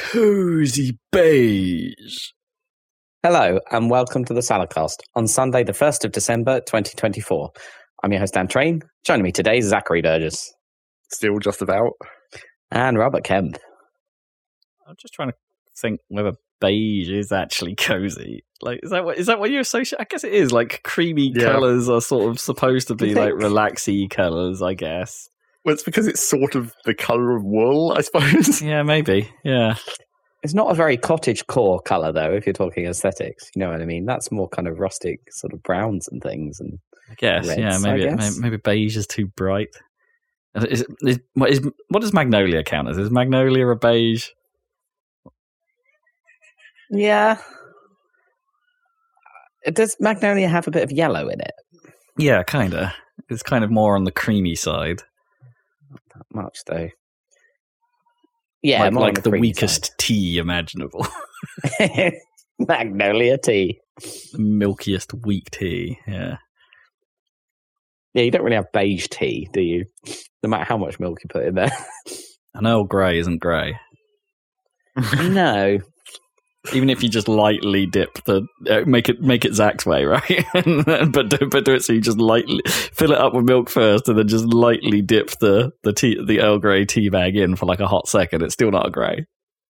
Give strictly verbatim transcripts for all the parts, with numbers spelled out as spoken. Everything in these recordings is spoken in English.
Cozy beige. Hello and welcome to the Saladcast on Sunday the first of December twenty twenty-four. I'm your host Dan Train. Joining me today is Zachary Burgess. Still just about. And Robert Kemp. I'm just trying to think whether beige is actually cozy. Like, is that what is that what you associate? I guess it is. Like, creamy Yeah. colours are sort of supposed to be You like think? relaxy colours, I guess. Well, it's because it's sort of the colour of wool, I suppose. Yeah, maybe. Yeah. It's not a very cottage core colour, though, if you're talking aesthetics. You know what I mean? That's more kind of rustic sort of browns and things. And I guess. Reds, yeah, I maybe, it, guess. maybe maybe beige is too bright. Is, is, what, is, what does magnolia count as? Is magnolia a beige? yeah. Does magnolia have a bit of yellow in it? Yeah, kind of. It's kind of more on the creamy side. Not that much, though. Yeah, like more on like the creamy weakest tea imaginable. side. Magnolia tea. The milkiest weak tea, yeah. Yeah, you don't really have beige tea, do you? No matter how much milk you put in there. And Earl Grey isn't grey. No. Even if you just lightly dip the uh, make it make it Zach's way, right? but do, but do it so you just lightly fill it up with milk first, and then just lightly dip the the tea the Earl Grey tea bag in for like a hot second. It's still not a grey.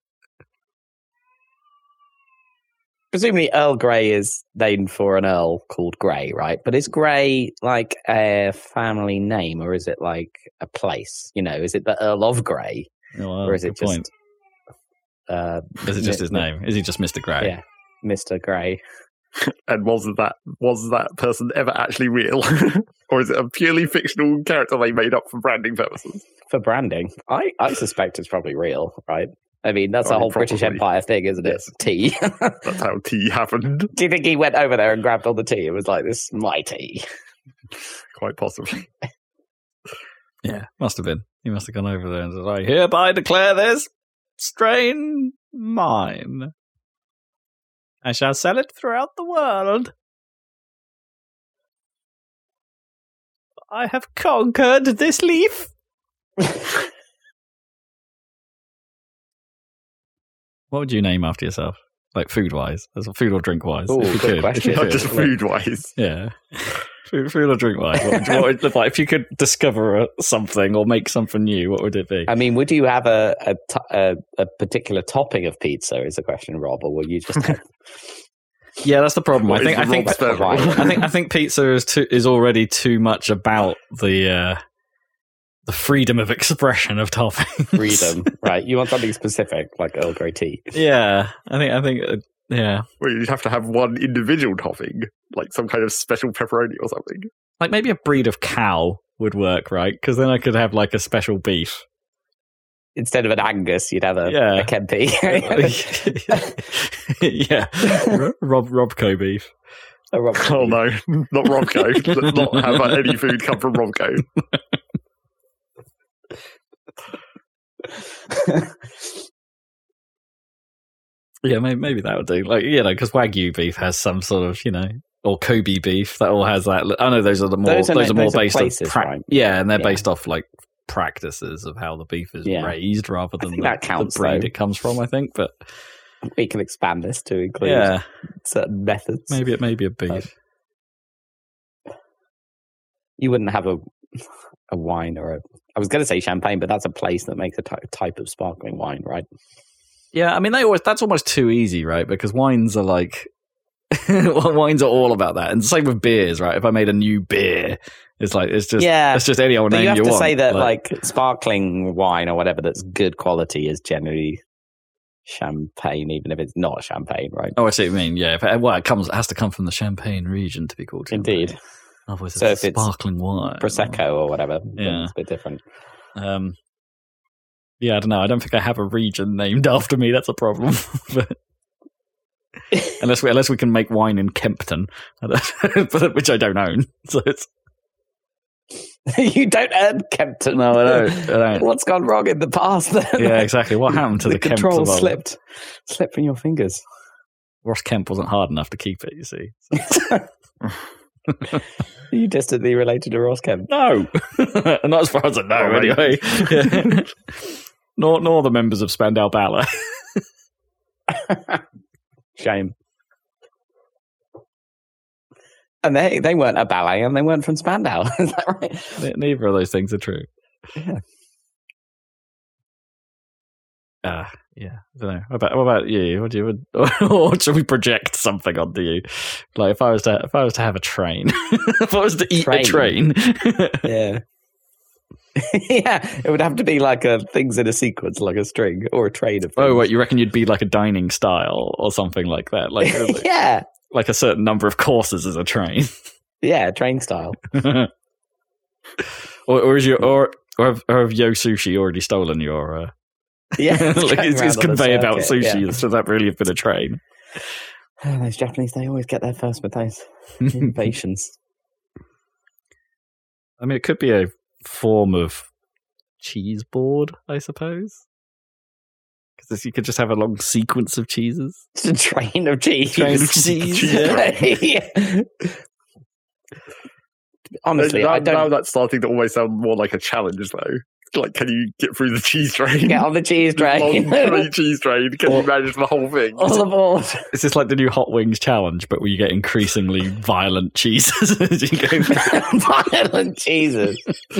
Presumably Earl Grey is named for an Earl called Grey, right? But is Grey like a family name, or is it like a place? You know, is it the Earl of Grey? Oh, well, or is it good just... point. Uh, Is it just his Mi- name? Is he just Mister Grey? Yeah, Mister Grey. And was that was that person ever actually real? Or is it a purely fictional character they made up for branding purposes? For branding. I, I suspect it's probably real, right? I mean, that's I a mean, whole British probably. Empire thing, isn't it? Yes. Tea. That's how tea happened. Do you think he went over there and grabbed all the tea? It was like, this is my tea. Quite possibly. Yeah, must have been. He must have gone over there and said, "I hereby declare this strain mine. I shall sell it throughout the world. I have conquered this leaf." What would you name after yourself? Like food-wise? As a food or drink-wise? Ooh, if you good could. question. If you Not could. just food-wise. Yeah. Food, food or drink-wise? What would, you, what would it look like? If you could discover a, something or make something new, what would it be? I mean, would you have a a, to- a a particular topping of pizza? Is the question, Rob, or will you just have Yeah, that's the problem. What I think is I the think Rob Sperber? Right. I think I think pizza is too is already too much about the uh, the freedom of expression of toppings. freedom? Right, you want something specific like Earl Grey tea. Yeah, I think I think uh, yeah, Well, you'd have to have one individual topping, like some kind of special pepperoni or something. like maybe a breed of cow would work, right? Because then I could have like a special beef. Instead of an Angus, you'd have a, Yeah. a Kempy. Yeah, R- Rob Robco beef. A Rob- Oh no, not Robco. Let's not have any food come from Robco. Yeah, maybe, maybe that would do. Like, you know, because Wagyu beef has some sort of, you know, or Kobe beef that all has that. I know those are the more Those those are are, no- more those are based places, off, pra- right? yeah, and they're Yeah. based off like practices of how the beef is Yeah. raised rather than think the, that counts, the breed though. it comes from. I think, but we can expand this to include yeah, certain methods. maybe it may be a beef. You wouldn't have a a wine or a. I was going to say champagne, but that's a place that makes a ty- type of sparkling wine, right? Yeah, I mean, they always that's almost too easy, right? Because wines are like well, wines are all about that, and same with beers, right? If I made a new beer, it's like it's just Yeah, it's just any old But name you have you to want. say that like sparkling wine or whatever that's good quality is generally champagne, even if it's not champagne, right? Oh, I see what you mean. Yeah, if it, well, it comes it has to come from the Champagne region to be called champagne. Indeed. Otherwise, So it's if it's sparkling wine, Prosecco or whatever, then Yeah. it's a bit different. Um, yeah, I don't know. I don't think I have a region named after me. That's a problem. But unless we unless we can make wine in Kempton, I don't- but- which I don't own. So it's You don't earn Kempton. no, I don't. I don't. What's gone wrong in the past? Then? Yeah, exactly. What happened to the, the Kemps control of old? slipped, slipped from your fingers. Ross Kemp wasn't hard enough to keep it. You see. Are you distantly related to Ross Kemp? No, not as far as I know. Oh, right. Anyway, yeah. nor nor the members of Spandau Ballet. Shame. And they, they weren't a ballet, and they weren't from Spandau. Is that right? Neither of those things are true. Yeah. Ah, uh, yeah. I don't know. What about, what about you? What do you? Or should we project something onto you? Like if I was to, if I was to have a train, if I was to eat Train. a train, Yeah. Yeah, it would have to be like a things in a sequence, like a string or a train of things. Oh, what, you reckon you'd be like a dining style or something like that? Like, like, yeah, like a certain number of courses as a train. Yeah, train style. or, or is your or or have, or have Yo Sushi already stolen your? Uh, Yeah, like it's, it's conveyor belt sushi. Yeah. So that really have been a train. Oh, those Japanese, they always get there first with those innovations. I mean, it could be a form of cheese board, I suppose. Because you could just have a long sequence of cheeses. It's a train of cheese. Train of cheese. Yeah. Honestly, now, I don't... now that's starting to almost sound more like a challenge, though. Like, can you get through the cheese train? Get on the cheese train. Long cheese train. Can you manage the whole thing? All aboard. Is this like the new Hot Wings challenge, but where you get increasingly violent cheeses as you go through? Violent cheeses.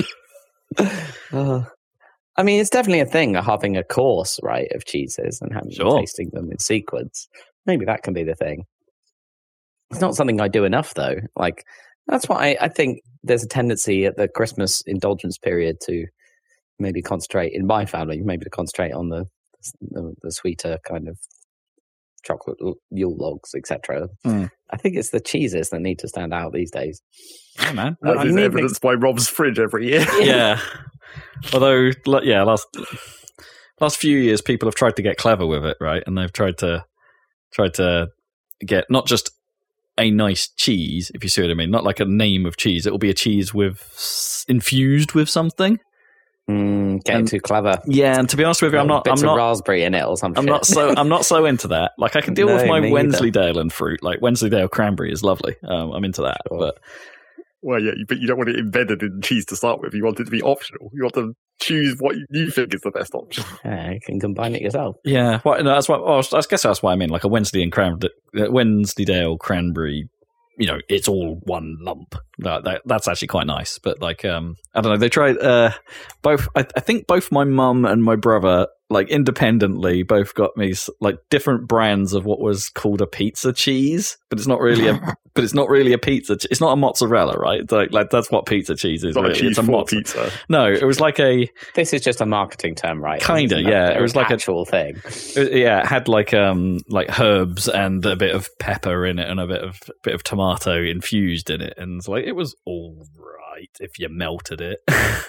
uh, I mean, it's definitely a thing, having a course, right, of cheeses and having Sure. tasting them in sequence. Maybe that can be the thing. It's not something I do enough, though. Like, that's why I, I think there's a tendency at the Christmas indulgence period to maybe concentrate, in my family, maybe to concentrate on the the, the sweeter kind of chocolate Yule logs, et cetera. Mm. I think it's the cheeses that need to stand out these days. Yeah, man. As I is need evidenced by Rob's fridge every year. Yeah. Although, l- yeah, last last few years, people have tried to get clever with it, right? And they've tried to tried to get not just a nice cheese, if you see what I mean, not like a name of cheese. It will be a cheese with s- infused with something. Mm, getting And- too clever. Yeah, and to be honest with you, I'm not. I'm Bits of not. raspberry in it or something. I'm not so. I'm not so into that. Like I can deal No, with my me either. Wensleydale and fruit. Like Wensleydale cranberry is lovely. Um, I'm into that. Sure. But Well, yeah, but you don't want it embedded in cheese to start with. You want it to be optional. You want to choose what you think is the best option. Yeah, you can combine it yourself. yeah, well, no, that's what. Well, I guess that's what I mean. Like a Wednesday and cran- uh, Wensleydale cranberry. You know, it's all one lump. That, that that's actually quite nice. But like, um, I don't know. They tried uh, both. I, I think both my mum and my brother, like independently, both got me s- like different brands of what was called a pizza cheese, but it's not really a. but it's not really a pizza. che- It's not a mozzarella, right? It's like, like that's what pizza cheese is. It's not really. a cheese It's a for mozza- pizza. No, it was like a. This is just a marketing term, right? Kinda, It's not yeah. their It was like a- actual thing. It, yeah, it had like um like herbs and a bit of pepper in it and a bit of bit of tomato infused in it, and it's like it was all right if you melted it.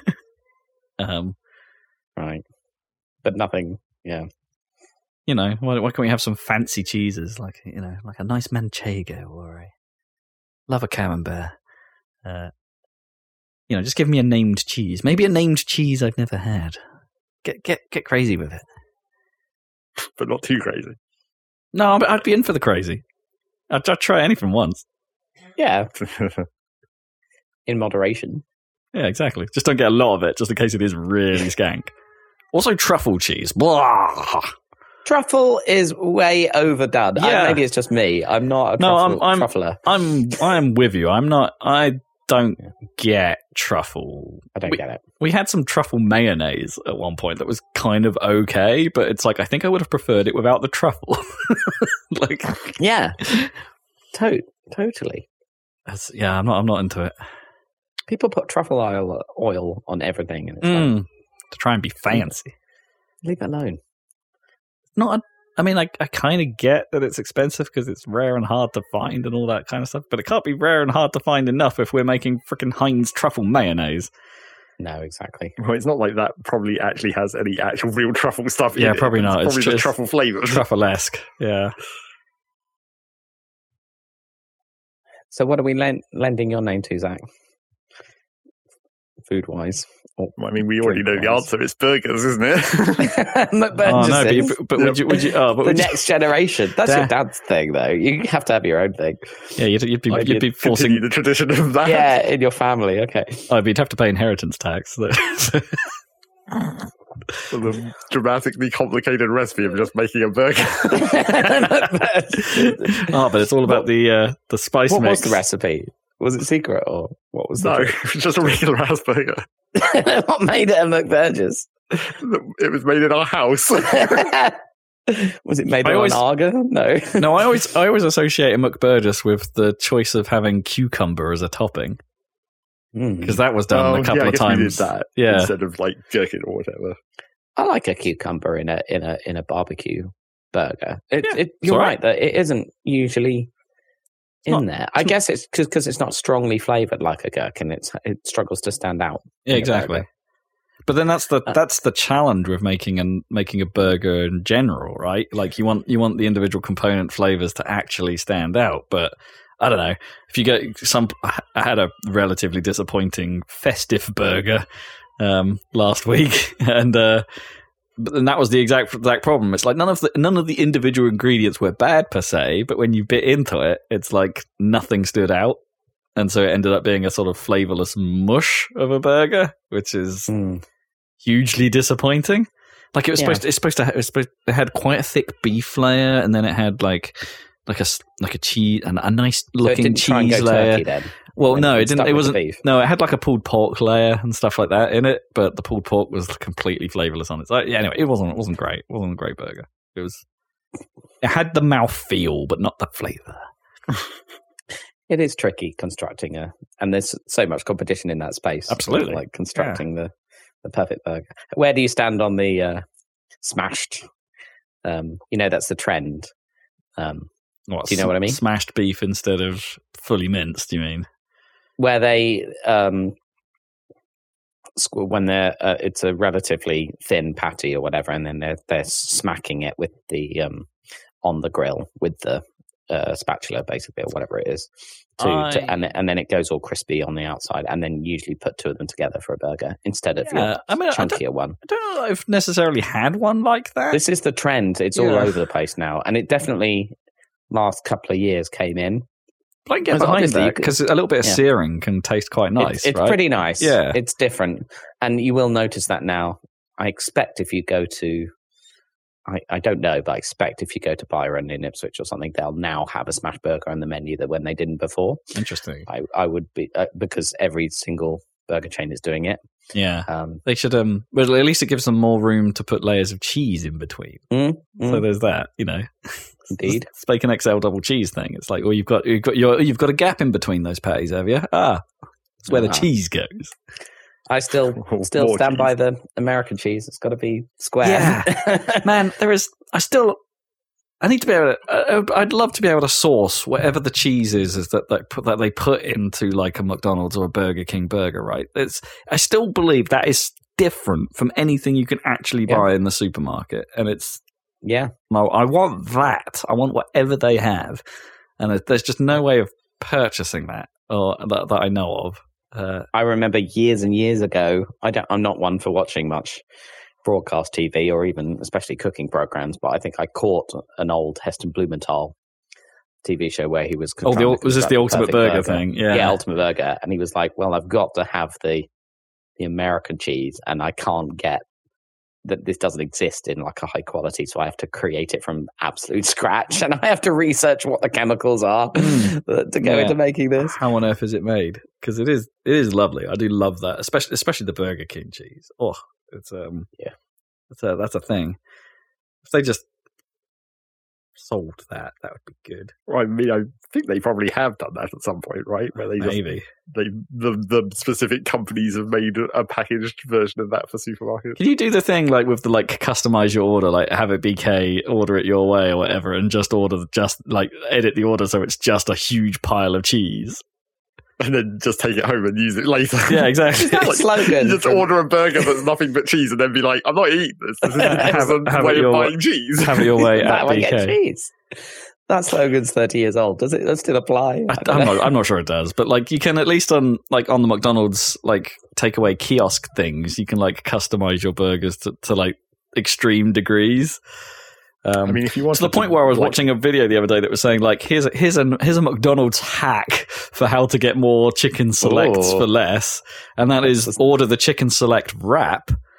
um, Right. But nothing, yeah. you know, why, why can't we have some fancy cheeses like you know, like a nice manchego or a love a camembert? Uh, you know, just give me a named cheese. Maybe a named cheese I've never had. Get get get crazy with it. But not too crazy. No, but I'd be in for the crazy. I'd, I'd try anything once. Yeah, in moderation. Yeah, exactly. Just don't get a lot of it, just in case it is really skank. Also, truffle cheese. Blah. Truffle is way overdone. Yeah. I, maybe it's just me. I'm not a No, truffle, I'm- I'm- truffler. I'm I'm with you. I'm not. I don't get truffle. I don't we, get it. we had some truffle mayonnaise at one point that was kind of okay, but it's like I think I would have preferred it without the truffle. like, Yeah. To- totally. that's, yeah, I'm not. I'm not into it. People put truffle oil, oil on everything, and it's like, Mm, to try and be fancy. leave it alone. Not. A, I mean, I I kind of get that it's expensive because it's rare and hard to find and all that kind of stuff, but it can't be rare and hard to find enough if we're making freaking Heinz truffle mayonnaise. No, exactly. Well, it's not like that probably actually has any actual real truffle stuff in Yeah, it. probably not. It's It's probably just just truffle flavours. Truffle-esque. Yeah. So, what are we lend- lending your name to, Zach? Food wise. I mean, we already know the answer. It's burgers, isn't it? Oh no, but, you, but would you? Would you? Oh, but the would you, next generation. That's Da- your dad's thing, though. You have to have your own thing. yeah, you'd, you'd be Like you'd be you'd forcing. Continue the tradition of that. Yeah, in your family. Okay. Oh, but you'd have to pay inheritance tax. So- For the dramatically complicated recipe of just making a burger. Oh, but it's all about the uh, the spice What mix. was the recipe? Was it secret or what was No, the it was just a regular house burger. What made it a McBurgess? It was made in our house. Was it made I on always- Arga? No. No, I always I always associate a McBurgess with the choice of having cucumber as a topping, Mm. because that was done Oh, a couple yeah, I of guess we did times. that Yeah, instead of like gherkin or whatever. I like a cucumber in a in a in a barbecue burger. It, Yeah, it, it's you're all right. right. that it isn't usually in not- there. I guess it's because it's not strongly flavored like a gherkin. It's it struggles to stand out. yeah, in a exactly. burger. But then that's the Uh, that's the challenge with making and making a burger in general, right? Like you want you want the individual component flavors to actually stand out. But I don't know if you get some. I had a relatively disappointing festive burger um, last week, and uh, but then that was the exact exact problem. It's like none of the none of the individual ingredients were bad per se, but when you bit into it, it's like nothing stood out. And so it ended up being a sort of flavorless mush of a burger, which is Mm. hugely disappointing. Like it was Yeah. supposed to, it's supposed to, ha- it was supposed, it had quite a thick beef layer, and then it had like like a s- like a cheese and a nice So it looking didn't try and cheese go layer. turkey then. Well, When no, it it didn't. stuck It with the wasn't. beef. No, it had like a pulled pork layer and stuff like that in it, but the pulled pork was completely flavorless on it. So yeah, anyway, it wasn't. It wasn't great. It wasn't a great burger. It was. It had the mouth feel, but not the flavor. It is tricky constructing a, and there's so much competition in that space. Absolutely. like constructing the, the perfect burger. Where do you stand on the uh, smashed? Um, you know, that's the trend. Um, What, Do you know what I mean? Smashed beef instead of fully minced. You mean? where they, um, squ- when they're, uh, it's a relatively thin patty or whatever, and then they're they're smacking it with the um, on the grill with the uh, spatula, basically, or whatever it is. To, I- to and and then it goes all crispy on the outside, and then usually put two of them together for a burger instead of Yeah, your I mean, I don't, chunkier one. I don't know if I've necessarily had one like that. This is the trend. It's all Yeah. over the place now, and it definitely last couple of years came in. But I can get Because behind obviously you that could- because a little bit of yeah. searing can taste quite nice. it's it's right? pretty nice. Yeah. It's different, and you will notice that now. I expect if you go to, I, I don't know, but I expect if you go to Byron in Ipswich or something, they'll now have a smash burger on the menu that when they didn't before. Interesting. I I would be uh, because every single burger chain is doing it. Yeah. Um, They should, um, well, at least it gives them more room to put layers of cheese in between. mm, So mm, there's that, you know. indeed. It's like an X L double cheese thing. It's like, well, you've got you've got your, you've got a gap in between those patties, have you? Ah, that's where the Ah. cheese goes. I still still More stand cheese. by the American cheese. It's got to be square. Yeah. Man, there is. I still. I need to be able to. Uh, I'd love to be able to source whatever the cheese is, is that they put that they put into like a McDonald's or a Burger King burger. Right? It's. I still believe that is different from anything you can actually Yeah. buy in the supermarket, and it's. yeah. No, I want that. I want whatever they have, and there's- there's just no way of purchasing that or that, that I know of. Uh, I remember years and years ago. I don't. I'm not one for watching much broadcast T V or even especially cooking programs, but I think I caught an old Heston Blumenthal T V show where he was. oh, the, trying ul- to was this the construct ultimate perfect burger, thing? Yeah. Yeah, ultimate burger, and he was like, "Well, I've got to have the the American cheese, and I can't get that. This doesn't exist in like a high quality, so I have to create it from absolute scratch, and I have to research what the chemicals are to go Yeah. into making this." How on earth is it made? Because it is, it is lovely. I do love that, especially, especially the Burger King cheese. Oh, it's um, Yeah. that's a that's a thing. If they just sold that, that would be good. I mean, I think they probably have done that at some point, right? Where they just Maybe. they the the specific companies have made a packaged version of that for supermarkets. Can you do the thing like with the like customize your order, like have it B K, order it your way or whatever, and just order just like edit the order so it's just a huge pile of cheese? And then just take it home and use it later. Yeah, exactly. Is that Like, slogan? You just from- order a burger that's nothing but cheese, and then be like, "I'm not eating this. This is Have- Amazon's have it way your of way- buying cheese." have it your way that at way B get K. cheese. That slogan's thirty years old. Does it? Does it still apply? I, I don't I'm know. not. I'm not sure it does, but like you can at least on like on the McDonald's like takeaway kiosk things, you can like customize your burgers to, to like extreme degrees. Um, I mean, if you want to the point where I was like, watching a video the other day that was saying like here's a, here's a here's a McDonald's hack for how to get more chicken selects Oh. for less, and that is That's- order the chicken select wrap,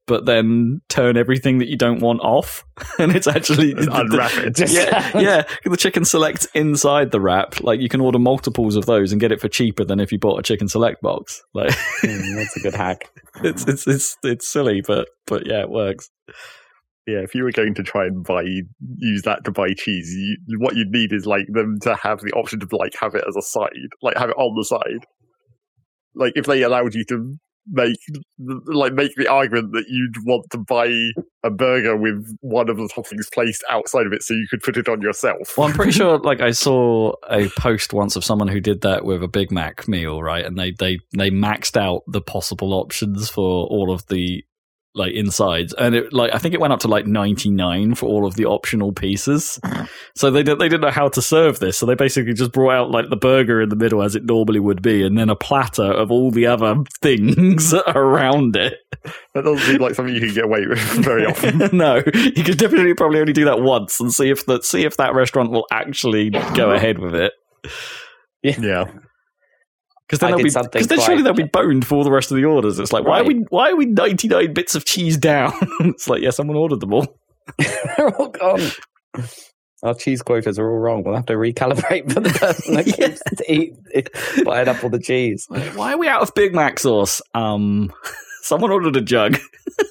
but then turn everything that you don't want off, and it's actually unwrap it. Just- yeah, yeah. The chicken selects inside the wrap. Like you can order multiples of those and get it for cheaper than if you bought a chicken select box. Like Mm, that's a good hack. it's it's it's it's silly, but but yeah, it works. Yeah, if you were going to try and buy, use that to buy cheese, you, what you'd need is like them to have the option to like have it as a side, like have it on the side. Like if they allowed you to make, like make the argument that you'd want to buy a burger with one of the toppings placed outside of it, so you could put it on yourself. Well, I'm pretty sure. Like I saw a post once of someone who did that with a Big Mac meal, right? And they they they maxed out the possible options for all of the like insides, and it like I think it went up to like ninety-nine for all of the optional pieces. So they didn't they didn't know how to serve this, so they basically just brought out like the burger in the middle as it normally would be, and then a platter of all the other things around it. That doesn't seem like something you can get away with very often. No, you could definitely probably only do that once and see if that see if that restaurant will actually go ahead with it. Yeah. Because then, I they'll did be, something 'cause then quite- surely they'll be boned for all the rest of the orders. It's like, why are we why are we ninety-nine bits of cheese down? It's like, yeah, someone ordered them all. They're all gone. Our cheese quotas are all wrong. We'll have to recalibrate for the person that keeps to eat, buying up all the cheese. Like, why are we out of Big Mac sauce? Um, someone ordered a jug.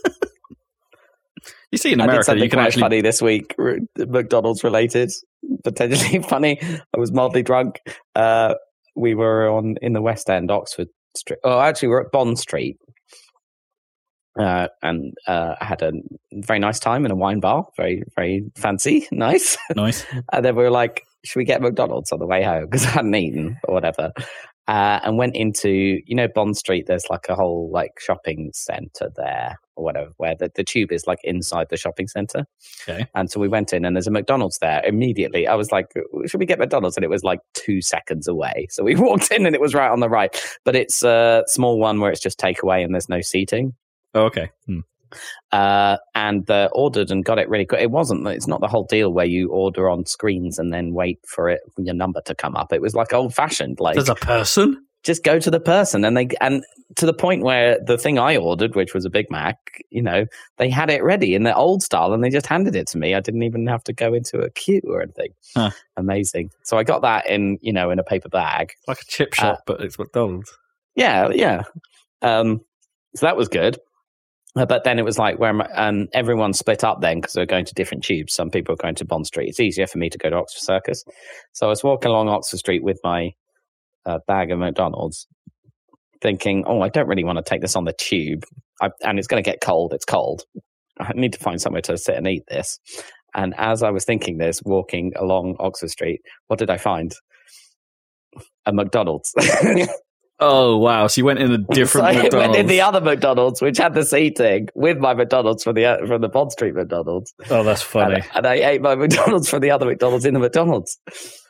You see, in I did America, something you can quite actually. funny this week, r- McDonald's related, potentially funny. I was mildly drunk. Uh, we were on in the West End, Oxford Street. Oh, actually, we're at Bond Street, uh, and uh, I had a very nice time in a wine bar. Very, very fancy, nice. Nice. And then we were like, should we get McDonald's on the way home? Because I hadn't eaten or whatever. Uh, and went into, you know, Bond Street, there's like a whole like shopping centre there or whatever, where the, the tube is like inside the shopping centre. Okay. And so we went in and there's a McDonald's there. Immediately, I was like, should we get McDonald's? And it was like two seconds away. So we walked in and it was right on the right. But it's a small one where it's just takeaway and there's no seating. Oh, okay. Hmm. Uh, and uh, ordered and got it really quick. It wasn't, it's not the whole deal where you order on screens and then wait for it, for your number to come up. It was like old fashioned, like There's a person. just go to the person. And they, and to the point where the thing I ordered, which was a Big Mac, you know, they had it ready in the old style and they just handed it to me. I didn't even have to go into a queue or anything. Huh. Amazing. So I got that in, you know, in a paper bag. Like a chip shop, but it's McDonald's. Yeah, yeah. Um, so that was good. Uh, but then it was like where my, um, everyone split up then because they were going to different tubes. Some people were going to Bond Street. It's easier for me to go to Oxford Circus. So I was walking along Oxford Street with my uh, bag of McDonald's thinking, oh, I don't really want to take this on the tube. I, and it's going to get cold. It's cold. I need to find somewhere to sit and eat this. And as I was thinking this, walking along Oxford Street, what did I find? A McDonald's. Oh, wow. So you went in a different so I McDonald's. went in the other McDonald's, which had the seating, with my McDonald's from the from the Bond Street McDonald's. Oh, that's funny. And, and I ate my McDonald's from the other McDonald's in the McDonald's.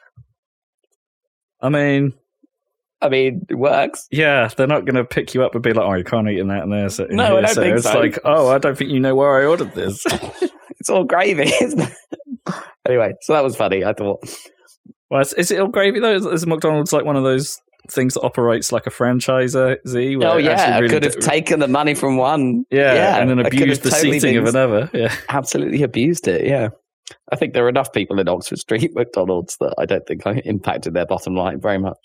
I mean, I mean, it works. yeah, they're not going to pick you up and be like, oh, you can't eat in that and there. So in No, here. I don't So think it's so. like, oh, I don't think you know where I ordered this. It's all gravy, isn't it? Anyway, so that was funny, I thought. Well, is, is it all gravy though? Is, is McDonald's like one of those things that operates like a franchisee? where Oh, it yeah, actually I really could have d- taken the money from one. yeah, yeah, and then I could have abused the totally seating of been- another. Yeah, Absolutely abused it, yeah. I think there are enough people in Oxford Street McDonald's that I don't think I impacted their bottom line very much.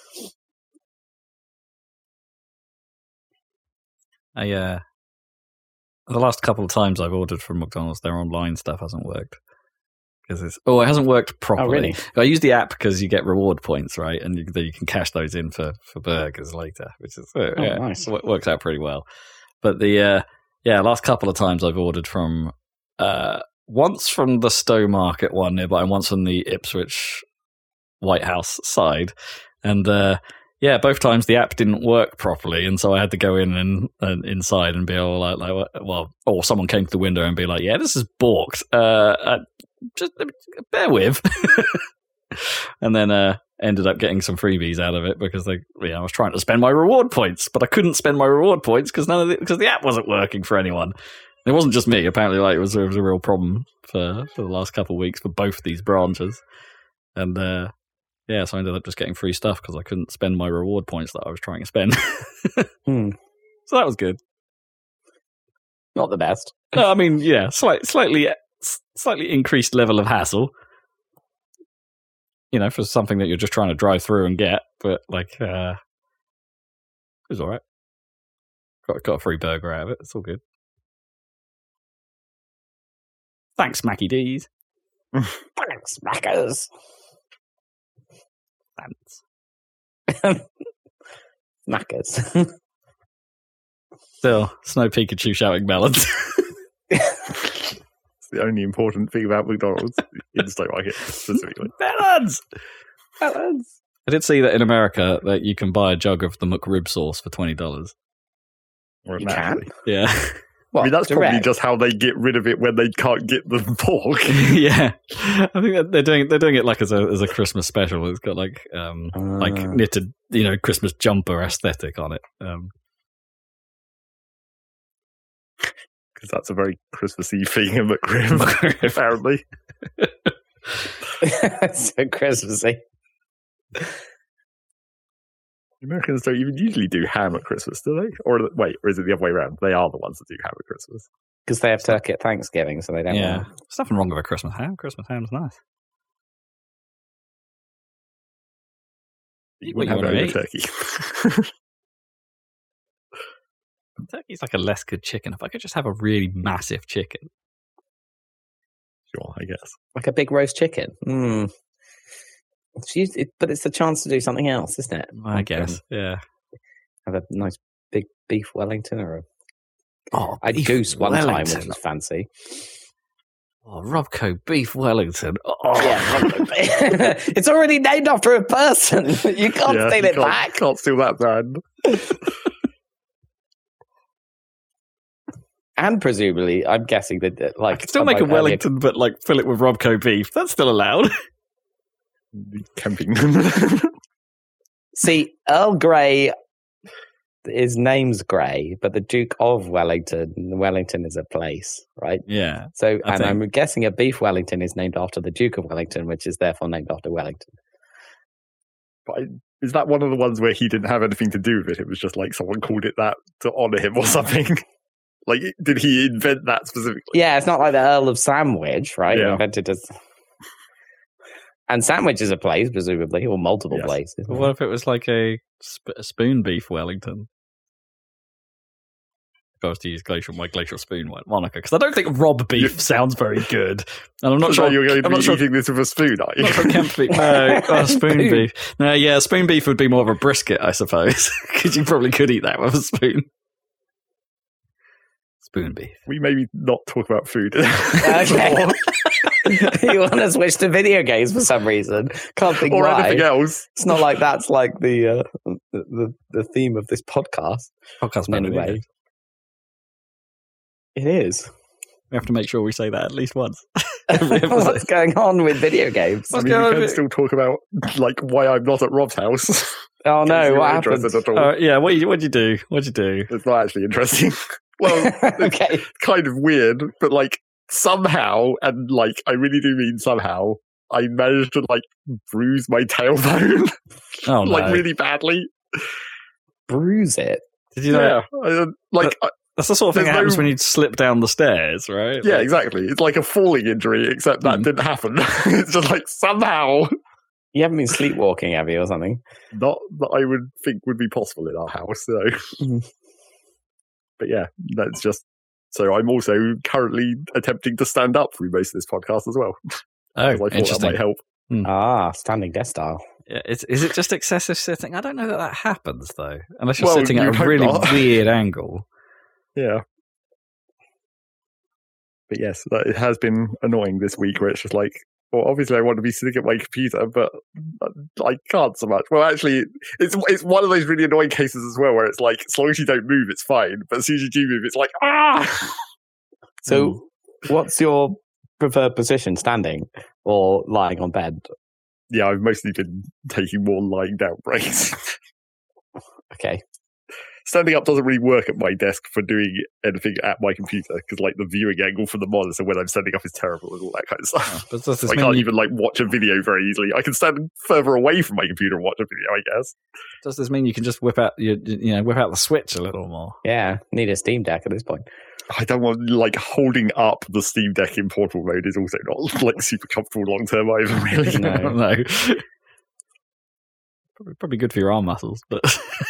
I uh, the last couple of times I've ordered from McDonald's, their online stuff hasn't worked. Because it's oh, it hasn't worked properly. really? I use the app because you get reward points, right? And you, you can cash those in for, for burgers later, which is uh, Oh, yeah, nice. so it works out pretty well. But the uh, yeah, last couple of times I've ordered from uh, once from the Stowe Market one nearby, and once from the Ipswich White House side, and uh, yeah, both times the app didn't work properly, and so I had to go in and, and inside and be all like, like, well, or someone came to the window and be like, yeah, this is balked. Uh, uh, just bear with. And then uh, ended up getting some freebies out of it because they, you know, I was trying to spend my reward points, but I couldn't spend my reward points because none of the, because the app wasn't working for anyone. It wasn't just me. Apparently, like it was, it was a real problem for, for the last couple of weeks for both these branches. And uh, yeah, so I ended up just getting free stuff because I couldn't spend my reward points that I was trying to spend. Hmm. So that was good. Not the best. No, I mean, yeah, slight, slightly, slightly increased level of hassle. You know, for something that you're just trying to drive through and get, but like, uh, it was all right. Got got a free burger out of it. It's all good. Thanks, Mackie D's. Thanks, Maccas. Thanks. Maccas. Still, Snow Pikachu shouting melons. It's the only important thing about McDonald's in the stock market specifically. Melons! Melons! I did see that in America that you can buy a jug of the McRib sauce for twenty dollars. Or You can? Yeah. What, I mean, that's direct? probably just how they get rid of it when they can't get the pork. Yeah. I think that they're doing they're doing it like as a as a Christmas special. It's got like um like Ah. knitted, you know, Christmas jumper aesthetic on it. Um Because that's a very Christmassy thing in McRib, apparently. So Christmassy. Americans don't even usually do ham at Christmas, do they? Or wait, or is it the other way around? They are the ones that do ham at Christmas. Because they have turkey at Thanksgiving, so they don't yeah. want There's nothing wrong with a Christmas ham. Christmas ham's nice. You What wouldn't you have wanna it over turkey. Turkey's like a less good chicken. If I could just have a really massive chicken. Sure, I guess. like a big roast chicken. Mm. It's used, it, but it's a chance to do something else, isn't it? I Like, guess. um, Yeah. have a nice big beef Wellington or a Oh, I had beef goose one time, Wellington. which was fancy. Oh, Robco beef Wellington. Oh. Yeah, it's already named after a person. You can't Yeah, steal you it can't, back. Can't steal that brand. And presumably, I'm guessing that, that, I like, could still make a unlike earlier- Wellington, but like fill it with Robco beef. That's still allowed. Camping. See, Earl Grey, his name's Grey, but the Duke of Wellington, Wellington is a place, right? Yeah. So, I and think- I'm guessing a beef Wellington is named after the Duke of Wellington, which is therefore named after Wellington. But I, is that one of the ones where he didn't have anything to do with it? It was just like someone called it that to honour him or something. Like, did he invent that specifically? Yeah, it's not like the Earl of Sandwich, right? Yeah. Invented as. And Sandwich is a place, presumably, or multiple Yes. places. But what if it was like a, sp- a spoon beef Wellington? If I was to use glacial, my glacial spoon one, Monica, because I don't think Rob beef You- sounds very good, and I'm not So sure you're going to I'm be not sure. eating this with a spoon, are you? Not sure Kemp beef. No, oh, spoon, Spoon. beef. No, yeah, spoon beef would be more of a brisket, I suppose, because you probably could eat that with a spoon. Spoon beef. We maybe not talk about food. Okay. You want to switch to video games for some reason? Can't think or why. anything else. It's not like that's like the uh, the, the the theme of this podcast. Podcast In any about video way. games. It is. We have to make sure we say that at least once. Every episode. What's going on with video games? I What's mean, going we on can with- still talk about like why I'm not at Rob's house. Oh Because no! you're What happened? interested at all. Uh, yeah, what you what'd you do? What'd you do? It's not actually interesting. Well, Okay. kind of weird, but like somehow, and like I really do mean somehow, I managed to like bruise my tailbone Oh no! like really badly. Bruise it. Did you know? Yeah, I, like I, That's the sort of thing that There's happens no- when you slip down the stairs, right? yeah, Like, exactly. It's like a falling injury, except that Hmm. didn't happen. It's just like somehow You haven't been sleepwalking, have you, or something? not that I would think would be possible in our house. So, Mhm. but yeah, that's just. So I'm also currently attempting to stand up through most of this podcast as well. Oh, because I thought that interesting. might help. Ah, standing desk style. Yeah, it's, is it just excessive sitting? I don't know that that happens though, unless you're Well, sitting at you'd a hope really not. weird angle. Yeah. But yes, that- it has been annoying this week where it's just like, well, obviously I want to be sitting at my computer, but I can't so much. Well, actually, it's it's one of those really annoying cases as well where it's like, as long as you don't move, it's fine. But as soon as you do move, it's like, ah! So, what's your preferred position? Standing or lying on bed? Yeah, I've mostly been taking more lying down breaks. Okay. standing up doesn't really work at my desk for doing anything at my computer because, like, the viewing angle from the monitor when I'm standing up is terrible and all that kind of stuff. Oh, but does this I mean can't you, even like watch a video very easily. I can stand further away from my computer and watch a video, I guess. does this mean you can just whip out your, you know, whip out the Switch a little more? Yeah, need a Steam Deck at this point. I don't want like holding up the Steam Deck in portable mode is also not like super comfortable long term either. Really, No. no. Probably, probably good for your arm muscles, but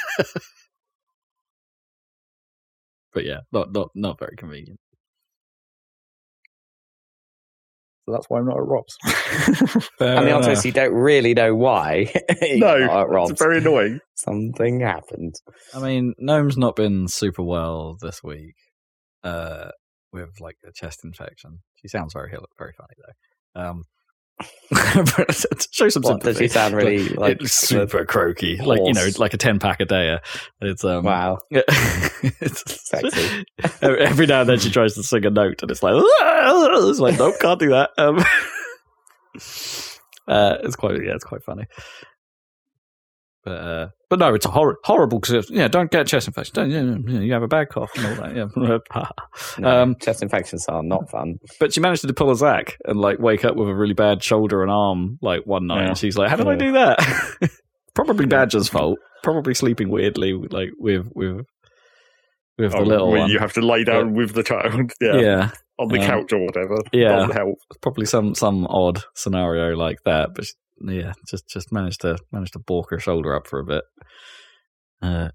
but yeah, not not not very convenient. So that's why I'm not at Rob's. And the answer is you don't really know why. You're No, not at Rob's. it's very annoying. Something happened. I mean, Gnome's not been super well this week, uh, with like a chest infection. She sounds very very funny though. Um, show some What, does sympathy. she sound really like It's super croaky, like you know, horse? like a ten pack a day. It's um, Wow. it's Sexy. Every now and then she tries to sing a note, and it's like, it's like, nope, can't do that. Um, uh, it's quite, yeah, it's quite funny. But uh, but no, it's a hor- horrible because yeah, don't get chest infection. Don't you, know, you have a bad cough and all that. Yeah. No, um, chest infections are not fun. but she managed to pull a Zach and like wake up with a really bad shoulder and arm like one night, Yeah. and she's like, "How did I do that?" Probably Badger's fault. Probably sleeping weirdly, like with with with the Oh, little where one. you have to lie down with the child, yeah, yeah, on the Um, couch or whatever. yeah. Doesn't help. probably some some odd scenario like that. But she, yeah, just just managed to managed to balk her shoulder up for a bit. Uh,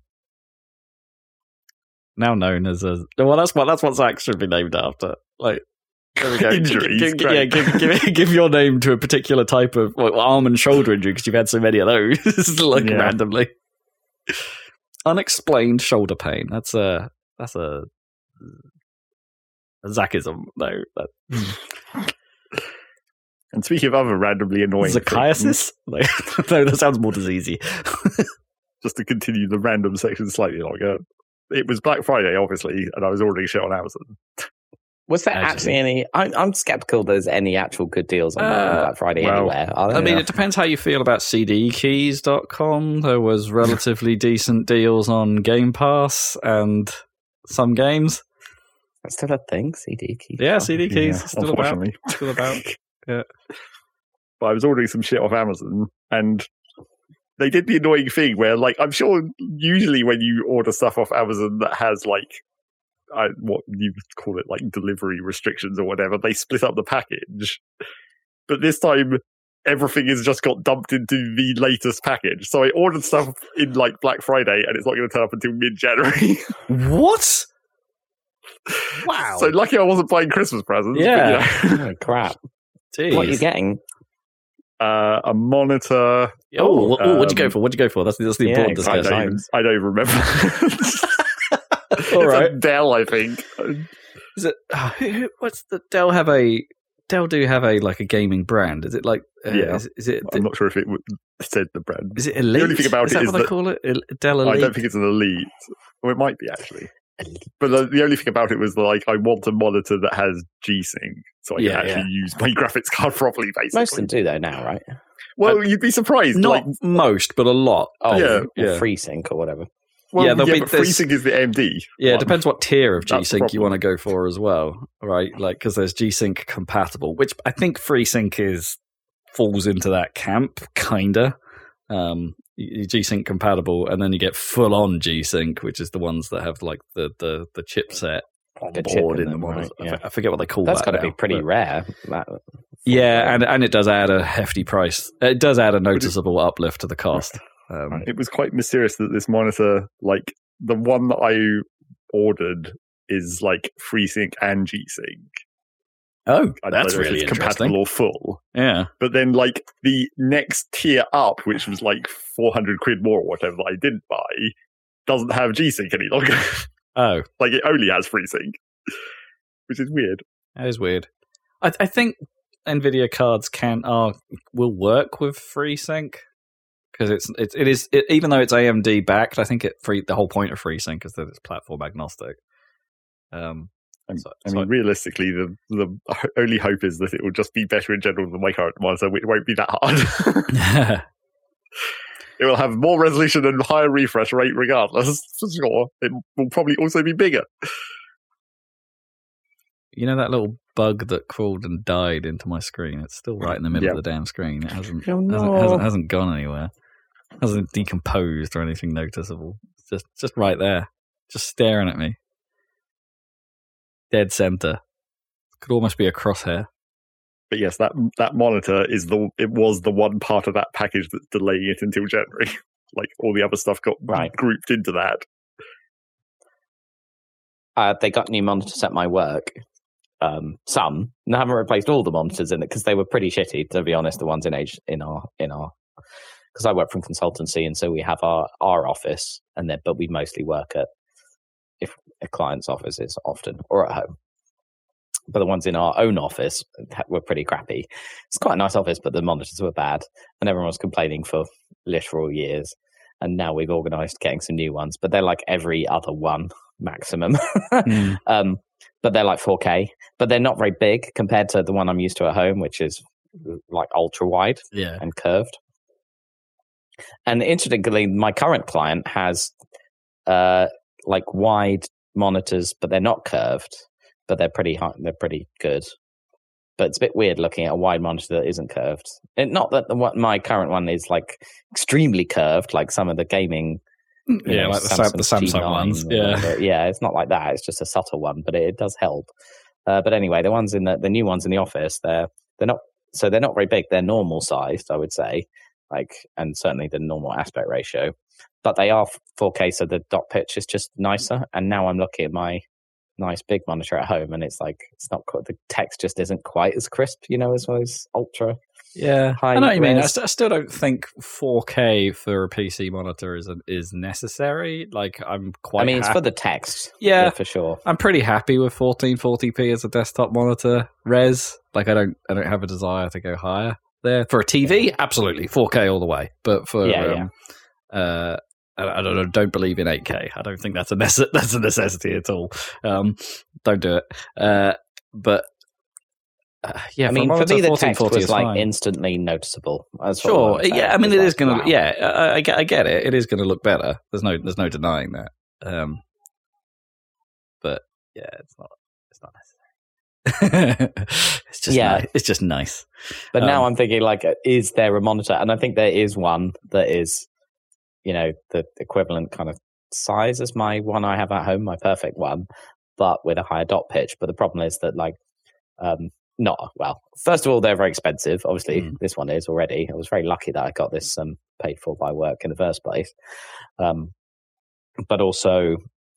now known as a well, that's what that's what Zach should be named after. Like, there we go. Injuries, Give, give, great. yeah, give, give give your name to a particular type of like, arm and shoulder injury because you've had so many of those, like Yeah. randomly. Unexplained shoulder pain. That's a that's a, a Zachism. No, that, And speaking of other randomly annoying things, Zacchiasis? Like, no, that sounds more diseasey. just to continue the random section slightly longer, it was Black Friday, obviously, and I was ordering shit on Amazon. Was there Actually. actually, any? I'm, I'm skeptical there's any actual good deals on Uh, Black Friday well, anywhere. Are there? I mean, Yeah. it depends how you feel about C D keys dot com. There was relatively decent deals on Game Pass and some games. That's still a thing, C D keys. Yeah, C D keys Yeah, still about. unfortunately. Still about. But I was ordering some shit off Amazon, and they did the annoying thing where, like, I'm sure usually when you order stuff off Amazon that has, like, I, what you call it, like, delivery restrictions or whatever, they split up the package. But this time, everything has just got dumped into the latest package. So I ordered stuff in, like, Black Friday, and it's not going to turn up until mid-January. What? Wow. So lucky I wasn't buying Christmas presents. but, Yeah. you know. Oh, crap. Jeez. What are you getting? Uh, a monitor. Oh, what, what'd you go um, for? What'd you go for? That's, that's the Yeah, important I discussion. don't, even, I don't even remember. All It's right. a Dell, I think. Is it? Uh, who, who, what's the Dell have a? Dell do have a like a gaming brand? Is it like? Uh, Yeah. Is, is it? I'm not sure if it would- said the brand. Is it Elite? only thing about is it that is what they that- call it? El- Dell Elite. I don't think it's an Elite. Or it might be, actually. But the, the only thing about it was, like, I want a monitor that has G-Sync, so I Yeah, can actually yeah. use my graphics card properly, basically. Most of them do, though, now, right? Well, you'd be surprised. Not like, most, but a lot. Oh, Yeah, or yeah. FreeSync or whatever. well, yeah, yeah, there'll be- but there's- FreeSync is the A M D. Yeah, it one. depends what tier of That's the G-Sync you problem. want to go for as well, right? Like, because there's G-Sync compatible, which I think FreeSync is falls into that camp, kinda. Um, y- y- G-Sync compatible, and then you get full-on G-Sync, which is the ones that have like the the the chipset Like a chip board in in the them, one. right, I yeah. f- I forget what they call That's that. got to now, be pretty but- rare. That, Yeah, and and it does add a hefty price. It does add a noticeable uplift to the cost. Um, It was quite mysterious that this monitor, like, the one that I ordered is, like, FreeSync and G-Sync. oh, I don't that's know if really it's interesting. compatible or full. Yeah. But then, like, the next tier up, which was like four hundred quid more or whatever that I didn't buy, doesn't have G-Sync any longer. Oh, Like, it only has FreeSync, which is weird. that is weird. I, I think Nvidia cards can are will work with FreeSync because it's it, it is it, even though it's A M D backed. I think it free the whole point of FreeSync is that it's platform agnostic. Um, I, So- I so- mean, realistically, the the only hope is that it will just be better in general than my current monitor, which won't be that hard. It will have more resolution and higher refresh rate regardless, for sure. It will probably also be bigger. You know that little bug that crawled and died into my screen? It's still right in the middle Yeah. of the damn screen. It hasn't, Oh, no. hasn't, hasn't, hasn't gone anywhere. Hasn't decomposed or anything noticeable. It's just, just right there. Just staring at me. Dead center. Could almost be a crosshair. But yes, that that monitor is the it was the one part of that package that's delaying it until January. Like all the other stuff got Right. grouped into that. Uh, they got new monitors at my work. Um, some. And I haven't replaced all the monitors in it because they were pretty shitty, to be honest. The ones in age in our in our because I work from consultancy, and so we have our our office, and then but we mostly work at if a client's offices often or at home. But the ones in our own office were pretty crappy. It's quite a nice office, but the monitors were bad, and everyone was complaining for literal years. And now we've organised getting some new ones, but they're like every other one maximum. Mm. um, but they're like four K, but they're not very big compared to the one I'm used to at home, which is like ultra wide Yeah. and curved. And interestingly, my current client has uh, like wide monitors, but they're not curved. But they're pretty high, they're pretty good. But it's a bit weird looking at a wide monitor that isn't curved. And not that the what my current one is like extremely curved, like some of the gaming, you Yeah, know, like the, Sam- the Samsung Samsung G nine ones. or Yeah. whatever. Yeah, it's not like that. It's just a subtle one, but it, it does help. Uh, but anyway, the ones in the the new ones in the office, they're they're not so they're not very big. They're normal sized, I would say, like, and certainly the normal aspect ratio. But they are four K, so the dot pitch is just nicer. And now I'm looking at my nice big monitor at home, and it's like it's not quite, the text just isn't quite as crisp, you know, as those ultra Yeah, high I know what you mean. I, res. st- I still don't think four K for a P C monitor is is necessary. Like, I'm quite. I mean, it's happy. for the text, Yeah. yeah, for sure. I'm pretty happy with fourteen forty p as a desktop monitor res. Like, I don't, I don't have a desire to go higher there. For a T V, absolutely four K all the way. But for Yeah, um, uh, I, I don't know, don't believe in eight K. I don't think that's a nece- that's a necessity at all. Um, don't do it. Uh, but uh, yeah, I mean, for monitor, me, the fourteen text forty was is like fine. instantly noticeable. That's what Sure. I'm saying. Yeah. I mean, It's it like, is going to. wow. Yeah. I, I get. I get it. It is going to look better. There's no. There's no denying that. Um. But yeah, it's not. It's not necessary. it's just. Yeah. Nice. It's just nice. But now Um, I'm thinking, like, is there a monitor? And I think there is one that is, you know, the equivalent kind of size as my one I have at home, my perfect one, but with a higher dot pitch. But the problem is that, like, um, not well. First of all, they're very expensive. Obviously, Mm. this one is already. I was very lucky that I got this um, paid for by work in the first place. Um, but also,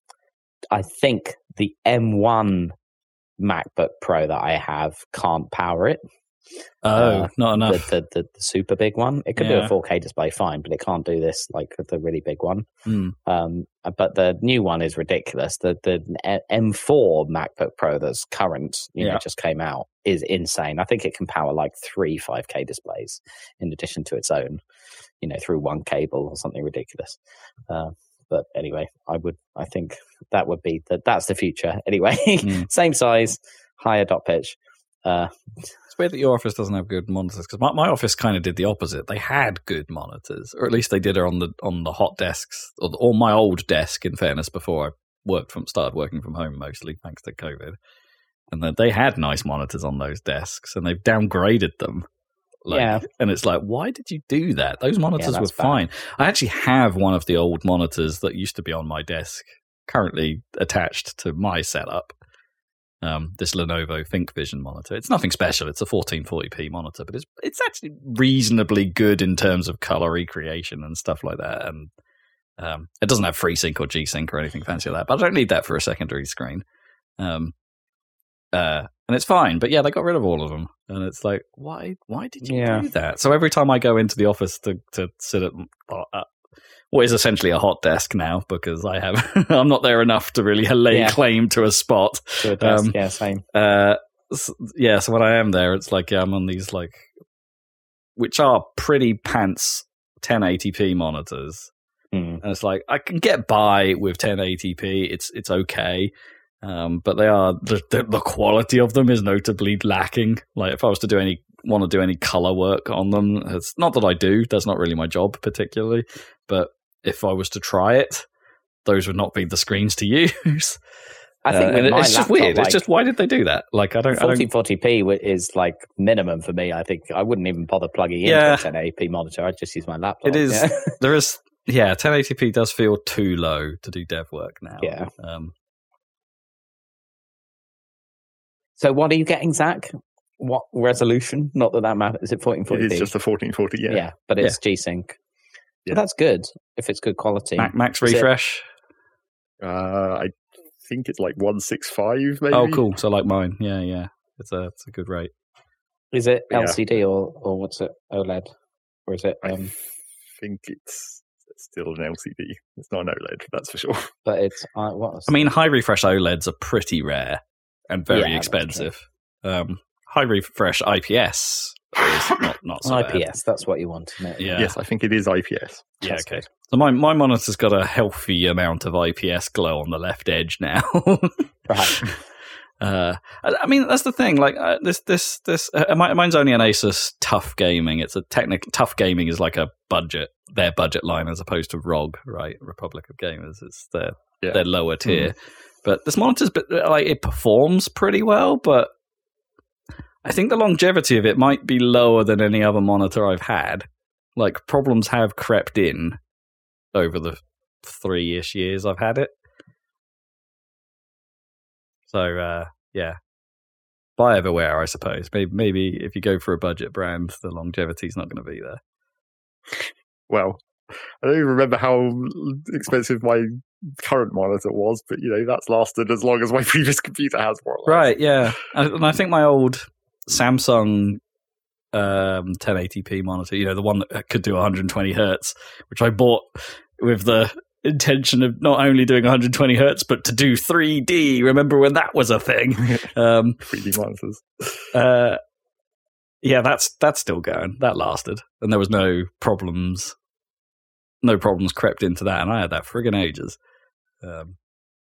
I think the M one MacBook Pro that I have can't power it. Oh, Uh, not enough. The, the, the, the super big one. It could do Yeah. a four K display fine, but it can't do this like the really big one. Mm. Um, but the new one is ridiculous. The the M four MacBook Pro that's current, you Yeah. know, just came out is insane. I think it can power like three five K displays in addition to its own, you know, through one cable or something ridiculous. Uh, but anyway, I would, I think that would be that. That's the future. Anyway, Mm. same size, higher dot pitch. Uh, It's weird that your office doesn't have good monitors because my, my office kind of did the opposite. They had good monitors, or at least they did it on the on the hot desks or, the, or my old desk. In fairness, before I worked from started working from home mostly thanks to COVID, and then they had nice monitors on those desks, and they've downgraded them. Like, Yeah. and it's like, why did you do that? Those monitors were that's bad. fine. I actually have one of the old monitors that used to be on my desk, currently attached to my setup. Um, this Lenovo ThinkVision monitor. It's nothing special. It's a fourteen forty p monitor, but it's it's actually reasonably good in terms of color recreation and stuff like that. And um, it doesn't have FreeSync or G-Sync or anything fancy like that, but I don't need that for a secondary screen. Um, uh, and it's fine. But yeah, they got rid of all of them, and it's like, why? Why did you Yeah. do that? So every time I go into the office to to sit at uh, what is essentially a hot desk now, because I have I'm not there enough to really lay Yeah. claim to a spot. to a desk, Um, yeah, same. Uh, s- yeah, so when I am there, it's like yeah, I'm on these like, which are pretty pants ten eighty p monitors, Mm. and it's like I can get by with ten eighty p. It's it's okay, um, but they are the, the the quality of them is notably lacking. Like if I was to do any want to do any color work on them. It's not that I do. That's not really my job particularly. But if I was to try it, those would not be the screens to use. I think uh, with my it's just laptop, weird. like, it's just why did they do that? Like I don't. fourteen forty p is like minimum for me. I think I wouldn't even bother plugging in Yeah. a ten eighty p monitor. I'd just use my laptop. It is. Yeah. There is. Yeah, ten eighty p does feel too low to do dev work now. Yeah. Um, So what are you getting, Zach? What resolution? Not that that matters. Is it fourteen forty p? It is just a fourteen forty, yeah. Yeah, but it's G-Sync. Yeah. Well, that's good if it's good quality. max, max Is it- refresh. Uh, I think it's like one sixty-five, maybe. Oh, cool. So like mine. Yeah, yeah. It's a it's a good rate. Is it Yeah. L C D or, or what's it? OLED? Or is it? I Um, think it's still an L C D. It's not an OLED, that's for sure. but it's uh, what? Was I mean, high refresh OLEDs are pretty rare and very Yeah, that's expensive. Um, high refresh I P S is not not so I bad. P S. That's what you want, isn't it? Yeah. Yes, I think it is I P S. Yeah, That's okay. good. So my my monitor's got a healthy amount of I P S glow on the left edge now. Right. Uh, I, I mean, that's the thing. Like uh, this, this, this. Uh, mine, mine's only an Asus Tough Gaming. It's a technical Tough Gaming is like a budget, their budget line as opposed to R O G, right? Republic of Gamers. It's their Yeah. their lower tier. But this monitor's bit, like it performs pretty well, but I think the longevity of it might be lower than any other monitor I've had. Like problems have crept in over the three-ish years I've had it. So, uh, yeah. Buy everywhere, I suppose. Maybe, maybe if you go for a budget brand, the longevity's not going to be there. Well, I don't even remember how expensive my current monitor was, but you know, that's lasted as long as my previous computer has, more or less. Right, yeah. And and I think my old Samsung um, ten eighty p monitor, you know, the one that could do one hundred twenty hertz, which I bought with the intention of not only doing one hundred twenty hertz, but to do three D. Remember when that was a thing? Um, three D monitors. uh, yeah, that's that's still going. That lasted, and there was no problems. No problems crept into that, and I had that friggin' ages. Um,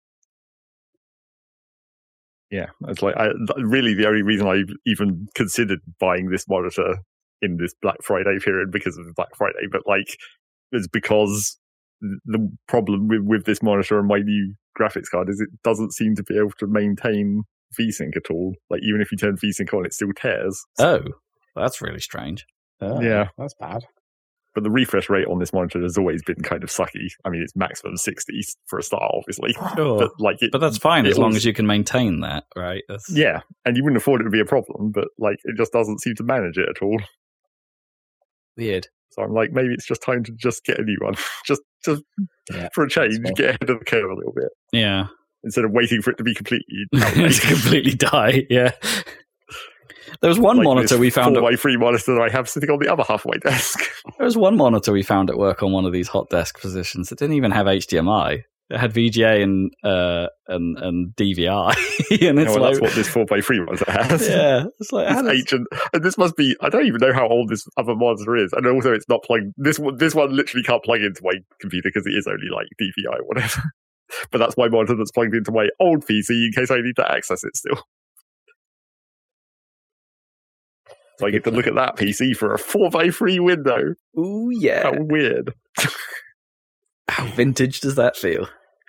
Yeah, it's like I, really the only reason I even considered buying this monitor in this Black Friday period because of Black Friday, but like is because the problem with, with this monitor and my new graphics card is it doesn't seem to be able to maintain VSync at all. Like even if you turn VSync on, it still tears. oh, that's really strange. Oh, Yeah. that's bad. But the refresh rate on this monitor has always been kind of sucky. I mean, it's maximum sixty for a start, obviously. Sure. But like, it, But that's fine it as long was- as you can maintain that, right? That's, yeah, and you wouldn't afford it to be a problem. But like, it just doesn't seem to manage it at all. weird. So I'm like, maybe it's just time to just get a new one, just just Yeah, for a change, that's fair. get ahead of the curve a little bit Yeah. instead of waiting for it to be completely to outrageous. completely die, yeah. There was one Like monitor this we found four at, by three monitor that I have sitting on the other half of my desk. there was one monitor we found at work on one of these hot desk positions that didn't even have H D M I. It had V G A and uh and and D V I, and it's well, like that's what this four by three monitor has. yeah, it's like how It's does- ancient, and this must be. I don't even know how old this other monitor is, and also it's not plugged. This one, this one literally can't plug into my computer because it is only like D V I or whatever. But that's my monitor that's plugged into my old P C in case I need to access it still. So I get to look at that P C for a four by three window. Ooh yeah. How weird! How vintage does that feel?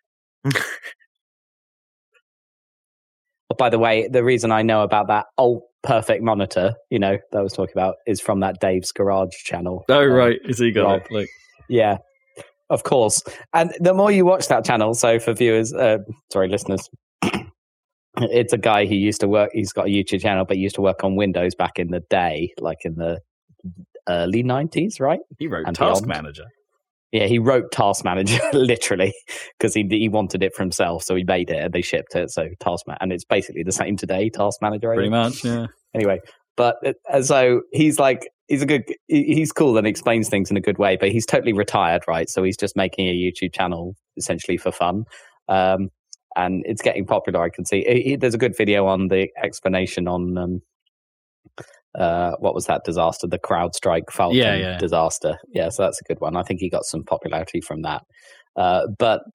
Oh, by the way, the reason I know about that old perfect monitor, you know, that I was talking about, is from that Dave's Garage channel. Oh Um, right, is he got Rob. it? Like Yeah, of course. And the more you watch that channel, so for viewers, uh, sorry, listeners, it's a guy who used to work, he's got a YouTube channel, but he used to work on Windows back in the day, like in the early nineties, right? he wrote And Task beyond. Manager. Yeah, he wrote Task Manager literally because he he wanted it for himself, so he made it and they shipped it. So Task Man, and it's basically the same today. Task Manager, I Pretty think. much, yeah. Anyway, but uh, and so he's like he's a good he- he's cool and explains things in a good way, but he's totally retired, right? So he's just making a YouTube channel essentially for fun, um, and it's getting popular. I can see He- he- there's a good video on the explanation on. Um, uh, what was that disaster? The CrowdStrike Falcon Yeah, yeah. disaster. Yeah, so that's a good one. I think he got some popularity from that. Uh, but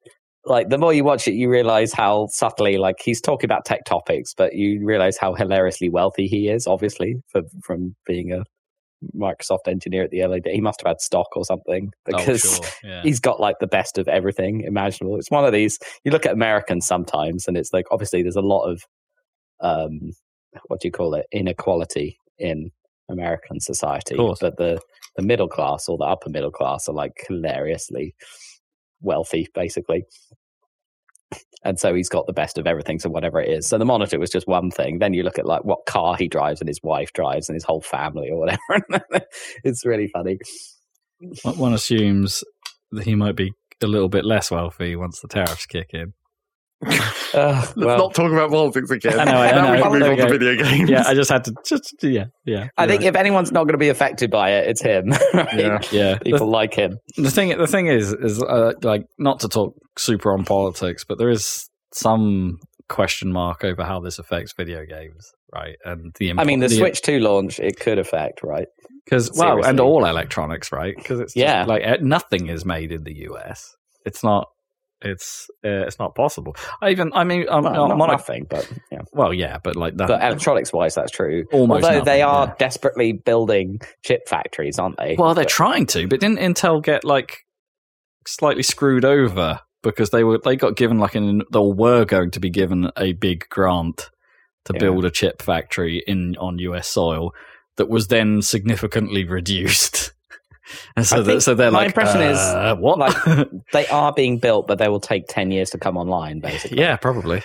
like the more you watch it, you realize how subtly, like he's talking about tech topics, but you realize how hilariously wealthy he is. Obviously, for, from being a Microsoft engineer at the L A D, he must have had stock or something because oh, sure. yeah. he's got like the best of everything imaginable. It's one of these. You look at Americans sometimes, and it's like obviously there's a lot of um, what do you call it, inequality in American society, but the the middle class or the upper middle class are like hilariously wealthy, basically. And so he's got the best of everything, so whatever it is. So the monitor was just one thing. Then you look at like what car he drives and his wife drives and his whole family or whatever. It's really funny. One assumes that he might be a little bit less wealthy once the tariffs kick in. Uh, Let's well, not talk about politics again. I know, I now know. we can move There on we to go. video games. Yeah, I just had to just yeah, yeah. I think right. if anyone's not going to be affected by it, it's him. Right? Yeah. yeah. People The, like him. the thing the thing is is uh, like not to talk super on politics, but there is some question mark over how this affects video games, right? And the impo- I mean, the, the Switch two launch, it could affect, right? because well, Seriously. and all electronics, right? Because it's just, Yeah. like eh, nothing is made in the U S. It's not. It's uh, it's not possible. I even I mean I'm, Well, I'm not on a- nothing, but yeah. well yeah, but like that. But electronics-wise, that's true. Almost Although they nothing, are yeah. desperately building chip factories, aren't they? Well, they're But- trying to, but didn't Intel get like slightly screwed over because they were they got given like an they were going to be given a big grant to Yeah. build a chip factory in on U S soil that was then significantly reduced. And so, I that, think so they're my like, impression is, uh, what? like, they are being built, but they will take ten years to come online, basically. yeah, probably.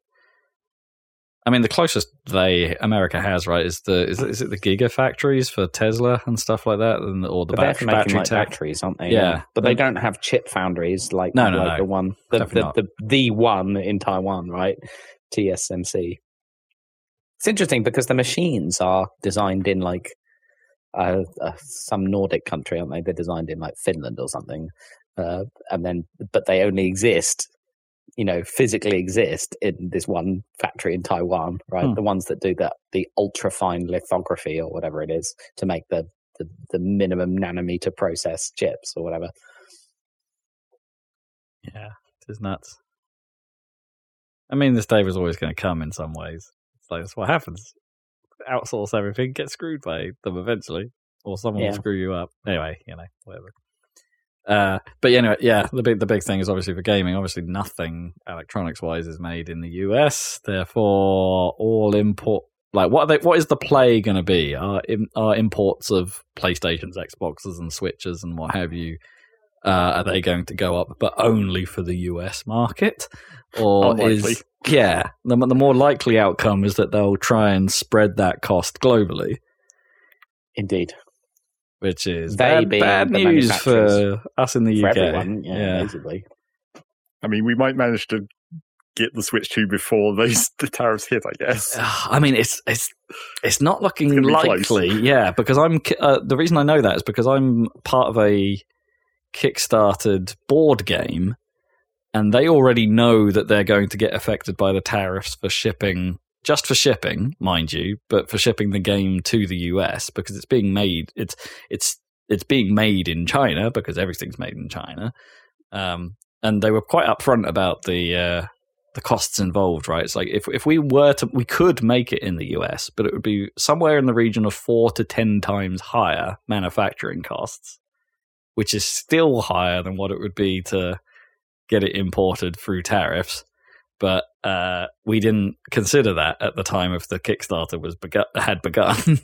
I mean, the closest they America has, right, is the is, is it the gigafactories for Tesla and stuff like that, and or the But they're battery, making battery like tech. batteries, aren't they? Yeah. But they don't have chip foundries like, No, no, like no. the one, the, Definitely the, not. the, the one in Taiwan, right? T S M C. It's interesting because the machines are designed in like uh, uh, some Nordic country, aren't they? They're designed in like Finland or something, uh, and then but they only exist, you know, physically exist in this one factory in Taiwan, right? Hmm. The ones that do that, the ultra fine lithography or whatever it is to make the, the the minimum nanometer process chips or whatever. Yeah, it is nuts. I mean, this day was always going to come in some ways. It's like that's what happens. Outsource everything, get screwed by them eventually, or someone Yeah. will screw you up. Anyway, you know, whatever. Uh, but yeah, anyway, yeah, the big the big thing is obviously for gaming. Obviously, nothing electronics wise is made in the U S. Therefore, all import like what are they, what is the play going to be? Are im- are imports of PlayStations, Xboxes, and Switches and what have you? Uh, are they going to go up, but only for the U S market, or Unlikely. is yeah the the more likely outcome is that they'll try and spread that cost globally, Indeed, which is They bad, being bad the news manufacturers. for us in the for U K. everyone, yeah, yeah. basically. I mean, we might manage to get the Switch two before those the tariffs hit, I guess. I mean, it's it's it's not looking It's gonna be likely, close. yeah. Because I'm ki- uh, the reason I know that is because I'm part of a kickstarted board game, and they already know that they're going to get affected by the tariffs for shipping, just for shipping, mind you, but for shipping the game to the U S because it's being made. It's it's it's being made in China because everything's made in China, um, and they were quite upfront about the. Uh, the costs involved, right? It's like if if we were to, we could make it in the U S, but it would be somewhere in the region of four to ten times higher manufacturing costs, which is still higher than what it would be to get it imported through tariffs. But uh, we didn't consider that at the time of the Kickstarter was begu- had begun.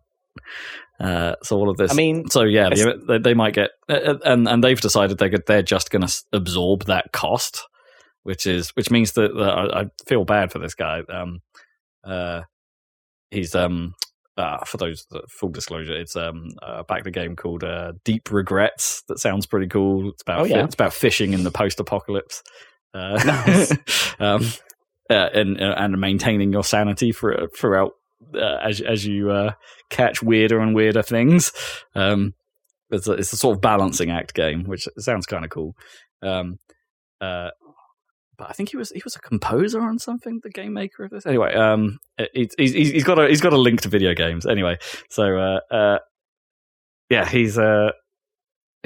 uh, so all of this, I mean, so yeah, they, they might get, uh, and and they've decided they're they're just going to absorb that cost. Which is which means that, that I, I feel bad for this guy. Um, uh, he's um, uh, for those full disclosure, it's um, uh, back the game called uh, Deep Regrets. That sounds pretty cool. It's about Oh, yeah. it's about fishing in the post-apocalypse, uh, Nice. um, uh, and and maintaining your sanity for throughout uh, as as you uh, catch weirder and weirder things. Um, it's a, it's a sort of balancing act game, which sounds kind of cool. Um, uh, But I think he was he was a composer on something, the game maker of this. Anyway, um, he's he's, he's got a he's got a link to video games. Anyway, so uh, uh, yeah, he's uh,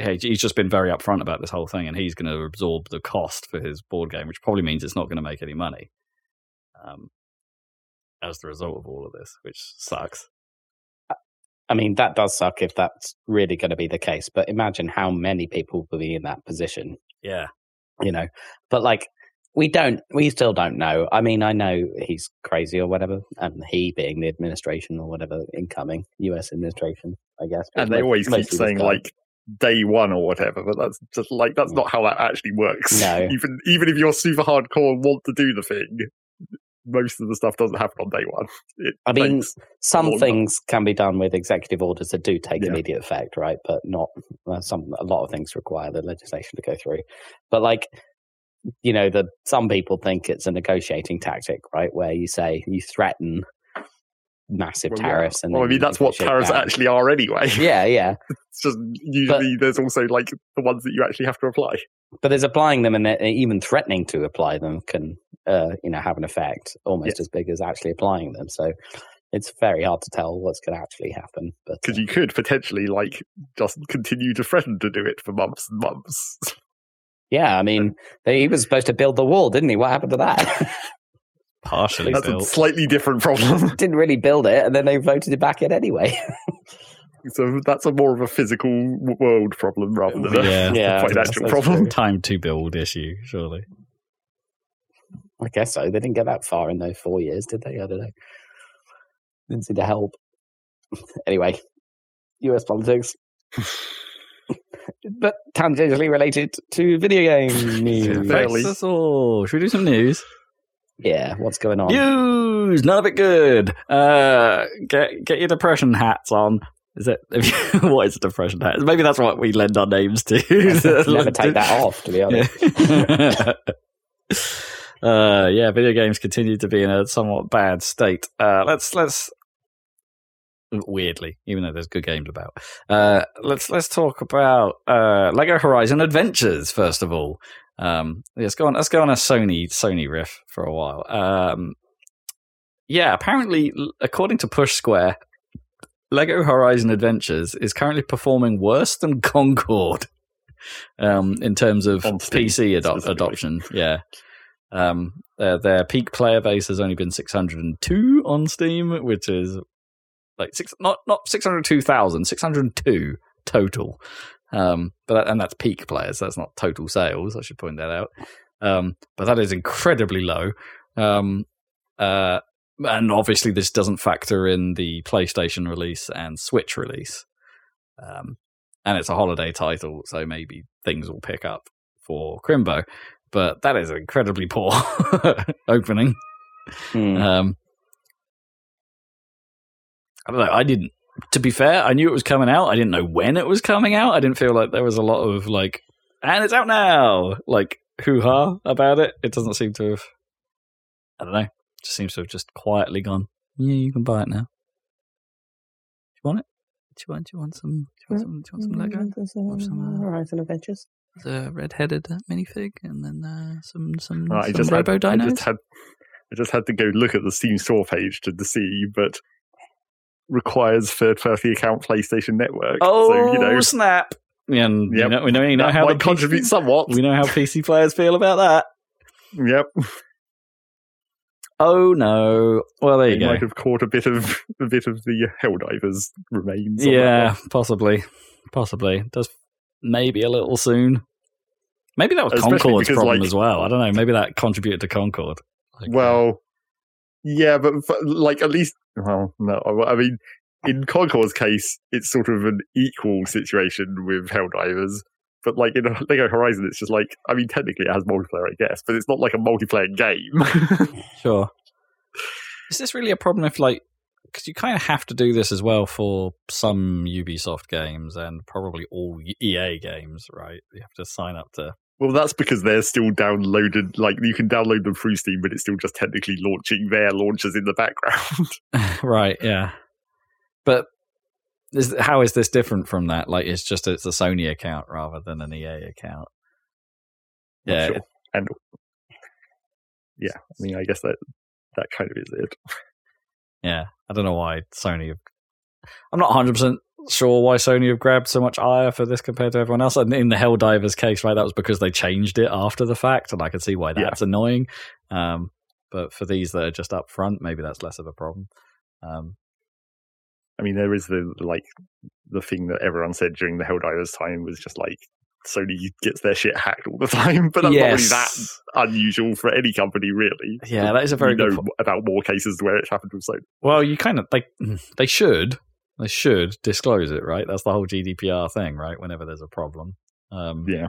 he's just been very upfront about this whole thing, and he's going to absorb the cost for his board game, which probably means it's not going to make any money um, as the result of all of this, which sucks. I mean, that does suck if that's really going to be the case. But imagine how many people will be in that position. Yeah, you know. But like, we don't, we still don't know. I mean, I know he's crazy or whatever, and he being the administration or whatever, incoming U S administration, I guess. And they most, always keep saying like day one or whatever, but that's just like that's not how that actually works. No. even even if you're super hardcore and want to do the thing, most of the stuff doesn't happen on day one. It I mean, some things time. can be done with executive orders that do take yeah. immediate effect, right? But not well, some. A lot of things require the legislation to go through. But like, you know, the some people think it's a negotiating tactic, right? Where you say you threaten massive well, tariffs, yeah. and well, I mean that's what tariffs down. actually are anyway. Yeah, yeah. It's just usually but, there's also like the ones that you actually have to apply. But there's applying them, and even threatening to apply them can, uh, you know, have an effect almost yeah. as big as actually applying them. So it's very hard to tell what's going to actually happen. But because uh, you could potentially like just continue to threaten to do it for months and months. Yeah, I mean, he was supposed to build the wall, didn't he? What happened to that? Partially That's built. a slightly different problem. Didn't really build it, and then they voted it back in anyway. So that's a more of a physical world problem rather than a yeah, yeah, financial problem. Time to build issue, surely. I guess so. They didn't get that far in those four years, did they? I don't know. Didn't seem to help. Anyway, U S politics. But tangentially related to video game news. Fairly. That's all. Should we do some news? Yeah, what's going on? News! None of it good. Uh, get get your depression hats on. Is it? What is a depression hat? Maybe that's what we lend our names to. Never take that off, to be honest. Yeah. uh, yeah, video games continue to be in a somewhat bad state. Uh, let's let's weirdly, even though there's good games about. Uh, let's let's talk about uh, Lego Horizon Adventures first of all. Um, let's go on. Let's go on a Sony Sony riff for a while. Um, yeah, apparently, according to Push Square, Lego Horizon Adventures is currently performing worse than Concord um, in terms of P C ado- adoption. Yeah, um, uh, their peak player base has only been six hundred two on Steam, which is like six, not not six hundred two thousand, six hundred two total. Um, but and that's peak players. That's not total sales. I should point that out. Um, but that is incredibly low. Um, uh, and obviously, this doesn't factor in the PlayStation release and Switch release. Um, and it's a holiday title, so maybe things will pick up for Crimbo. But that is an incredibly poor opening. Mm. Um, I don't know. I didn't. To be fair, I knew it was coming out. I didn't know when it was coming out. I didn't feel like there was a lot of like, and it's out now, like hoo-ha about it. It doesn't seem to have. I don't know. It just seems to have just quietly gone. Yeah, you can buy it now. Do you want it? Do you want? Do you want some? Do you want some? Do you want some Lego? Want some uh, Horizon Adventures. The red-headed minifig, and then uh, some some, right, some I just Robo had, Dinos. I just had, I just had to go look at the Steam store page to, to see, but requires third-party account PlayStation Network. Oh, so, you know, snap! And yep, you know, we know, you know that how might the contribute P C, somewhat. We know how P C players feel about that. Yep. Oh no! Well, there you they go. Might have caught a bit of a bit of the Helldivers remains. Yeah, possibly, possibly. Does maybe a little soon. Maybe that was Especially Concord's because, problem like, as well. I don't know. Maybe that contributed to Concord. Like, well, yeah, but, but like at least, well, no, I mean, in Concord's case, it's sort of an equal situation with Helldivers. But like in Lego Horizon, it's just like, I mean, technically it has multiplayer, I guess, but it's not like a multiplayer game. Sure. Is this really a problem if like, because you kind of have to do this as well for some Ubisoft games and probably all E A games, right? You have to sign up to. Well, that's because they're still downloaded, like you can download them through Steam, but it's still just technically launching their launchers in the background. Right, yeah. But is, how is this different from that? Like, it's just it's a Sony account rather than an E A account. Not Yeah. sure. And yeah, I mean, I guess that that kind of is it. Yeah. I don't know why Sony. I'm not one hundred percent sure why Sony have grabbed so much ire for this compared to everyone else. And in the Helldivers case, right, that was because they changed it after the fact, and I can see why that's yeah. annoying. Um, but for these that are just up front, maybe that's less of a problem. Um, I mean, there is the like the thing that everyone said during the Helldivers time was just like Sony gets their shit hacked all the time, but that's yes. not really that unusual for any company, really. Yeah, that is a very you good know point. About more cases where it's happened with Sony. Well, you kind of they they should they should disclose it, right? That's the whole G D P R thing, right? Whenever there's a problem, um, yeah.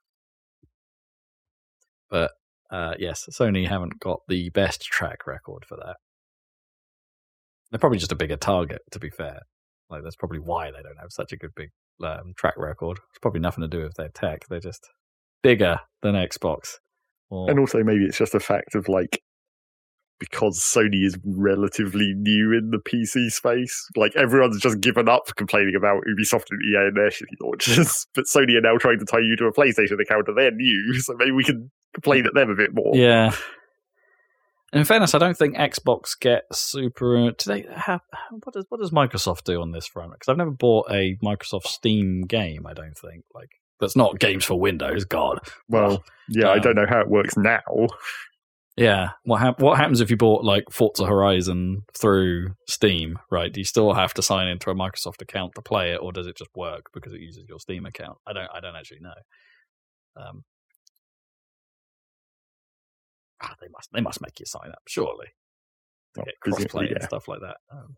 But uh, yes, Sony haven't got the best track record for that. They're probably just a bigger target, to be fair. Like that's probably why they don't have such a good big um, track record. It's probably nothing to do with their tech. They're just bigger than Xbox. Or... And also maybe it's just a fact of like, because Sony is relatively new in the P C space, like everyone's just given up complaining about Ubisoft and E A and their shitty launches. But Sony are now trying to tie you to a PlayStation account and they're new, so maybe we can complain at them a bit more. Yeah. In fairness, I don't think Xbox gets super. Do they have what does what does Microsoft do on this front? Because I've never bought a Microsoft Steam game. I don't think like that's not games for Windows. God. Well, yeah, um, I don't know how it works now. Yeah, what hap- what happens if you bought like Forza Horizon through Steam? Right? Do you still have to sign into a Microsoft account to play it, or does it just work because it uses your Steam account? I don't. I don't actually know. Um. Ah, they must they must make you sign up, surely. To get crossplay yeah. and stuff like that. Um,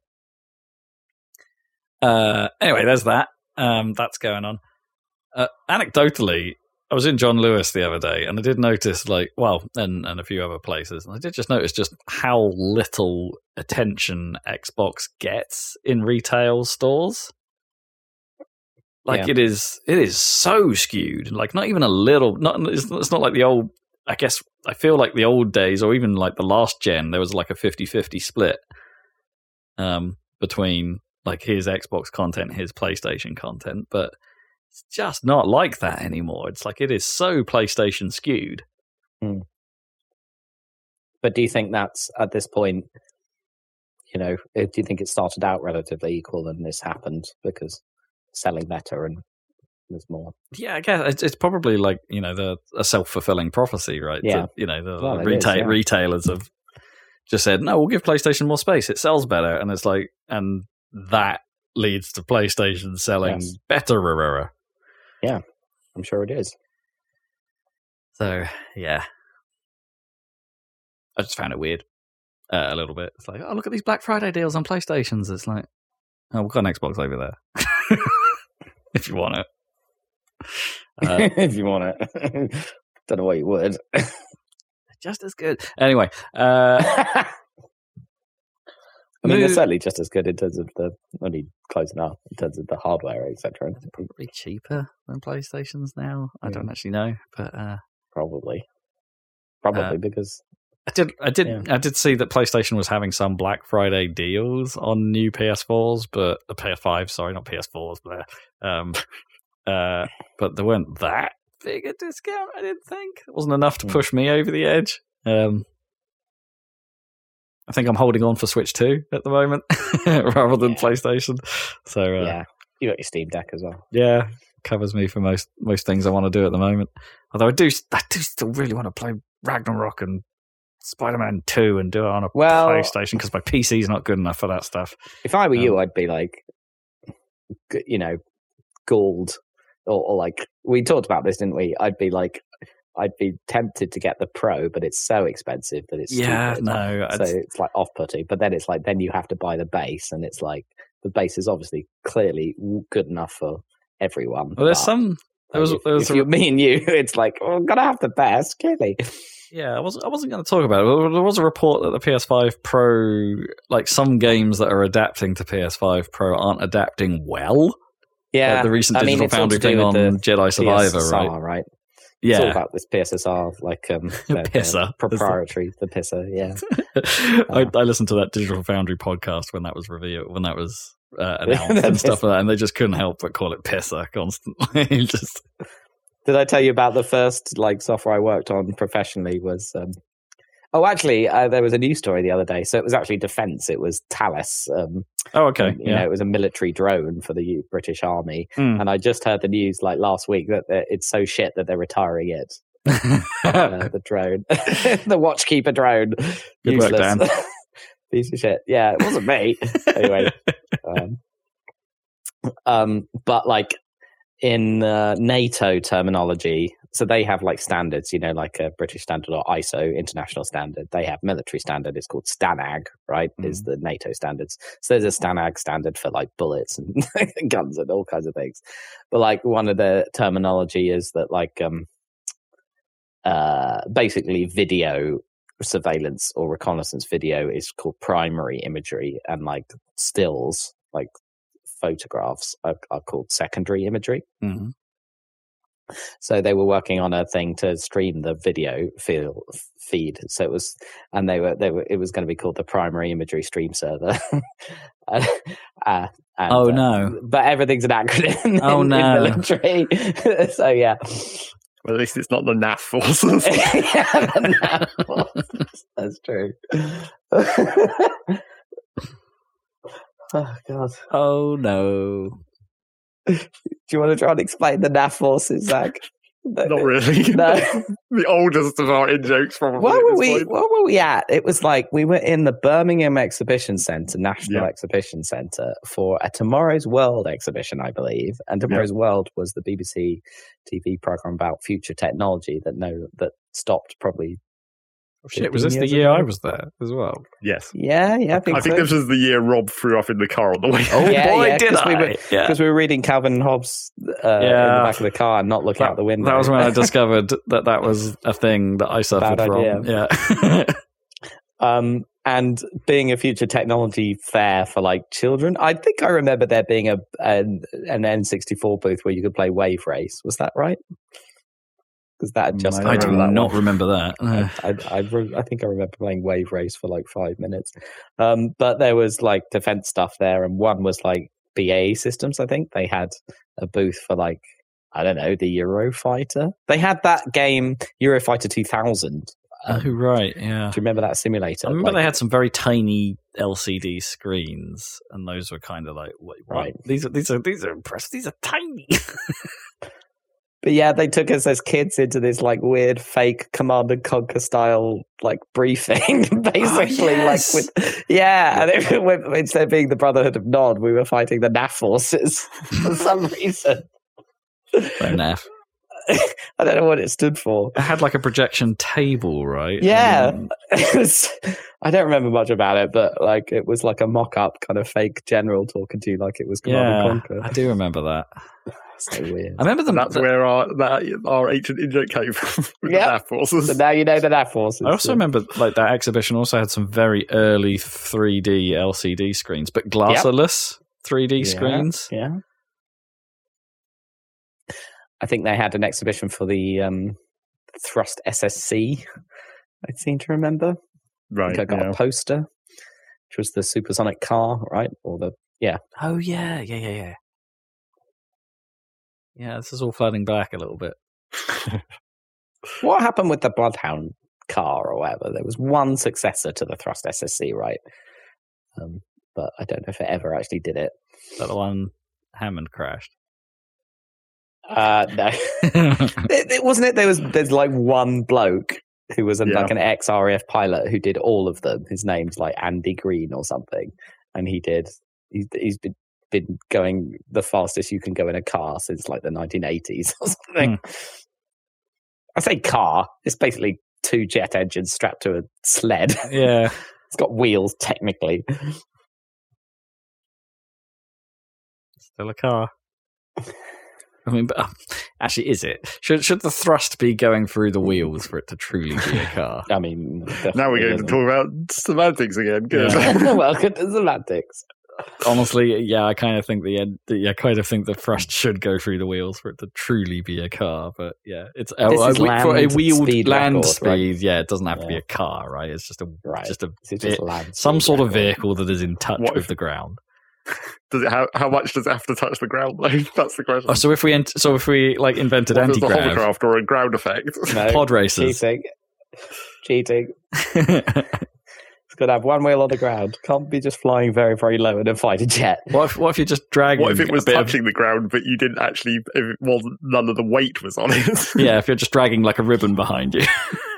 uh, anyway, there's that. Um, that's going on. Uh, anecdotally, I was in John Lewis the other day, and I did notice, like, well, and, and a few other places, and I did just notice just how little attention Xbox gets in retail stores. Like yeah. it is, it is so skewed. Like not even a little. Not it's, it's not like the old. I guess I feel like the old days, or even like the last gen, there was like a fifty-fifty split um, between like his Xbox content, his PlayStation content, but it's just not like that anymore. It's like it is so PlayStation skewed. Hmm. But do you think that's at this point, you know, do you think it started out relatively equal and this happened because selling better and there's more? Yeah, I guess it's, it's probably like, you know, the a self-fulfilling prophecy, right? Yeah. To, you know, the well, reta- is, yeah. retailers have just said, no, we'll give PlayStation more space. It sells better. And it's like, and that leads to PlayStation selling yes. better. Yeah, I'm sure it is. So, yeah. I just found it weird uh, a little bit. It's like, oh, look at these Black Friday deals on PlayStations. It's like, oh, we've got an Xbox over there. If you want it. Uh, if you want it. Don't know why you would. Just as good. Anyway. Uh, I mean, they're certainly just as good in terms of the, only close enough, in terms of the hardware, et cetera. Probably cheaper than PlayStations now. I yeah. don't actually know, but uh, probably, probably uh, because I did, I did, yeah. I did see that PlayStation was having some Black Friday deals on new P S fours, but the P S five, sorry, not P S fours, but um, uh, but they weren't that big a discount. I didn't think it wasn't enough to push me over the edge. Um, I think I'm holding on for Switch two at the moment rather than yeah. PlayStation. So uh, yeah, you got your Steam Deck as well. Yeah, covers me for most most things I want to do at the moment. Although I do, I do still really want to play Ragnarok and Spider-Man two and do it on a well, PlayStation because my P C is not good enough for that stuff. If I were um, you, I'd be like, you know, galled or, or like we talked about this, didn't we? I'd be like. I'd be tempted to get the Pro, but it's so expensive that it's yeah, stupid. no. So it's like off-putting. But then it's like then you have to buy the base, and it's like the base is obviously clearly good enough for everyone. Well, there's some. There was, if, there was if a, you're me and you, it's like oh, I'm gonna have the best, clearly. Yeah, I wasn't. I wasn't going to talk about it. There was a report that the P S five Pro, like some games that are adapting to P S five Pro, aren't adapting well. Yeah, like the recent I Digital mean, Foundry thing on Jedi Survivor, P S S R, right? right? Yeah. It's all about this P S S R, like um, the, Pisser. The proprietary, the Pisser, yeah. I, I listened to that Digital Foundry podcast when that was revealed, when that was uh, announced and stuff like that, and they just couldn't help but call it Pisser constantly. Just Did I tell you about the first like software I worked on professionally was um, Oh, actually, uh, there was a news story the other day. So it was actually defence. It was Thales. Um, Oh, okay. and, you yeah. know, it was a military drone for the U- British Army. Mm. And I just heard the news like last week that that it's so shit that they're retiring it. uh, the drone, the watchkeeper drone. Good work, Dan. Piece of shit. Yeah, it wasn't me. Anyway, um, um, but like in uh, NATO terminology, so they have like standards, you know, like a British standard or I S O international standard. They have military standard. It's called STANAG, right? Mm. Is the NATO standards. So there's a STANAG standard for like bullets and guns and all kinds of things. But like one of the terminology is that like um, uh, basically video surveillance or reconnaissance video is called primary imagery, and like stills, like photographs, are, are called secondary imagery. Mm-hmm. So they were working on a thing to stream the video feel, feed. So it was, and they were, they were, it was going to be called the primary imagery stream server. uh, and, oh uh, no! But everything's an acronym. Oh in, no! In military. So yeah. Well, at least it's not the N A F forces. Yeah, the N A F forces. That's true. Oh god. Oh no. Do you want to try and explain the N A F forces, Zach? Not really. No. The oldest of our in jokes, probably. Where were we? Where were we at? It was like we were in the Birmingham Exhibition Centre, National yeah. Exhibition Centre, for a Tomorrow's World exhibition, I believe. And Tomorrow's yeah. World was the B B C T V program about future technology that no that stopped probably. Oh, shit, was this the year ago? I was there as well? Yes. Yeah, yeah. I think, I think so. This was the year Rob threw up in the car on the way. Oh yeah, boy, yeah, did I! Because we, yeah. we were reading Calvin and Hobbes uh, yeah. in the back of the car and not looking that, out the window. That was when I discovered that that was a thing that I suffered Bad from. idea. Yeah. um, and being a future technology fair for like children, I think I remember there being a an, an N sixty-four booth where you could play Wave Race. Was that right? Because that had just I do that not one. remember that. I, I, I, re- I think I remember playing Wave Race for like five minutes. Um, but there was like defense stuff there, and one was like B A E Systems. I think they had a booth for like I don't know the Eurofighter. They had that game Eurofighter two thousand. Um, oh right, yeah. Do you remember that simulator? I remember like, they had some very tiny L C D screens, and those were kind of like, what, what? Right. These are these are these are impressive. These are tiny. But yeah, they took us as kids into this like weird fake Command and Conquer style like briefing, basically. Oh, yes. Like with yeah, and it, instead of being the Brotherhood of Nod, we were fighting the N A F forces for some reason. N A F. I don't know what it stood for. It had like a projection table, right? Yeah, um, it was, I don't remember much about it, but like it was like a mock-up kind of fake general talking to you like it was Command yeah, and Conquer. I do remember that. So weird. I remember them. That's the, where our that, our ancient in-joke came from with yep. the N A F forces. So now you know the N A F forces. I also yeah. remember like that exhibition also had some very early three D L C D screens, but glassless yep. three D yeah, screens. Yeah. I think they had an exhibition for the um, Thrust S S C. I seem to remember. Right. I think I got yeah. a poster, which was the supersonic car, right? Or the yeah. Oh yeah, yeah, yeah, yeah. Yeah, this is all flooding back a little bit. What happened with the Bloodhound car or whatever? There was one successor to the Thrust S S C, right? Um, but I don't know if it ever actually did it. Is that the one Hammond crashed? Uh, no, it, it wasn't it. There was there's like one bloke who was an, yeah. like an ex R A F pilot who did all of them. His name's like Andy Green or something, and he did. He's he's been, been going the fastest you can go in a car since like the nineteen eighties or something. Hmm. I say car. It's basically two jet engines strapped to a sled. Yeah, it's got wheels technically. Still a car. I mean, but, um, actually, is it? Should should the thrust be going through the wheels for it to truly be a car? I mean, now we're going isn't. to talk about semantics again. Good. Yeah. Welcome to semantics. Honestly, yeah, I kind of think the, the I kind of think the thrust should go through the wheels for it to truly be a car. But yeah, it's uh, uh, for a wheeled speed land record, speed. Right? Yeah, it doesn't have yeah. to be a car, right? It's just a right. just a it's just land some sort record. of vehicle that is in touch what with if, the ground. Does it? How, how much does it have to touch the ground? Though that's the question. Oh, so if we ent- so if we like invented anti anti-grav, hovercraft or a ground effect, no, pod racers, cheating, cheating. It's got to have one wheel on the ground. Can't be just flying very, very low in a fighter jet. What if, what if you're just dragging? What if it was a bit touching of, the ground, but you didn't actually? If it wasn't, none of the weight was on it. yeah, if you're just dragging like a ribbon behind you.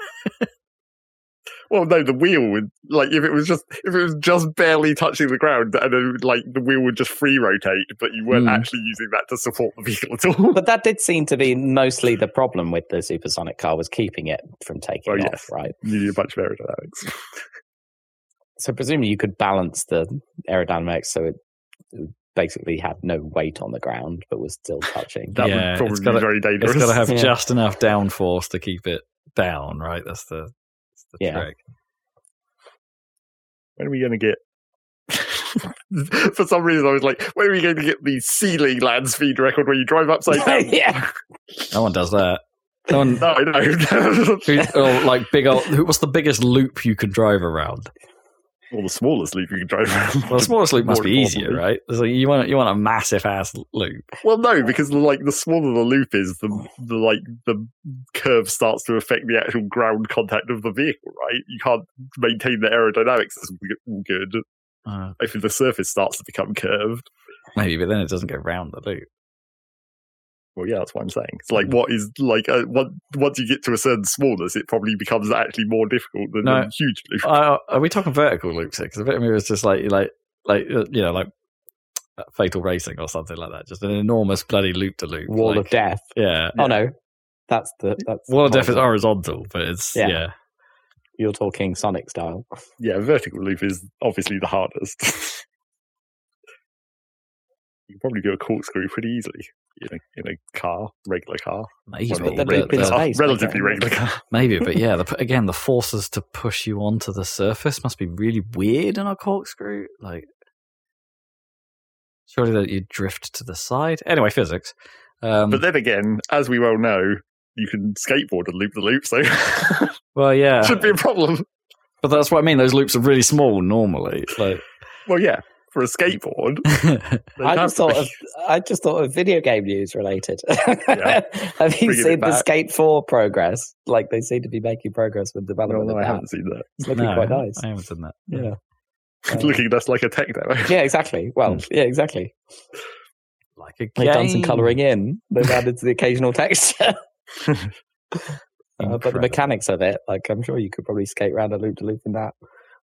Well, no, the wheel would like if it was just if it was just barely touching the ground, and then like the wheel would just free rotate, but you weren't Mm. actually using that to support the vehicle at all. But that did seem to be mostly the problem with the supersonic car was keeping it from taking Oh, off, yes. right? You need a bunch of aerodynamics. So presumably you could balance the aerodynamics so it basically had no weight on the ground, but was still touching. That Yeah, would probably it's gotta- be very dangerous. It's got to have Yeah. just enough downforce to keep it down, right? That's the, that's the Yeah. trick. When are we going to get? For some reason, I was like, when are we going to get the ceiling land speed record where you drive upside down? Yeah. No one does that. No one. No, I know. Who- or like big old. who- What's the biggest loop you can drive around? Or the smallest loop you can drive around. Well, the smallest loop must More be easier, importantly. right? So you want you want a massive ass loop. Well, no, because like the smaller the loop is, the the like the curve starts to affect the actual ground contact of the vehicle, right? You can't maintain the aerodynamics as good Uh, if the surface starts to become curved. maybe, but then it doesn't go round the loop. Well, yeah, that's what I'm saying. It's like what is like uh, once once you get to a certain smallness, it probably becomes actually more difficult than No. a huge loop. Uh, are we talking vertical loops here? Because a bit of me was just like like like uh, you know like uh, Fatal Racing or something like that. Just an enormous bloody loop to loop. Wall like, of Death. Yeah. Oh no, that's the that's Wall of the Death is horizontal. horizontal, but it's Yeah. yeah. You're talking Sonic style. Yeah, vertical loop is obviously the hardest. You can probably do a corkscrew pretty easily in a, in a car, regular car. Maybe, Well, not the regular loop in car, space, relatively don't they? regular car. maybe, but yeah, the, again, the forces to push you onto the surface must be really weird in a corkscrew. Like, surely that you drift to the side. Anyway, physics. Um, But then again, as we well know, you can skateboard and loop the loop, so well, yeah, should be a problem. but that's what I mean. Those loops are really small normally. Like, Well, yeah, for a skateboard. they'd I have just to thought be. of I just thought of video game news related. Yeah. Have you Bringing it seen the back. Skate four progress? Like they seem to be making progress with No, development no, of I that. haven't seen that. It's looking no, quite nice. I haven't done that. Yeah. Uh, Looking less like a tech demo. yeah, exactly. Well, Hmm. yeah, exactly. Like a They've done some game. colouring in. They've added the occasional texture. Uh, but the Incredible. mechanics of it, like I'm sure you could probably skate around a loop to loop in that.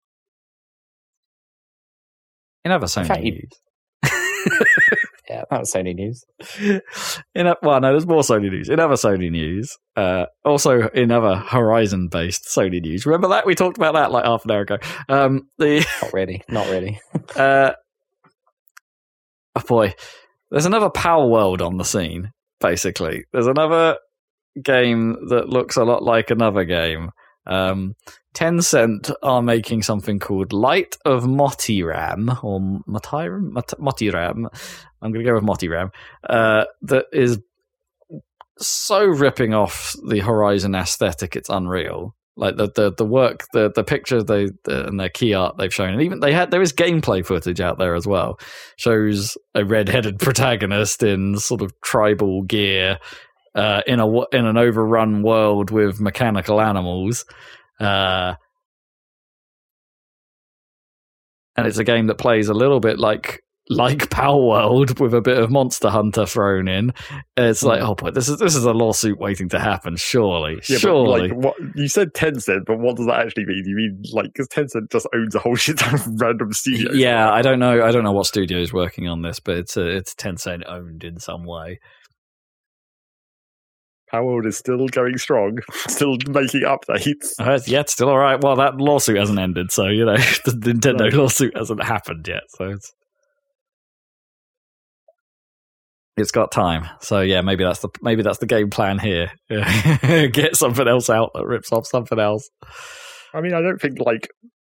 In other Sony fact, you- news. Yeah, that was Sony news. In a, well, no, there's more Sony news. In other Sony news, uh, also in other Horizon-based Sony news. Remember that we talked about that like half an hour ago. Um, the Not really. Not really. uh, oh boy, there's another Power World on the scene. Basically, there's another game that looks a lot like another game. Um, Tencent are making something called Light of Motiram or Motiram, Mot- Motiram. I'm going to go with Motiram. Uh, that is so ripping off the Horizon aesthetic, it's unreal. Like the the, the work, the the picture they the, and their key art they've shown, and even they had there is gameplay footage out there as well. Shows a red-headed protagonist in sort of tribal gear. Uh, in a in an overrun world with mechanical animals, uh, and it's a game that plays a little bit like like Power World with a bit of Monster Hunter thrown in. It's like, oh boy, this is this is a lawsuit waiting to happen. Surely, Yeah, surely. but like, what you said Tencent, but what does that actually mean? You mean like because Tencent just owns a whole shit ton of random studios? Yeah, I don't know. I don't know what studio is working on this, but it's uh, it's Tencent owned in some way. Power World is still going strong, still making updates. Uh, yeah, it's still all right. Well, that lawsuit hasn't ended, so you know the Nintendo Right. lawsuit hasn't happened yet. So it's it's got time. So yeah, maybe that's the maybe that's the game plan here. Yeah. Get something else out that rips off something else. I mean, I don't think like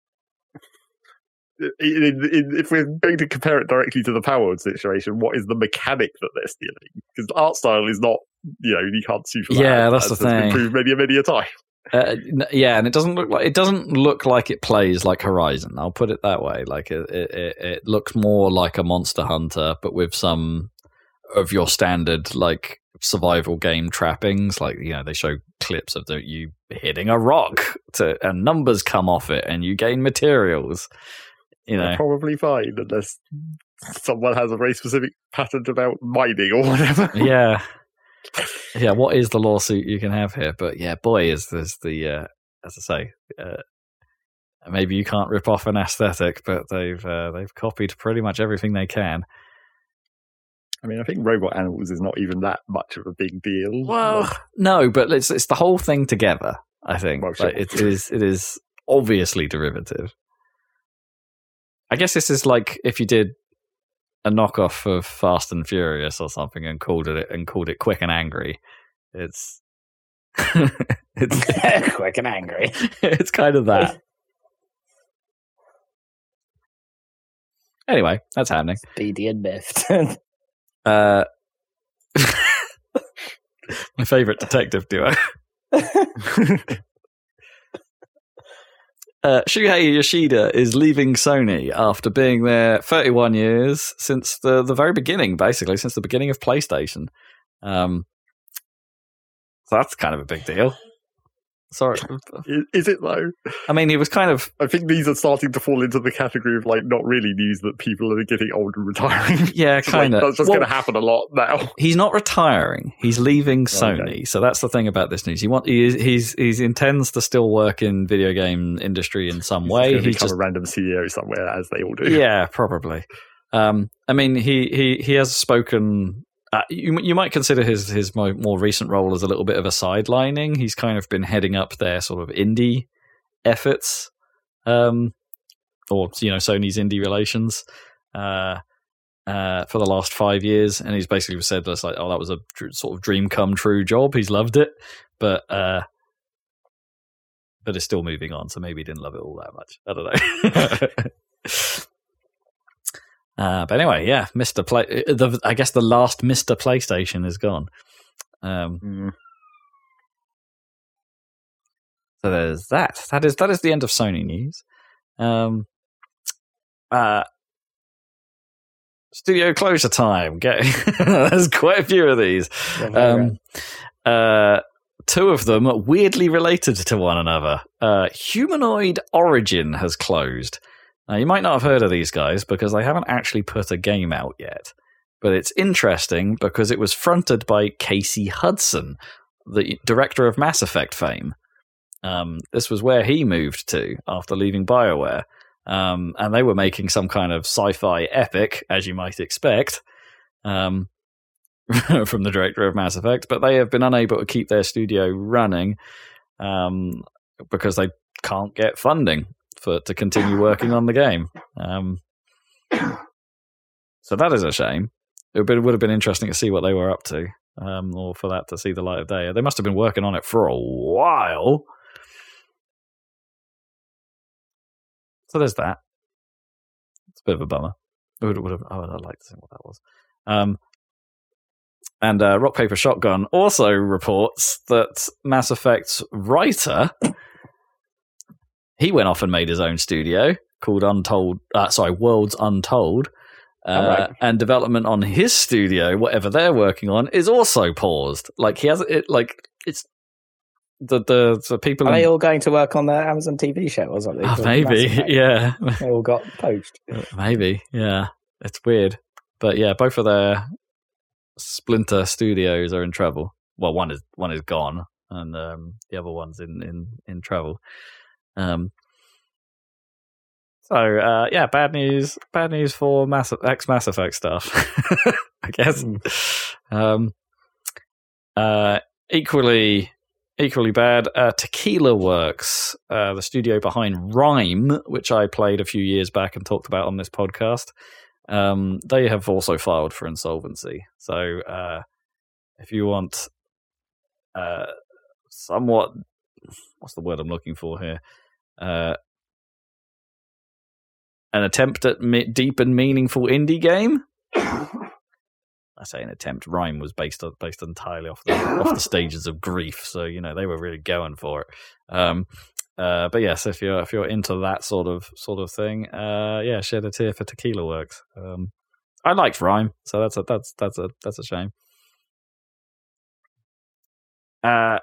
in, in, if we're going to compare it directly to the Power World situation, what is the mechanic that they're stealing? Because the art style is not, you know, you can't sue for that. Yeah, that's As the has been thing. proved many, many a time. Uh, n- yeah, and it doesn't look like it doesn't look like it plays like Horizon. I'll put it that way. Like it, it, it, it looks more like a Monster Hunter, but with some of your standard like survival game trappings. Like, you know, they show clips of the, you hitting a rock to, and numbers come off it, and you gain materials. You know, They're probably fine unless someone has a very specific patent about mining or whatever. yeah, yeah. What is the lawsuit you can have here? But yeah, boy, is there's the uh, as I say, uh, maybe you can't rip off an aesthetic, but they've uh, they've copied pretty much everything they can. I mean, I think Robot Animals is not even that much of a big deal. Well, like, no, but it's it's the whole thing together. I think Well, sure. like, it is it is obviously derivative. I guess this is like if you did a knockoff of Fast and Furious or something and called it and called it Quick and Angry. It's it's Quick and Angry. It's kind of that. Anyway, that's happening. Speedy and Miffed. Uh, my favorite detective duo. Uh, Shuhei Yoshida is leaving Sony after being there thirty-one years since the, the very beginning, basically, since the beginning of PlayStation. Um, so that's kind of a big deal. Sorry. is, is it though? I mean, he was kind of... I think these are starting to fall into the category of like not really news that people are getting old and retiring. Yeah, kind of. Like, that's just well, going to happen a lot now. He's not retiring. He's leaving Sony. Okay. So that's the thing about this news. He want he he's he's intends to still work in video game industry in some he's way. He's just a random C E O somewhere, as they all do. Yeah, probably. Um, I mean, he he he has spoken. Uh, you you might consider his his more, more recent role as a little bit of a sidelining. He's kind of been heading up their sort of indie efforts, um, or you know, Sony's indie relations. Uh, Uh, for the last five years, and he's basically said that's like, oh, that was a dr- sort of dream come true job. He's loved it, but uh, but it's still moving on. So maybe he didn't love it all that much. I don't know. uh, but anyway, yeah, Mister Play. The, I guess the last Mister PlayStation is gone. Um, mm. So there's that. That is that is the end of Sony news. Um, uh. Studio closure time. Get, there's quite a few of these. Um, uh, two of them are weirdly related to one another. Uh, Humanoid Origin has closed. Now, you might not have heard of these guys because they haven't actually put a game out yet. But it's interesting because it was fronted by Casey Hudson, the director of Mass Effect fame. Um, this was where he moved to after leaving BioWare. Um, and they were making some kind of sci-fi epic, as you might expect, um, from the director of Mass Effect. But they have been unable to keep their studio running um, because they can't get funding for to continue working on the game. Um, so that is a shame. It would, it would have been interesting to see what they were up to, um, or for that to see the light of day. They must have been working on it for a while. So there's that. It's a bit of a bummer. I would, would have, I would have liked to see what that was. Um, and uh, Rock Paper Shotgun also reports that Mass Effect's writer, he went off and made his own studio called Untold. Uh, sorry, Worlds Untold. Uh, right. And development on his studio, whatever they're working on, is also paused. Like he has it. Like it's. The, the the people are in... they all going to work on their Amazon T V show or something? Oh, maybe, yeah. They all got poached. Maybe, yeah. It's weird, but yeah, both of their splinter studios are in trouble. Well, one is one is gone, and um, the other one's in in in trouble. Um. So uh, yeah, bad news. Bad news for Mass ex Mass Effect stuff. I guess. Um. Uh. Equally. Equally bad, uh, Tequila Works, uh, the studio behind Rime, which I played a few years back and talked about on this podcast. Um, they have also filed for insolvency. So uh, if you want uh, somewhat, what's the word I'm looking for here? Uh, an attempt at me- deep and meaningful indie game? I say an attempt. Rime was based on, based entirely off the off the stages of grief, so you know they were really going for it. Um, uh, but yes, if you're if you're into that sort of sort of thing, uh, yeah, shed a tear for Tequila Works. Um, I liked Rime, so that's a that's that's a that's a shame. Uh,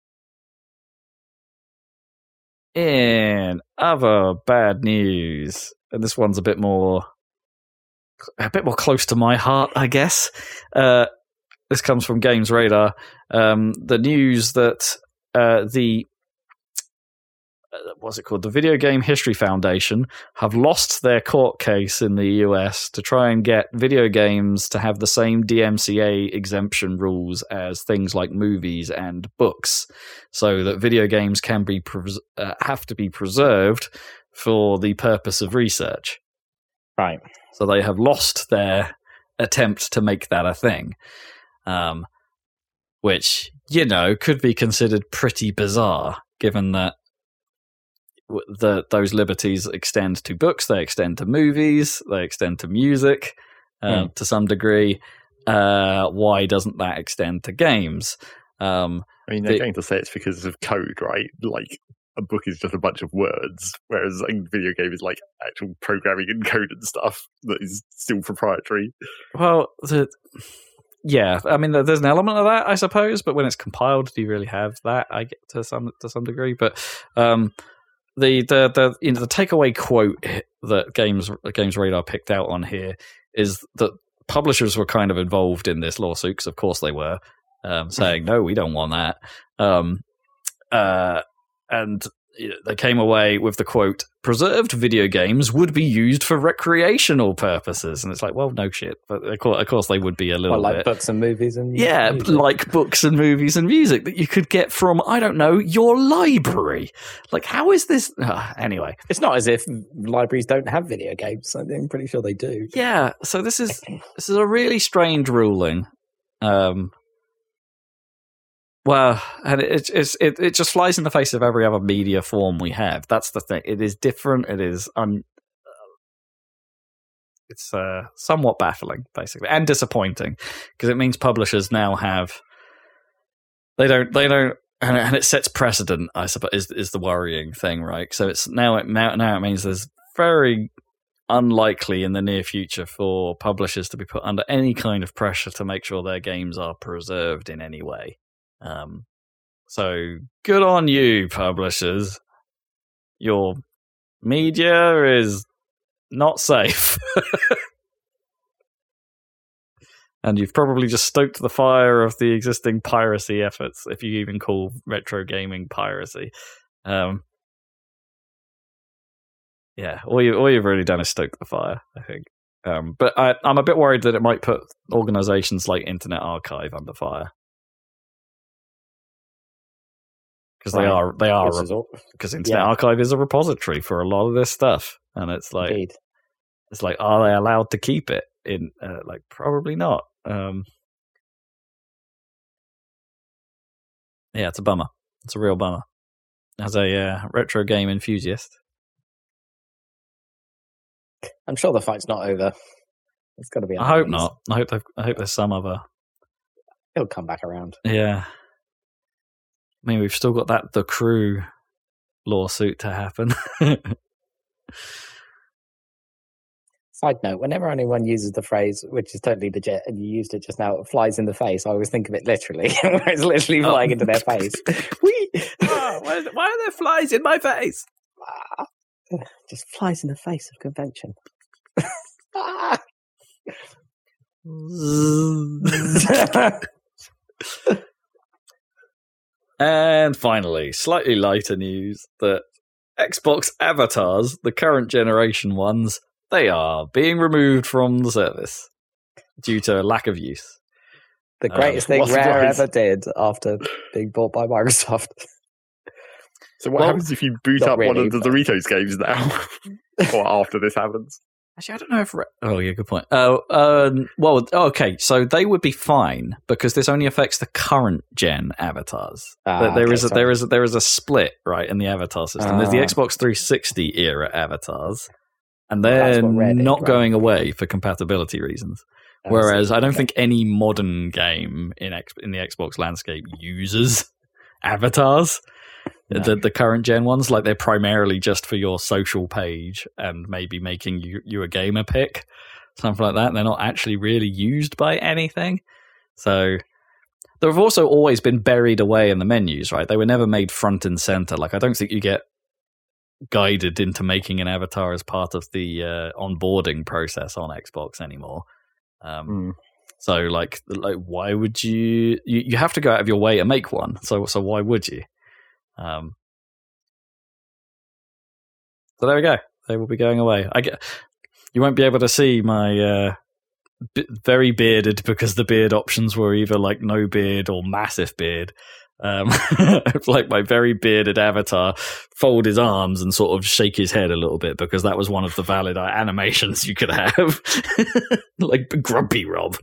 in other bad news, and this one's a bit more, a bit more close to my heart, I guess. Uh, this comes from Games Radar. Um, the news that uh, the uh, what's it called? The Video Game History Foundation have lost their court case in the U S to try and get video games to have the same D M C A exemption rules as things like movies and books, so that video games can be pres- uh, have to be preserved for the purpose of research. Right. So they have lost their attempt to make that a thing, um, which, you know, could be considered pretty bizarre, given that the, those liberties extend to books, they extend to movies, they extend to music uh, mm. to some degree. Uh, why doesn't that extend to games? Um, I mean, they're the, going to say it's because of code, right? Like, a book is just a bunch of words, whereas a video game is like actual programming and code and stuff that is still proprietary. Well, the, yeah, I mean, there's an element of that, I suppose, but when it's compiled, do you really have that? I get to some to some degree, but um, the the the you know the takeaway quote that Games Games Radar picked out on here is that publishers were kind of involved in this lawsuit, because of course they were, um, saying no, we don't want that. Um, uh, And you know, they came away with the quote, preserved video games would be used for recreational purposes. And it's like, well, no shit. But of course, of course they would be a little well, like bit. books and movies and Yeah, music. like books and movies and music that you could get from, I don't know, your library. Like, how is this? Uh, anyway. It's not as if libraries don't have video games. I'm pretty sure they do. Yeah, so this is this is a really strange ruling. Um, Well, and it, it's it it just flies in the face of every other media form we have. That's the thing. It is different. It is un. It's uh, somewhat baffling, basically, and disappointing, because it means publishers now have. They don't. They don't, and it, and it sets precedent. I suppose is is the worrying thing, right? So it's now it now, now it means there's very unlikely in the near future for publishers to be put under any kind of pressure to make sure their games are preserved in any way. Um, so good on you, publishers. Your media is not safe. And you've probably just stoked the fire of the existing piracy efforts, if you even call retro gaming piracy. Um, yeah, all, you, all you've really done is stoke the fire, I think. Um, but I, I'm a bit worried that it might put organizations like Internet Archive under fire. Because they are, they are, because Internet yeah. Archive is a repository for a lot of this stuff, and it's like, Indeed. it's like, are they allowed to keep it in? Uh, like, probably not. Um, yeah, it's a bummer. It's a real bummer. As a uh, retro game enthusiast, I'm sure the fight's not over. It's got to be. I hope not. I hope. I hope there's some other. It'll come back around. Yeah. I mean, we've still got that The Crew lawsuit to happen. Side note, whenever anyone uses the phrase, which is totally legit, and you used it just now, it flies in the face, I always think of it literally, where it's literally oh. flying into their face. Whee! Oh, why, why are there flies in my face? Ah, just flies in the face of convention. ah. And finally, slightly lighter news that Xbox avatars, the current generation ones, they are being removed from the service due to lack of use. The greatest um, thing Rare right? ever did after being bought by Microsoft. So what well, happens if you boot up really, one of the Doritos games now? Or after this happens? Actually, I don't know if... Re- oh, yeah, good point. Uh, um, well, okay, so they would be fine because this only affects the current gen avatars. Ah, there, okay, is a, there, is a, there is a split, right, in the avatar system. Ah. There's the Xbox three sixty era avatars, and they're well, not did, going right? away for compatibility reasons. Oh, Whereas I don't okay. think any modern game in X, in the Xbox landscape uses avatars. No. The the current gen ones, like they're primarily just for your social page and maybe making you, you a gamer pick, something like that. They're not actually really used by anything. So There have also always been buried away in the menus, right? They were never made front and center. Like, I don't think you get guided into making an avatar as part of the uh, onboarding process on Xbox anymore. Um, Mm. So, like, like, why would you, you? You have to go out of your way to make one. So, so why would you? Um, so there we go. They will be going away. I get. You won't be able to see my uh, b- very bearded, because the beard options were either like no beard or massive beard. Um, like my very bearded avatar fold his arms and sort of shake his head a little bit, because that was one of the valid animations you could have. Like Grumpy Rob.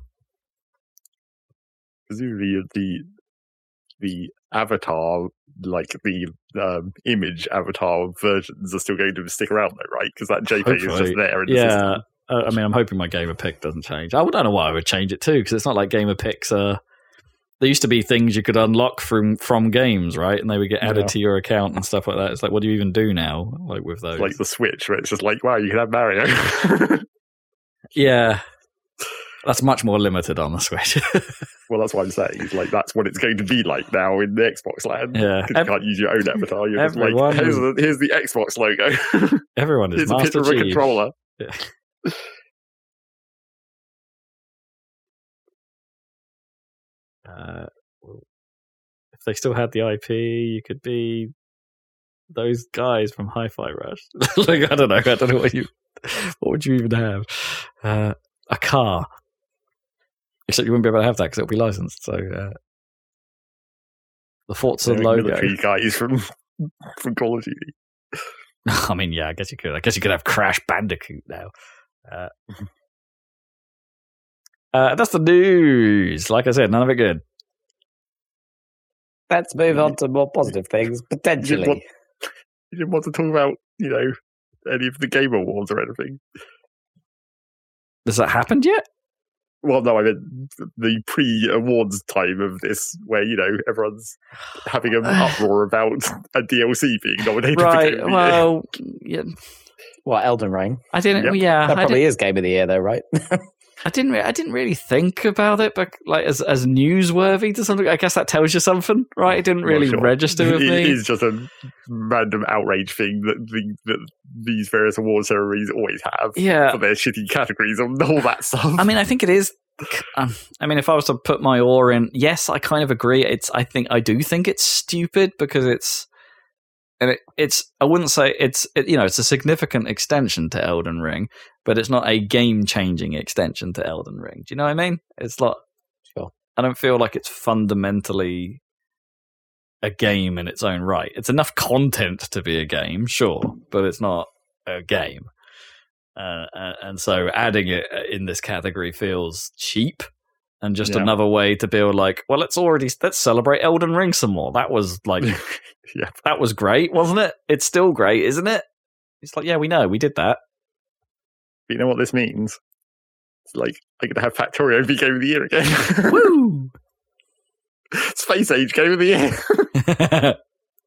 Presumably the the avatar, like the um, image avatar versions, are still going to stick around though, right? Because that JPEG is just there in the yeah. system. Uh, I mean, I'm hoping my gamer pick doesn't change. I don't know why I would change it too, because it's not like gamer picks are. There used to be things you could unlock from from games, right? And they would get added Yeah. to your account and stuff like that. It's like, what do you even do now, like with those? Like the Switch, where it's just like, wow, you can have Mario. Yeah, that's much more limited on the Switch. Well, that's what I'm saying. It's like that's what it's going to be like now in the Xbox land. Yeah. 'Cause Ev- you can't use your own avatar. You're just like, everyone here's is- the, here's the Xbox logo. Everyone is Here's a Master picture of a Chief. controller. Yeah. Uh, well, if they still had the I P, you could be those guys from Hi-Fi Rush. Like, I don't know. I don't know what you. What would you even have? Uh, a car. Except you wouldn't be able to have that because it'll be licensed. So uh, the Forza They're logo. military guys from from Call of Duty. I mean, yeah, I guess you could. I guess you could have Crash Bandicoot now. Uh, uh, that's the news. Like I said, none of it good. Let's move on to more positive things, potentially. want- You didn't want to talk about, you know, any of the Game Awards or anything. Has that happened yet? Well, no, I meant the pre-awards time of this, where, you know, everyone's having an uproar about a D L C being nominated for Right. Game of the Year. Well, yeah, What, Elden Ring? I didn't. Yep. Yeah, That I, probably did, is Game of the Year, though, right? I didn't. Re- I didn't really think about it, but like as as newsworthy to something. I guess that tells you something, right? It didn't Well, really sure. register with It me. is just a random outrage thing that, the, that these various award ceremonies always have Yeah. for their shitty categories and all that stuff. I mean, I think it is. Um, I mean, if I was to put my oar in, yes, I kind of agree. It's. I think I do think it's stupid because it's, and it, it's. I wouldn't say it's. It, you know, it's a significant extension to Elden Ring, but it's not a game-changing extension to Elden Ring. Do you know what I mean? It's not. Sure. I don't feel like it's fundamentally a game in its own right. It's enough content to be a game, sure, but it's not a game. Uh, and so adding it in this category feels cheap and just Yeah. another way to be like, well, let's already let's celebrate Elden Ring some more. That was like, Yeah. that was great, wasn't it? It's still great, isn't it? It's like, yeah, we know we did that. But you know what this means? It's like, I'm going to have Factorio be Game of the Year again. Woo! Space Age Game of the Year.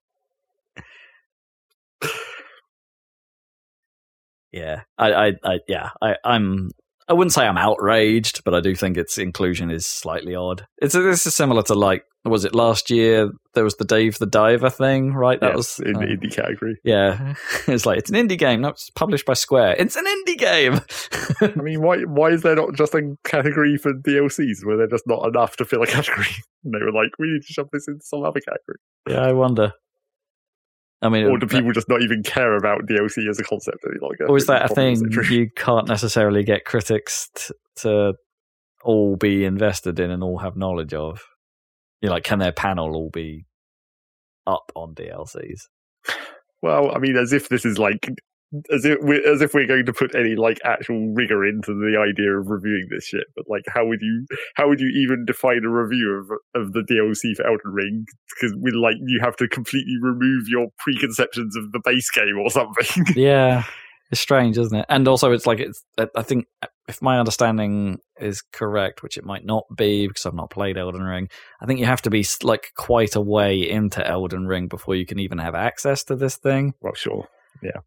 Yeah, I, I, I yeah, I, I'm. I wouldn't say I'm outraged, but I do think its inclusion is slightly odd. It's this is similar to like, was it last year? There was the Dave the Diver thing, right? That Yes, was in the um, indie category. yeah. It's like it's an indie game. No, it's published by Square. It's an indie game. I mean, why why is there not just a category for D L Cs where they're just not enough to fill a category? And they were like, we need to shove this into some other category. Yeah, I wonder. I mean, Or do people just not even care about D L C as a concept any longer? or is Which that a probably thing also true. you can't necessarily get critics t- to all be invested in and all have knowledge of? You're like, can their panel all be up on D L Cs? Well, I mean, as if this is like, as if we're, as if we're going to put any like actual rigor into the idea of reviewing this shit. But like, how would you, how would you even define a review of of the D L C for Elden Ring? Because with like, you have to completely remove your preconceptions of the base game or something. Yeah, it's strange, isn't it? And also, it's like it's. I think if my understanding is correct, which it might not be because I've not played Elden Ring, I think you have to be like quite a way into Elden Ring before you can even have access to this thing. Well, sure, yeah.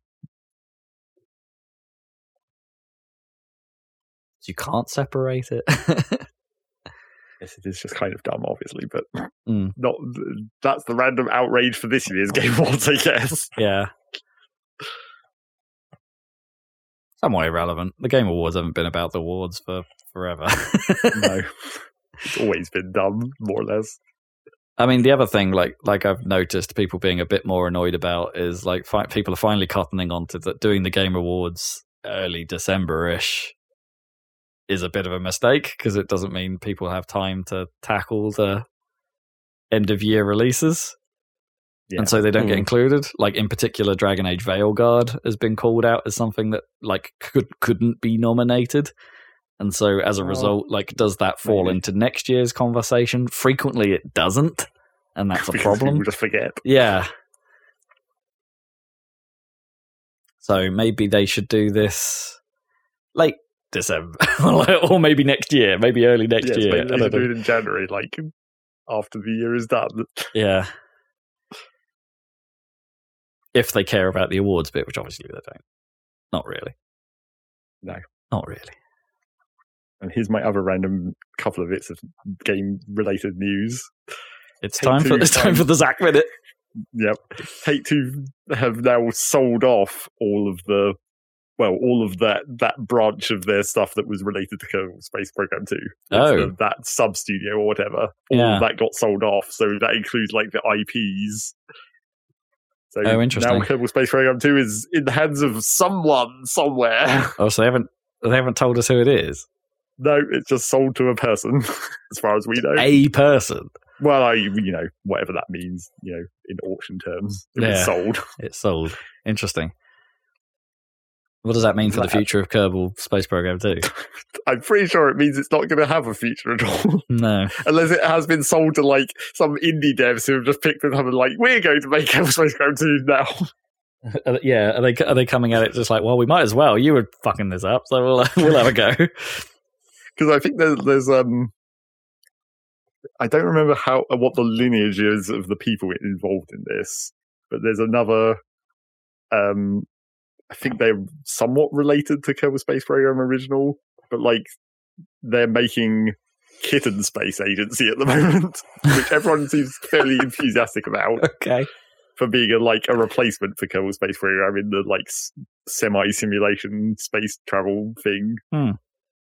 You can't separate it. Yes, it is just kind of dumb, obviously, but Mm. not. That's the random outrage for this year's Game Awards, I guess. Yeah. Somewhat irrelevant. The Game Awards haven't been about the awards for forever. No, it's always been dumb, more or less. I mean, the other thing, like like I've noticed people being a bit more annoyed about is like fi- people are finally cottoning on to that doing the Game Awards early December-ish is a bit of a mistake because it doesn't mean people have time to tackle the end of year releases. Yeah. And so they don't get Mm. included. Like in particular, Dragon Age Veilguard has been called out as something that like could couldn't be nominated. And so as a Oh, result, like does that fall maybe. into next year's conversation? Frequently it doesn't, and that's a Because problem. people just forget. Yeah. So maybe they should do this late December, or maybe next year, maybe early next Yes, year. maybe I they don't should do know. it in January, like after the year is done. Yeah. If they care about the awards bit, which obviously they don't. Not really. No. Not really. And here's my other random couple of bits of game-related news. It's Take time for two it's time times- for the Zach minute. Yep. Take-Two have now sold off all of the, well, all of that that branch of their stuff that was related to Kerbal Space Program two. That's Oh. the- that sub-studio or whatever. All Yeah. of that got sold off, so that includes like the I Ps. So Oh, interesting. now Kerbal Space Program two is in the hands of someone somewhere. Oh, so they haven't they haven't told us who it is. No, it's just sold to a person, as far as we know. A person. Well, I, you know, whatever that means, you know, in auction terms, it was Yeah. sold. It's sold. Interesting. What does that mean for the That- future of Kerbal Space Program two? I'm pretty sure it means it's not going to have a feature at all, No. unless it has been sold to like some indie devs who have just picked it up and like, we're going to make Kerbal Space Program two now. Are they- yeah, are they are they coming at it just like, well, we might as well. You were fucking this up, so we'll we'll have a go. Because I think there's, there's um, I don't remember how what the lineage is of the people involved in this, but there's another. Um, I think they're somewhat related to Kerbal Space Program original, but like they're making Kitten Space Agency at the moment, which everyone seems fairly enthusiastic about Okay. for being a like a replacement for Kerbal Space Program in the like s- semi-simulation space travel thing. Hmm.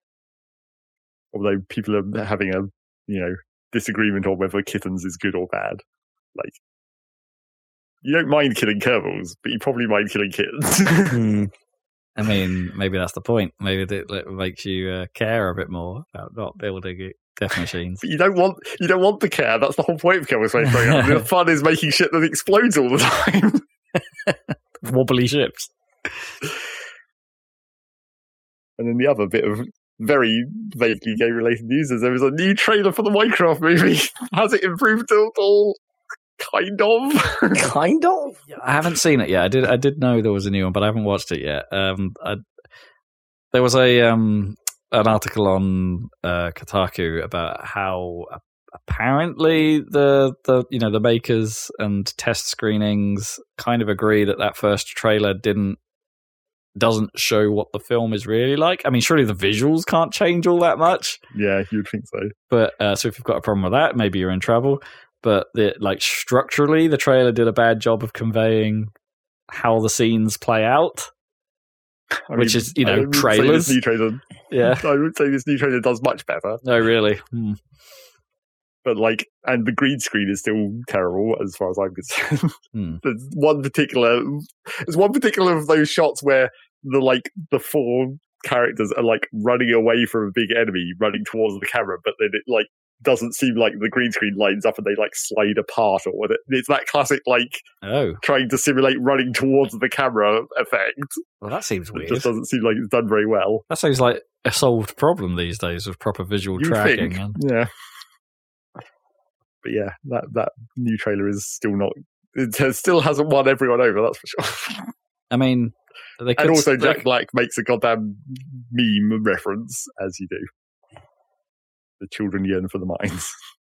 Although people are having a you know disagreement on whether Kittens is good or bad. Like you don't mind killing Kerbals, but you probably mind killing kittens. Hmm. I mean, maybe that's the point. Maybe it, it makes you uh, care a bit more about not building death machines. But you don't want you don't want the care. That's the whole point of Kerbal Space Program. The fun is making shit that explodes all the time. Wobbly ships. And then the other bit of very vaguely game related news is there was a new trailer for the Minecraft movie. Has it improved at all? Kind of. Kind of. I haven't seen it yet. I did. I did know there was a new one, but I haven't watched it yet. Um, I, there was a um an article on uh, Kotaku about how apparently the the you know the makers and test screenings kind of agree that that first trailer didn't doesn't show what the film is really like. I mean, surely the visuals can't change all that much. Yeah, you'd think so. But uh, so if you've got a problem with that, maybe you're in trouble. But the, like structurally, the trailer did a bad job of conveying how the scenes play out. I Which is, you I know, wouldn't say trailers. This new trailer, Yeah. I would say this new trailer does much better. No, really. Hmm. But like, and the green screen is still terrible as far as I'm concerned. Hmm. There's one particular, there's one particular of those shots where the like the four characters are like running away from a big enemy, running towards the camera, but then it like doesn't seem like the green screen lines up and they like slide apart or what. It's that classic like Oh, trying to simulate running towards the camera effect. well, that seems It weird. just doesn't seem like it's done very well. That sounds like a solved problem these days with proper visual You tracking. think? And, Yeah. But yeah, that, that new trailer is still not. It has- still hasn't won everyone over, that's for sure. I mean, they could And also, they- Jack Black makes a goddamn meme reference, as you do. The children yearn for the mines.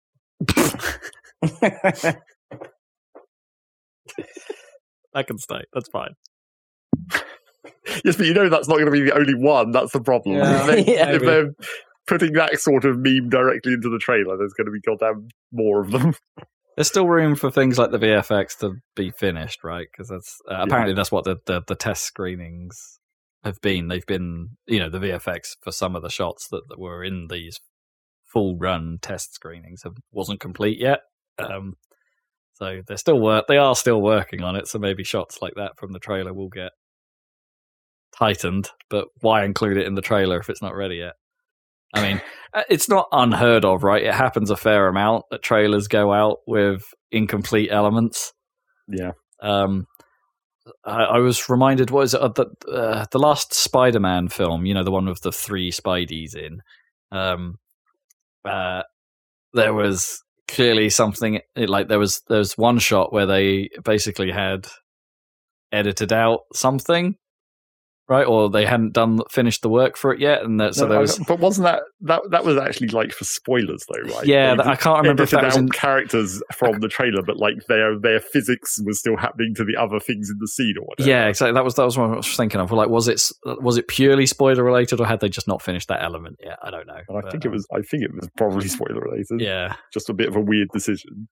I can stay. That's fine. Yes, but you know that's not going to be the only one. That's the problem. Yeah, if, they, yeah. if they're putting that sort of meme directly into the trailer, there's going to be goddamn more of them. There's still room for things like the V F X to be finished, right? Because that's uh, Yeah. apparently that's what the, the the test screenings have been. They've been, you know, the V F X for some of the shots that, that were in these full run test screenings have, wasn't complete yet. Um, so they're still work. They are still working on it. So maybe shots like that from the trailer will get tightened. But why include it in the trailer if it's not ready yet? I mean, it's not unheard of, right? It happens a fair amount that trailers go out with incomplete elements. Yeah. Um, I, I was reminded, what is it, uh, the, uh, the last Spider-Man film, you know, the one with the three Spideys in. Um, uh, there was clearly something, like there was there's one shot where they basically had edited out something. Right, or they hadn't done finished the work for it yet, and that, so No, there was. But wasn't that that that was actually like for spoilers though, right? Yeah, They that, I can't remember if that was out in. characters from the trailer, but like their their physics was still happening to the other things in the scene or whatever. Yeah, exactly. That was that was what I was thinking of. Like, was it was it purely spoiler related, or had they just not finished that element yet? I don't know. And I But, think it was. I think it was probably spoiler related. Yeah, Just a bit of a weird decision.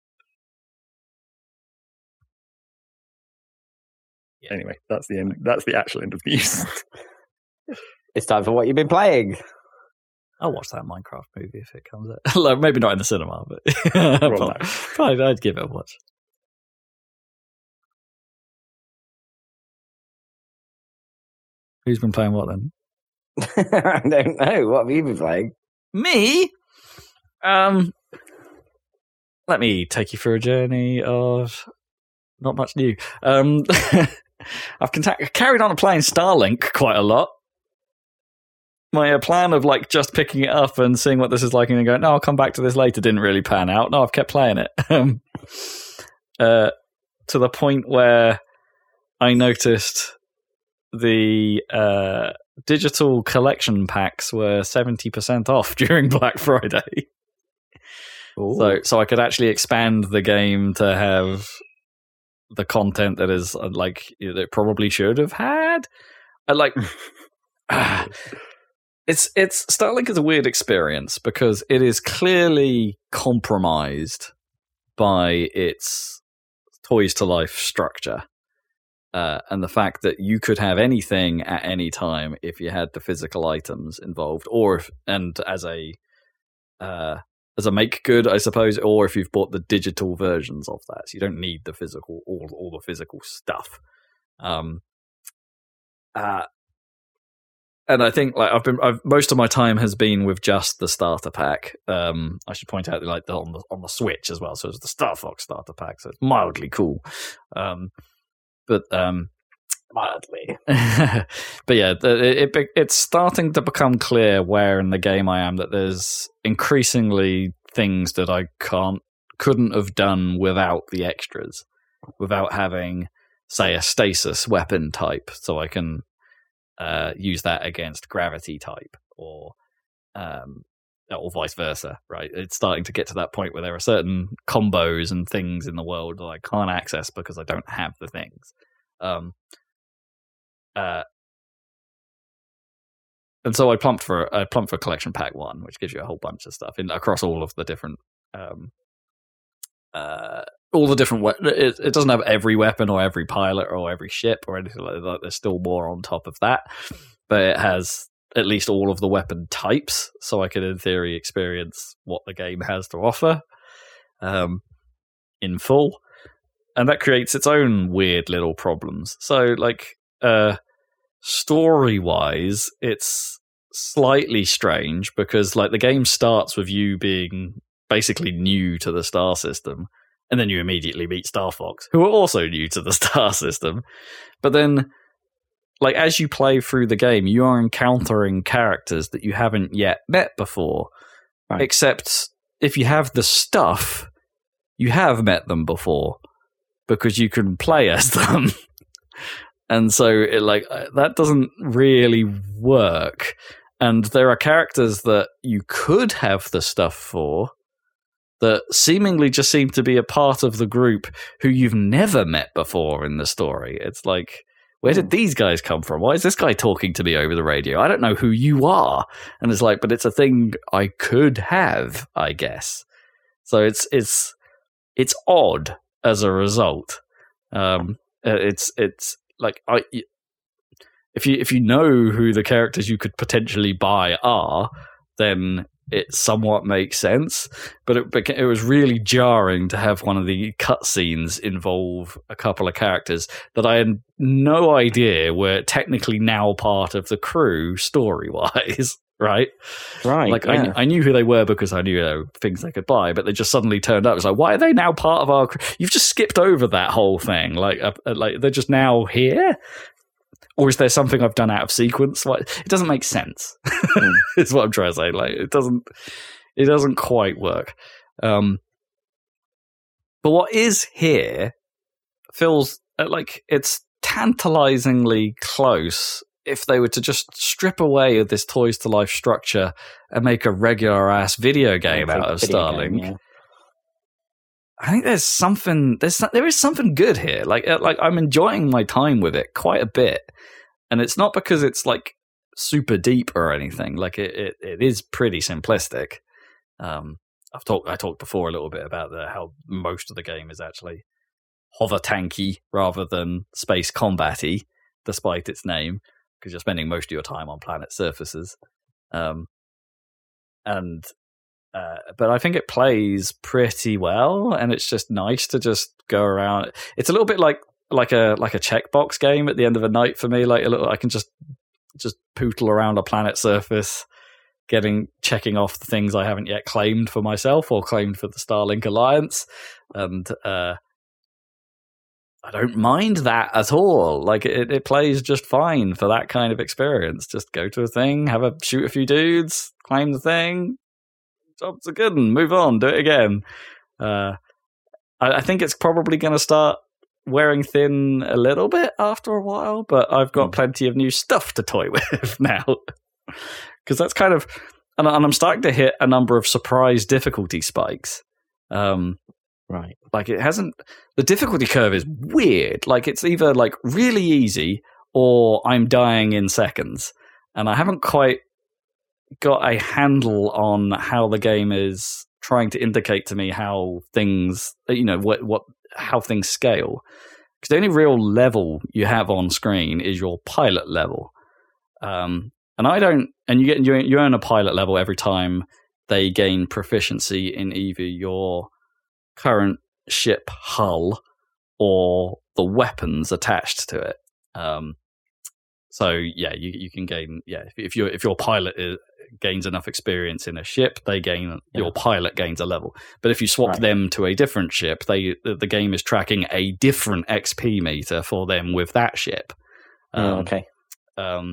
Yeah. Anyway, that's the end. That's the actual end of news. It's time for what you've been playing. I'll watch that Minecraft movie if it comes out. Like, maybe not in the cinema, but Well, probably, no. probably I'd give it a watch. Who's been playing what then? I don't know. What have you been playing? Me? Um, let me take you through a journey of not much new. Um, I've contact- carried on playing Starlink quite a lot. My uh, plan of like just picking it up and seeing what this is like and then going, no, I'll come back to this later, didn't really pan out. No, I've kept playing it. Um, uh, to the point where I noticed the uh, digital collection packs were seventy percent off during Black Friday. So, so I could actually expand the game to have the content that is uh, like that it probably should have had. I like it's it's Starlink is a weird experience because it is clearly compromised by its toys to life structure. Uh, and the fact that you could have anything at any time if you had the physical items involved, or if, and as a uh, as a make good, I suppose, or if you've bought the digital versions of that, so you don't need the physical all all the physical stuff. Um, uh, and I think like I've been, I've, most of my time has been with just the starter pack. Um, I should point out like the, on the on the Switch as well, so it's the Star Fox starter pack, so it's mildly cool. Um, But um, Mildly. but yeah, it, it it's starting to become clear where in the game I am that there's increasingly things that I can't couldn't have done without the extras, without having, say, a stasis weapon type, so I can uh, use that against gravity type, or um, or vice versa. Right? It's starting to get to that point where there are certain combos and things in the world that I can't access because I don't have the things. Um, uh, and so I plumped for I plumped for Collection Pack One, which gives you a whole bunch of stuff in across all of the different, um, uh, all the different. We- it, it doesn't have every weapon or every pilot or every ship or anything like that. There's still more on top of that, but it has at least all of the weapon types, so I could, in theory, experience what the game has to offer, um, in full. And that creates its own weird little problems. So, like, uh, story-wise, it's slightly strange because, like, the game starts with you being basically new to the star system, and then you immediately meet Star Fox, who are also new to the star system. But then, like, as you play through the game, you are encountering characters that you haven't yet met before. Right. Except if you have the stuff, you have met them before, because you can play as them. And so it like that doesn't really work. And there are characters that you could have the stuff for that seemingly just seem to be a part of the group who you've never met before in the story. It's like where did these guys come from? Why is this guy talking to me over the radio? I don't know who you are. And it's like, but it's a thing I could have, I guess. So it's it's it's odd as a result. Um, it's it's like I if you if you know who the characters you could potentially buy are, then it somewhat makes sense, but it, it was really jarring to have one of the cutscenes involve a couple of characters that I had no idea were technically now part of the crew story-wise, right? Right. Like, yeah. I, I knew who they were because I knew you know, things they could buy, but they just suddenly turned up. It's like, why are they now part of our crew? You've just skipped over that whole thing. Like, uh, like they're just now here? Or is there something I've done out of sequence? Like, it doesn't make sense. Mm. Is what I'm trying to say. Like, it doesn't, it doesn't quite work. Um, but what is here feels like it's tantalizingly close. If they were to just strip away this Toys to Life structure and make a regular ass video game out of Starlink. Game, yeah. I think there's something there's there is something good here. Like like I'm enjoying my time with it quite a bit, and it's not because it's like super deep or anything. Like it it, it is pretty simplistic. Um, I've talked I talked before a little bit about the, how most of the game is actually hover tanky rather than space combat-y, despite its name, because you're spending most of your time on planet surfaces. Um, and Uh, but I think it plays pretty well, and it's just nice to just go around. It's a little bit like like a like a checkbox game at the end of a night for me. Like a little, I can just just pootle around a planet surface, getting checking off the things I haven't yet claimed for myself or claimed for the Starlink Alliance, and uh, I don't mind that at all. Like it, it plays just fine for that kind of experience. Just go to a thing, have a shoot a few dudes, claim the thing. Job's a good one. Move on. Do it again. Uh, I, I think it's probably going to start wearing thin a little bit after a while, but I've got mm. plenty of new stuff to toy with now. Because that's kind of... And, and I'm starting to hit a number of surprise difficulty spikes. Um, right. Like it hasn't... The difficulty curve is weird. Like it's either like really easy or I'm dying in seconds. And I haven't quite got a handle on how the game is trying to indicate to me how things, you know, what what how things scale. Because the only real level you have on screen is your pilot level, um, and I don't. And you get you, you earn a pilot level every time they gain proficiency in either your current ship hull or the weapons attached to it. Um, so yeah, you you can gain yeah if, if your if your pilot is, gains enough experience in a ship, they gain yeah. your pilot gains a level. But if you swap right. them to a different ship, they the game is tracking a different X P meter for them with that ship. Um, oh, okay. Um,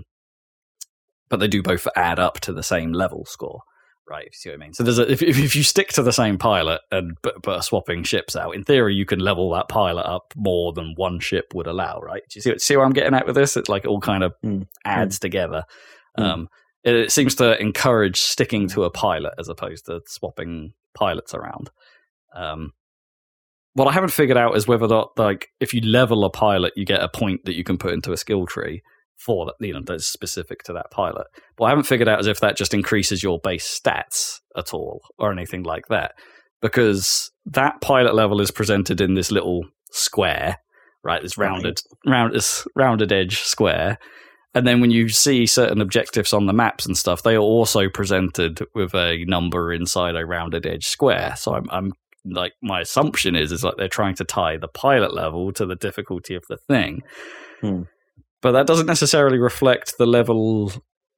but they do both add up to the same level score, right? If you see what I mean. So there's a, if if you stick to the same pilot and but, but are swapping ships out, in theory you can level that pilot up more than one ship would allow, right? Do you see see where I'm getting at with this? It's like it all kind of mm. adds mm. together. Mm. Um, It seems to encourage sticking to a pilot as opposed to swapping pilots around. Um, what I haven't figured out is whether or not, like, if you level a pilot, you get a point that you can put into a skill tree for that, you know, that's specific to that pilot. What I haven't figured out is if that just increases your base stats at all or anything like that, because that pilot level is presented in this little square, right? This rounded, right. round, this rounded edge square. And then when you see certain objectives on the maps and stuff, they are also presented with a number inside a rounded edge square. So I'm, I'm like, my assumption is, is like they're trying to tie the pilot level to the difficulty of the thing. Hmm. But that doesn't necessarily reflect the level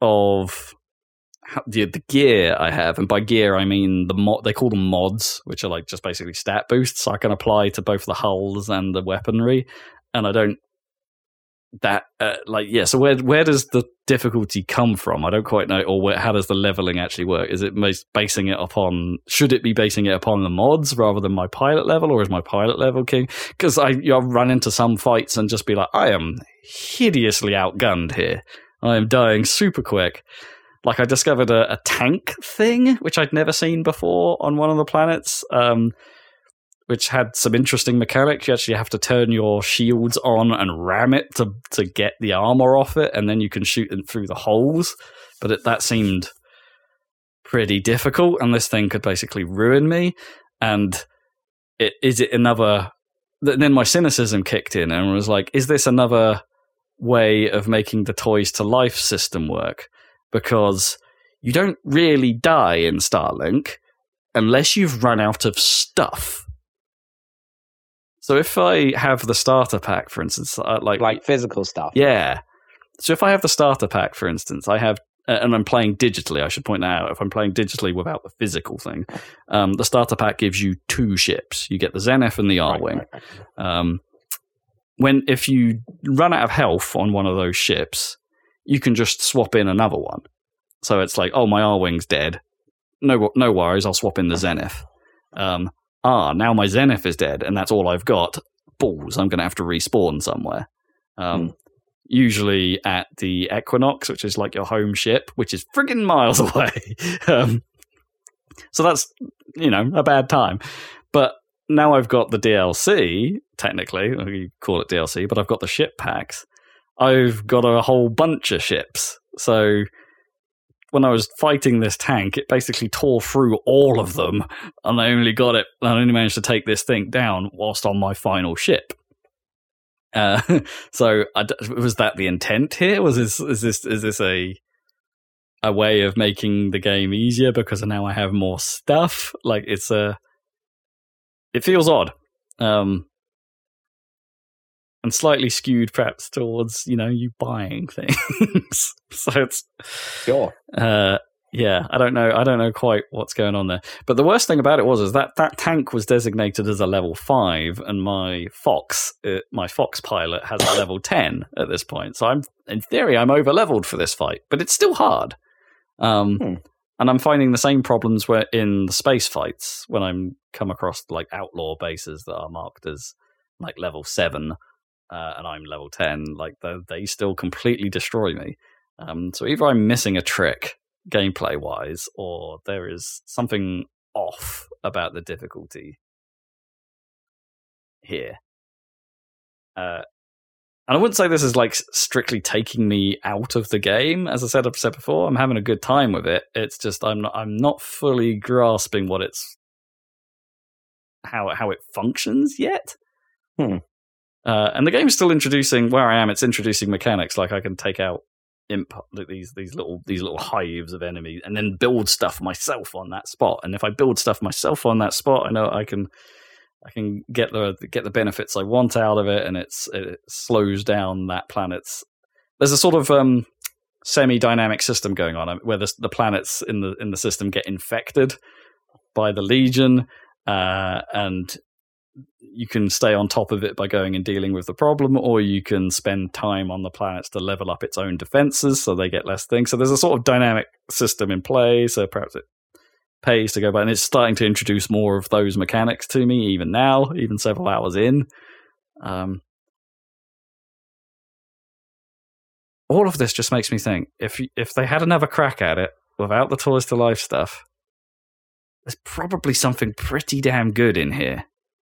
of the, the gear I have. And by gear, I mean the mod, they call them mods, which are like just basically stat boosts. I can apply to both the hulls and the weaponry. And I don't, that uh, like yeah so where where does the difficulty come from? I don't quite know. Or where, how does the leveling actually work? Is it basing it upon should it be basing it upon the mods rather than my pilot level, or is my pilot level king? Because I you know, run into some fights and just be like, I am hideously outgunned here. I am dying super quick. Like I discovered a, a tank thing which I'd never seen before on one of the planets, um which had some interesting mechanics. You actually have to turn your shields on and ram it to to get the armor off it, and then you can shoot them through the holes. But it, that seemed pretty difficult, and this thing could basically ruin me. And it, is it another... Then my cynicism kicked in and was like, is this another way of making the Toys to Life system work? Because you don't really die in Starlink unless you've run out of stuff. So if I have the starter pack, for instance, uh, like like physical stuff. Yeah. So if I have the starter pack, for instance, I have, uh, and I'm playing digitally, I should point that out. If I'm playing digitally without the physical thing, um, the starter pack gives you two ships. You get the Zenith and the R-Wing. Right, right, right. Um, when if you run out of health on one of those ships, you can just swap in another one. So it's like, oh, my R-Wing's dead. No, no worries. I'll swap in the Zenith. Um, ah, now my Zenith is dead, and that's all I've got. Balls. I'm going to have to respawn somewhere. Um, hmm. Usually at the Equinox, which is like your home ship, which is friggin' miles away. um, so that's, you know, a bad time. But now I've got the D L C, technically, you call it D L C, but I've got the ship packs. I've got a whole bunch of ships. So when I was fighting this tank, it basically tore through all of them, and I only got it, I only managed to take this thing down whilst on my final ship. Uh, so I, was that the intent here? Was this, is this, is this a, a way of making the game easier because now I have more stuff? Like it's a, it feels odd. Um, and slightly skewed perhaps towards, you know, you buying things. So it's sure. Uh, yeah, I don't know. I don't know quite what's going on there. But the worst thing about it was is that that tank was designated as a level five, and my Fox, uh, my Fox pilot has a level ten at this point. So I'm, in theory, I'm over leveled for this fight, but it's still hard. Um, hmm. And I'm finding the same problems where in the space fights when I'm come across like outlaw bases that are marked as like level seven. Uh, and I'm level ten, like they, they still completely destroy me. Um, so either I'm missing a trick gameplay-wise, or there is something off about the difficulty here. Uh, and I wouldn't say this is like strictly taking me out of the game. As I said, I've said before, I'm having a good time with it. It's just I'm not I'm not fully grasping what it's how how it functions yet. Hmm. Uh, and the game's still introducing, where I am, it's introducing mechanics like I can take out imp, these these little these little hives of enemies and then build stuff myself on that spot. And if I build stuff myself on that spot, I know I can I can get the get the benefits I want out of it, and it's it slows down that planet's. There's a sort of um, semi-dynamic system going on where the, the planets in the in the system get infected by the Legion, uh, and you can stay on top of it by going and dealing with the problem, or you can spend time on the planets to level up its own defenses so they get less things. So there's a sort of dynamic system in play, so perhaps it pays to go back, and it's starting to introduce more of those mechanics to me even now, even several hours in. Um, all of this just makes me think, if if they had another crack at it without the Toys to Life stuff, there's probably something pretty damn good in here.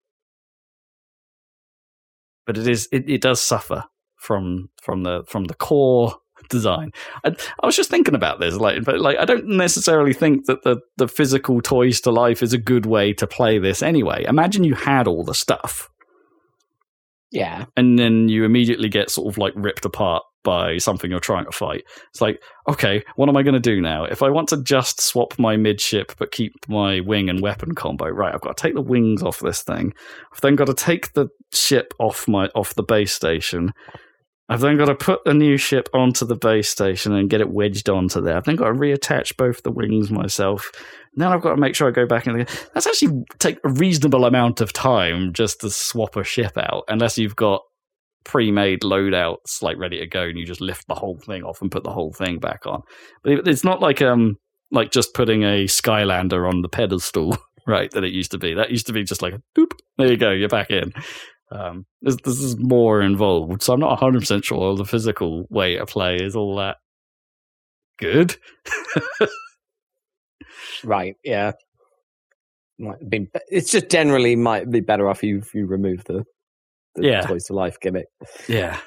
But it is it, it does suffer from from the from the core design. I, I was just thinking about this, like, but like I don't necessarily think that the the physical Toys to Life is a good way to play this anyway. Imagine you had all the stuff, yeah, and then you immediately get sort of like ripped apart by something you're trying to fight. It's like, okay, what am I going to do now? If I want to just swap my midship but keep my wing and weapon combo, right, I've got to take the wings off this thing. I've then got to take the ship off my off the base station. I've then got to put a new ship onto the base station and get it wedged onto there. I've then got to reattach both the wings myself. Then I've got to make sure I go back in. The, that's actually take a reasonable amount of time just to swap a ship out, unless you've got pre-made loadouts like ready to go and you just lift the whole thing off and put the whole thing back on. But it's not like um like just putting a Skylander on the pedestal, right, that it used to be. That used to be just like a doop, there you go, you're back in. Um, this, this is more involved, so I'm not one hundred percent sure the physical way to play is all that good. Right, yeah. might be. It's just generally might be better off you if you remove the, the Yeah. Toys to Life gimmick. Yeah.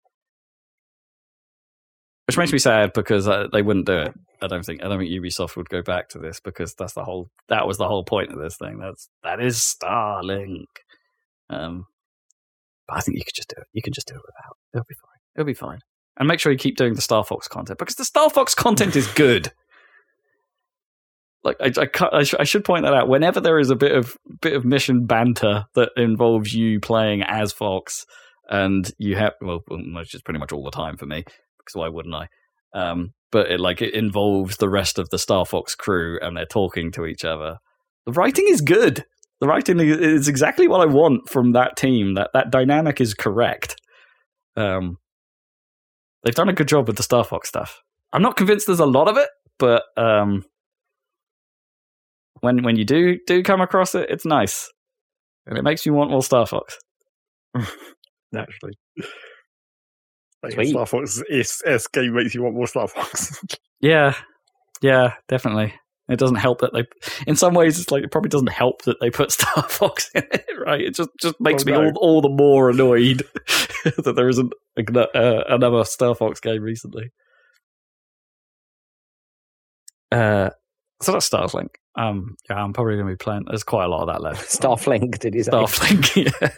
Which makes me sad because uh, they wouldn't do it. I don't think. I don't think Ubisoft would go back to this because that's the whole. That was the whole point of this thing. That's that is Starlink. Um, but I think you could just do it. You can just do it without. It'll be fine. It'll be fine. And make sure you keep doing the Star Fox content because the Star Fox content is good. Like I, I, ca- I, sh- I should point that out. Whenever there is a bit of bit of mission banter that involves you playing as Fox, and you have well, it's just pretty much all the time for me. Because why wouldn't I? Um, but it like it involves the rest of the Star Fox crew, and they're talking to each other. The writing is good. The writing is exactly what I want from that team. That that dynamic is correct. Um, they've done a good job with the Star Fox stuff. I'm not convinced there's a lot of it, but um, when when you do do come across it, it's nice, and it makes you want more Star Fox. Naturally. Like Sweet. Star Fox is S game makes you want more Star Fox. Yeah, yeah, definitely. It doesn't help that they, in some ways, it's like it probably doesn't help that they put Star Fox in it, right? It just, just makes Oh, me no. all, all the more annoyed that there isn't uh, another Star Fox game recently. Uh, so that's Starlink. Um, yeah, I'm probably going to be playing. There's quite a lot of that left. Starflink, did you say? Starlink, yeah.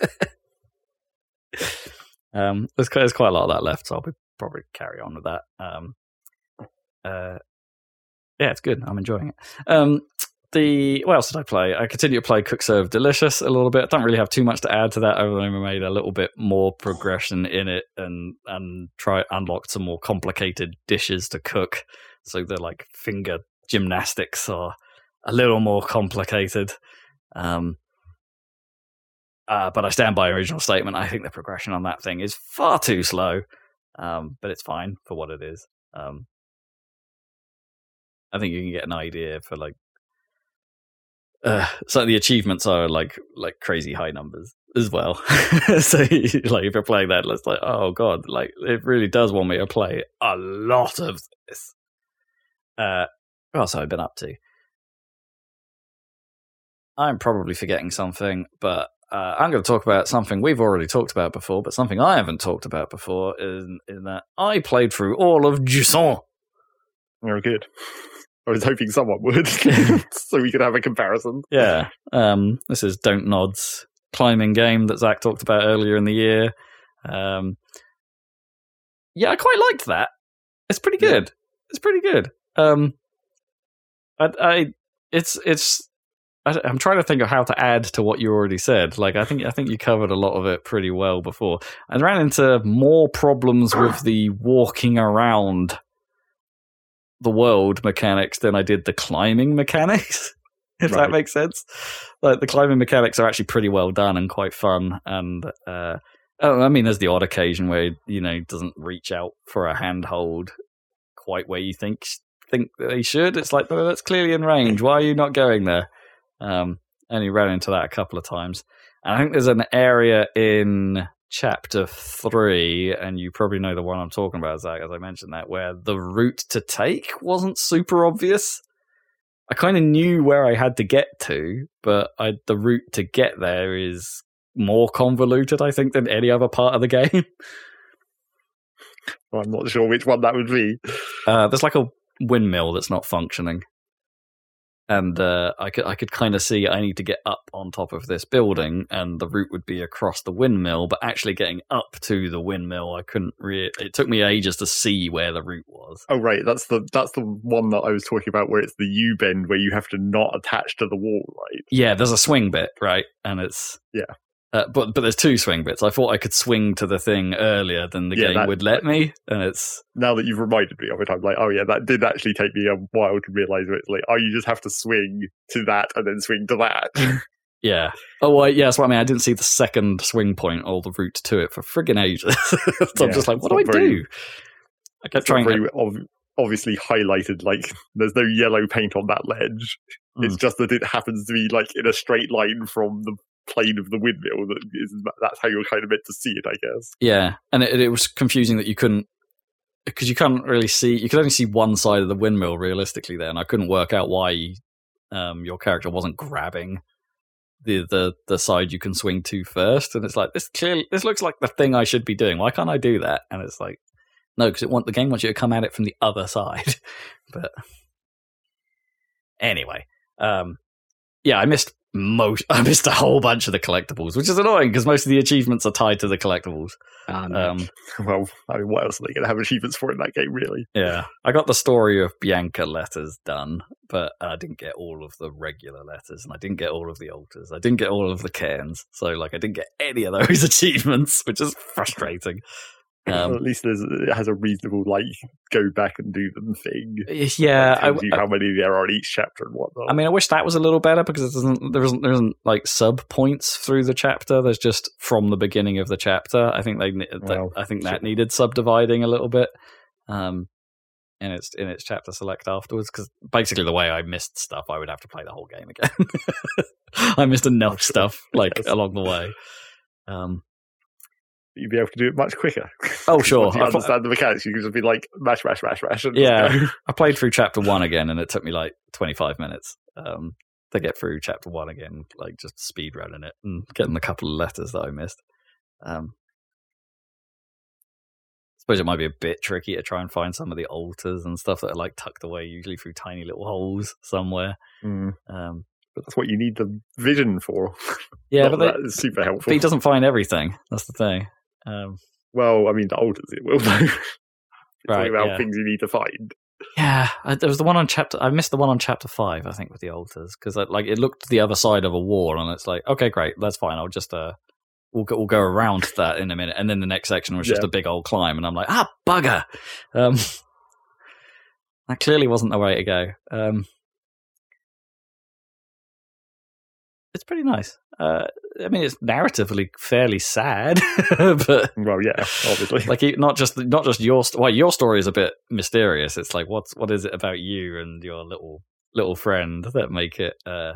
Um, there's, there's quite a lot of that left, so I'll be probably carry on with that. Um, uh, yeah, it's good. I'm enjoying it. Um, the what else did I play? I continue to play Cook Serve Delicious a little bit. I don't really have too much to add to that. I've only made a little bit more progression in it and and try unlocked some more complicated dishes to cook. So they're like finger gymnastics are a little more complicated. Um, Uh, but I stand by original statement. I think the progression on that thing is far too slow, um, but it's fine for what it is. Um, I think you can get an idea for like, uh, so the achievements are like like crazy high numbers as well. So like if you're playing that, it's like, oh god, like it really does want me to play a lot of this. Uh, what else have I been up to? I'm probably forgetting something, but. Uh, I'm going to talk about something we've already talked about before, but something I haven't talked about before is in that I played through all of Jusant. Oh, good. I was hoping someone would, so we could have a comparison. Yeah. Um, this is Don't Nod's climbing game that Zach talked about earlier in the year. Um, yeah, I quite liked that. It's pretty good. Yeah. It's pretty good. Um, I, I, it's, it's, I, I'm trying to think of how to add to what you already said. Like, I think I think you covered a lot of it pretty well before. I ran into more problems with the walking around the world mechanics than I did the climbing mechanics, if right. that makes sense. Like, the climbing mechanics are actually pretty well done and quite fun. And, uh, oh, I mean, there's the odd occasion where, you know, doesn't reach out for a handhold quite where you think, think they should. It's like, oh, that's clearly in range. Why are you not going there? Um, only ran into that a couple of times. And I think there's an area in chapter three, and you probably know the one I'm talking about, Zach, as I mentioned that, where the route to take wasn't super obvious. I kind of knew where I had to get to, but I, the route to get there is more convoluted, I think, than any other part of the game. Well, I'm not sure which one that would be. Uh, there's like a windmill that's not functioning. And uh, I could I could kind of see I need to get up on top of this building, and the route would be across the windmill. But actually getting up to the windmill, I couldn't really. It took me ages to see where the route was. Oh right, that's the that's the one that I was talking about, where it's the U bend where you have to not attach to the wall, right? Yeah, there's a swing bit, right, and it's yeah. Uh, but but there's two swing bits. I thought I could swing to the thing earlier than the yeah, game that, would let me, and it's now that you've reminded me of it, I'm like, oh yeah, that did actually take me a while to realise it. It's like, oh, you just have to swing to that and then swing to that. Yeah. Oh, well, yeah, that's what I mean. I didn't see the second swing point or the route to it for friggin' ages. So yeah, I'm just like, what do I very, do? I kept trying very to... ov- obviously highlighted, like, there's no yellow paint on that ledge. Mm. It's just that it happens to be, like, in a straight line from the plane of the windmill. That is, that's how you're kind of meant to see it, I guess. Yeah, and it, it was confusing that you couldn't, because you can't really see, you could only see one side of the windmill realistically there, and I couldn't work out why um, your character wasn't grabbing the, the the side you can swing to first, and it's like this clearly this looks like the thing I should be doing. Why can't I do that? And it's like no, because it want the game wants you to come at it from the other side. But anyway, um, yeah, I missed most. I missed a whole bunch of the collectibles, which is annoying because most of the achievements are tied to the collectibles. Um, Um, Well, I mean, what else are they going to have achievements for in that game, really? yeah, I got the story of Bianca letters done, but I didn't get all of the regular letters, and I didn't get all of the altars. I didn't get all of the cairns, so like I didn't get any of those achievements, which is frustrating. Well, Um, at least there's, it has a reasonable, like, go back and do them thing. yeah, It I, tells you how many there are in each chapter and whatnot. I mean, I wish that was a little better because it doesn't. There isn't. There isn't like sub points through the chapter. There's just from the beginning of the chapter. I think they. ne- that- Well, I think that sure. needed subdividing a little bit, um, in its in its chapter select afterwards. Because basically, the way I missed stuff, I would have to play the whole game again. I missed enough Oh, sure. stuff like Yes. along the way. Um, You'd be able to do it much quicker. Oh, sure. Once you I- understand the mechanics, you can just be like, mash, mash, mash, mash. And Yeah. just go. I played through chapter one again, and it took me like twenty-five minutes um, to get through chapter one again, like just speed running it and getting the couple of letters that I missed. Um, I suppose it might be a bit tricky to try and find some of the altars and stuff that are like tucked away, usually through tiny little holes somewhere. Mm. Um, But that's what you need the vision for. yeah, Not but, they, that is super helpful. but he doesn't find everything. That's the thing. Um, Well, I mean, the altars it will, though. Right, Talking about yeah. things you need to find. Yeah, I, there was the one on chapter. I missed the one on chapter five, I think, with the altars because like it looked the other side of a wall, and it's like, okay, great, that's fine. I'll just uh, we'll go, we'll go around that in a minute, and then the next section was just Yeah. a big old climb, and I'm like, ah, bugger. Um, that clearly wasn't the way to go. Um, it's pretty nice. Uh, I mean, it's narratively fairly sad, but Well, yeah, obviously. like you- not just not just your st- well, your story is a bit mysterious. It's like what's what is it about you and your little little friend that make it uh,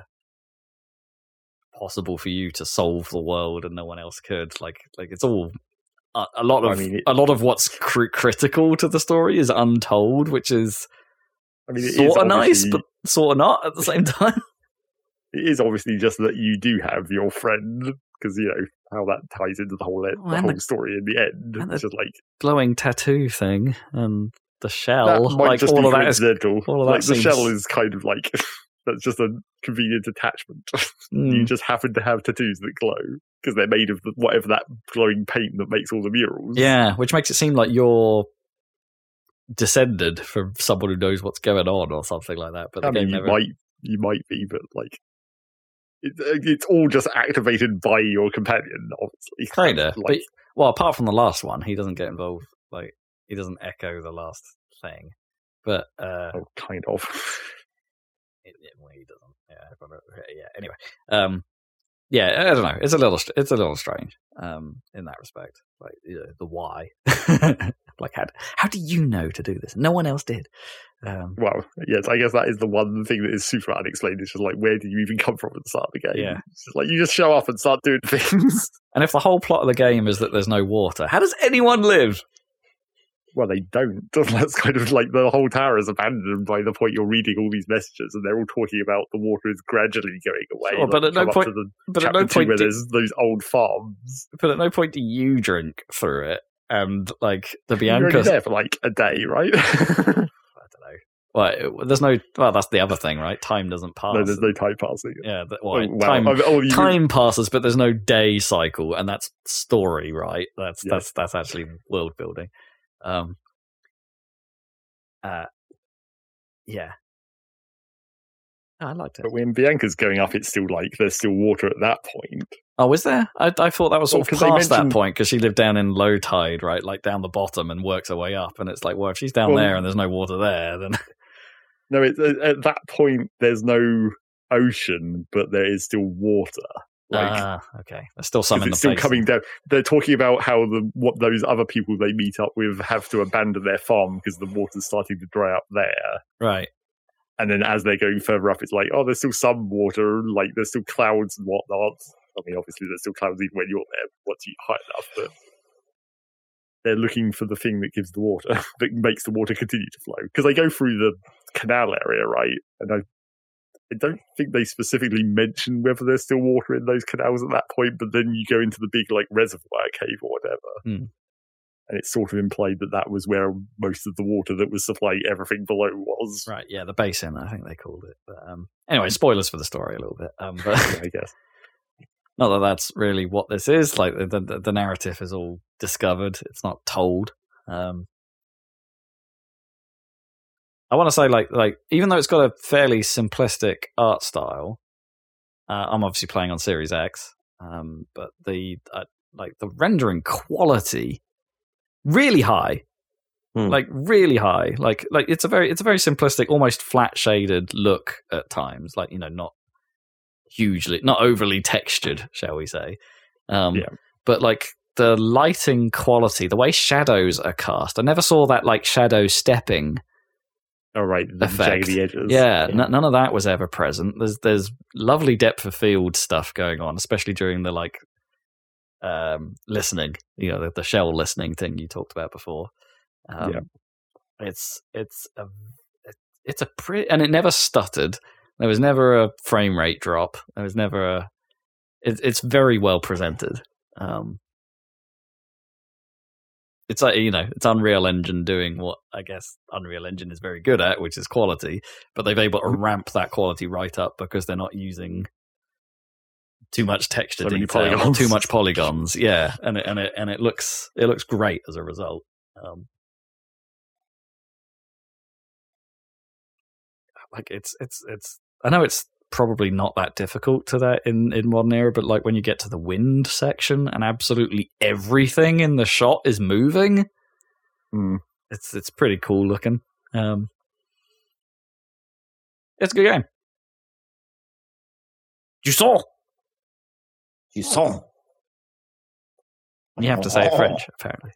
possible for you to solve the world and no one else could? Like like it's all a, a lot of I mean, it- a lot of what's cr- critical to the story is untold, which is I mean, it is sort of nice, obviously- but sort of not at the same time. It is obviously just that you do have your friend, because, you know, how that ties into the whole, end, Oh, the and whole the- story in the end. and It's the- just like, Glowing tattoo thing and the that shell, might like just all be of that is coincidental. all of like, that the seems- shell is kind of like, that's just a convenient attachment. mm, You just happen to have tattoos that glow, because they're made of the, whatever that glowing paint that makes all the murals. yeah, which makes it seem like you're descended from someone who knows what's going on or something like that. But the I mean, game you never. might, you might be, but like, it, it's all just activated by your companion, obviously. Kind of. Like, But, well, apart from the last one, he doesn't get involved. Like, he doesn't echo the last thing. But, uh, oh, kind of. it, it, well, he doesn't. Yeah, but, uh, yeah. Anyway, um, yeah, I don't know. It's a little, st- it's a little strange, um, in that respect. Like you know, the why. Like, how, how do you know to do this? No one else did. Um, Well, yes, I guess that is the one thing that is super unexplained. It's just like, where do you even come from at the start of the game? Yeah. It's just like, you just show up and start doing things. and if the whole plot of the game is that there's no water, how does anyone live? Well, they don't. That's kind of like the whole tower is abandoned by the point you're reading all these messages, and they're all talking about the water is gradually going away. Sure, but Like, at no come up point- to the But at chapter no two point, where do, there's those old farms. but at no point do you drink through it. And like the You're only Bianca, there for like a day, right? I don't know. Well, there's no. Well, that's the other thing, right? Time doesn't pass. no, there's no time passing. Yeah, the, Oh, well, wow. time I mean, oh, you- time passes, but there's no day cycle, and that's story, right? That's Yeah. that's that's actually world building. Um, uh, yeah, I liked it. But when Bianca's going up, it's still like there's still water at that point. Oh, is there? I, I thought that was Well, sort 'cause of they past that mentioned- point because she lived down in low tide, right? Like down the bottom and works her way up, and it's like, well, if she's down Well- there and there's no water there, then No, it, at at that point there's no ocean, but there is still water. Like, ah, okay, there's still some 'cause in the it's still place. coming down. They're talking about how the what those other people they meet up with have to abandon their farm because the water's starting to dry up there. Right. And then as they're going further up, it's like, oh, there's still some water. Like there's still clouds and whatnot. I mean, obviously there's still clouds even when you're there once you high enough, but they're looking for the thing that gives the water, that makes the water continue to flow. Because they go through the canal area, right? And I, I don't think they specifically mention whether there's still water in those canals at that point, but then you go into the big like reservoir cave or whatever, Hmm. and it's sort of implied that that was where most of the water that was supplying everything below was. Right, yeah, the basin, I think they called it. But um, anyway, spoilers for the story a little bit. Um, but Yeah, I guess. not that that's really what this is. Like the the, the narrative is all discovered; it's not told. Um, I want to say, like, like even though it's got a fairly simplistic art style, uh, I'm obviously playing on Series X, um, but the uh, like the rendering quality really high, Hmm. like really high. Like like it's a very it's a very simplistic, almost flat shaded look at times. Like you know, not hugely, not overly textured, shall we say? Um, Yeah. But like the lighting quality, the way shadows are cast, I never saw that like shadow stepping. All right, the Effect. jaggedy edges. Yeah, n- none of that was ever present. There's there's lovely depth of field stuff going on, especially during the like um, listening, you know, the, the shell listening thing you talked about before. Um, Yeah. It's it's a it's a pretty, and it never stuttered. There was never a frame rate drop. There was never a. It, it's very well presented. Um, it's like you know, it's Unreal Engine doing what I guess Unreal Engine is very good at, which is quality. But they've able to ramp that quality right up because they're not using too much texture So many detail, or polygons. too much polygons. Yeah, and it and it and it looks it looks great as a result. Um, like it's it's it's. I know it's probably not that difficult to that in, in modern era, but like when you get to the wind section and absolutely everything in the shot is moving, Hmm. it's it's pretty cool looking. Um, it's a good game. You saw. You saw. You have to say it French, apparently.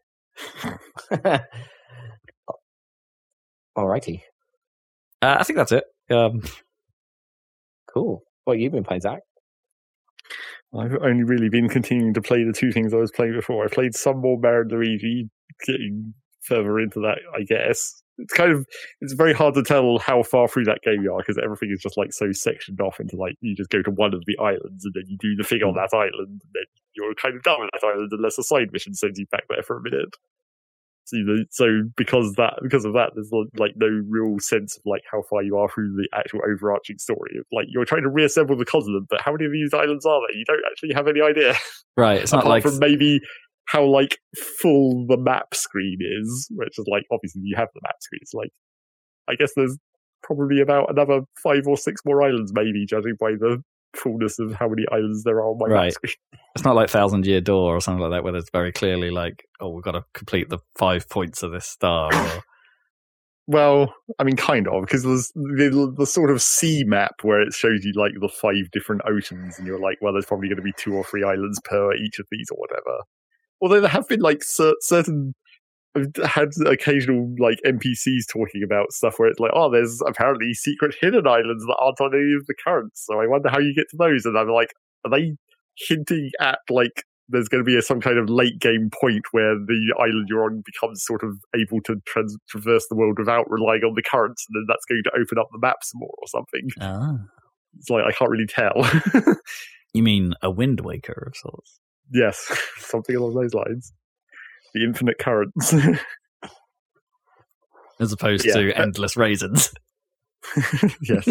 Alrighty. Uh, I think that's it. Um, Cool. What have you been playing, Zach? I've only really been continuing to play the two things I was playing before. I played some more Mario and Luigi, getting further into that, I guess. It's kind of, it's very hard to tell how far through that game you are, because everything is just like so sectioned off into like, you just go to one of the islands and then you do the thing on that island, and then you're kind of done with that island unless a side mission sends you back there for a minute. So, you know, so because that, because of that, there's like no real sense of like how far you are through the actual overarching story. Like you're trying to reassemble the continent, but how many of these islands are there? You don't actually have any idea. right. It's not Apart like from maybe how like full the map screen is, which is like obviously you have the map screen. It's like I guess there's probably about another five or six more islands, maybe judging by the fullness of how many islands there are on my Right. map screen. it's not like Thousand Year Door or something like that, where it's very clearly like, oh, we've got to complete the five points of this star. Or, Well, I mean, kind of, because there's the, the sort of sea map where it shows you like the five different oceans, and you're like, well, there's probably going to be two or three islands per each of these or whatever. Although there have been like cer- certain, I've had occasional like N P Cs talking about stuff where it's like, oh, there's apparently secret hidden islands that aren't on any of the currents, so I wonder how you get to those. And I'm like, are they hinting at like there's going to be a, some kind of late game point where the island you're on becomes sort of able to trans- traverse the world without relying on the currents, and then that's going to open up the map some more or something? ah, It's like, I can't really tell. you mean a Wind Waker of sorts? Yes, something along those lines. The infinite currents. As opposed Yeah. to endless raisins. Yes.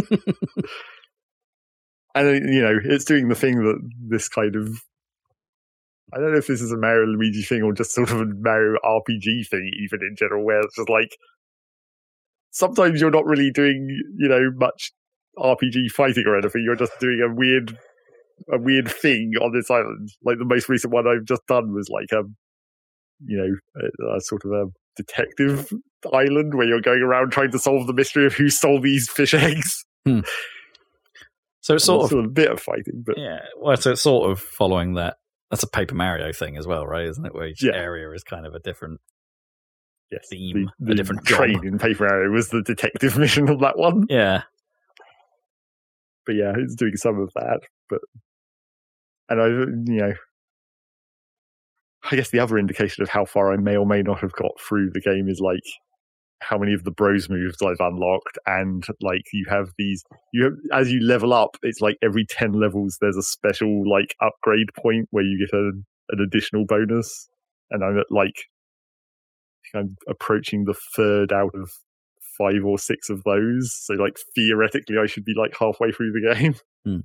And, you know, it's doing the thing that this kind of, I don't know if this is a Mario and Luigi thing or just sort of a Mario R P G thing, even in general, where it's just like, sometimes you're not really doing, you know, much R P G fighting or anything. You're just doing a weird, a weird thing on this island. Like the most recent one I've just done was like a, you know, a, a sort of a detective island where you're going around trying to solve the mystery of who stole these fish eggs. Hmm. So it's sort There's of still a bit of fighting, but yeah. Well, so it's sort of following that. That's a Paper Mario thing as well, right? Isn't it? Where each Yeah. area is kind of a different yes, theme, the, a the different train job. in Paper Mario was the detective mission of that one. Yeah. But yeah, it's doing some of that. But and I, you know, I guess the other indication of how far I may or may not have got through the game is like how many of the bros moves I've unlocked, and like you have these, you have, as you level up, it's like every ten levels there's a special like upgrade point where you get a, an additional bonus, and I'm at like I'm approaching the third out of five or six of those, so like theoretically I should be like halfway through the game. Hmm.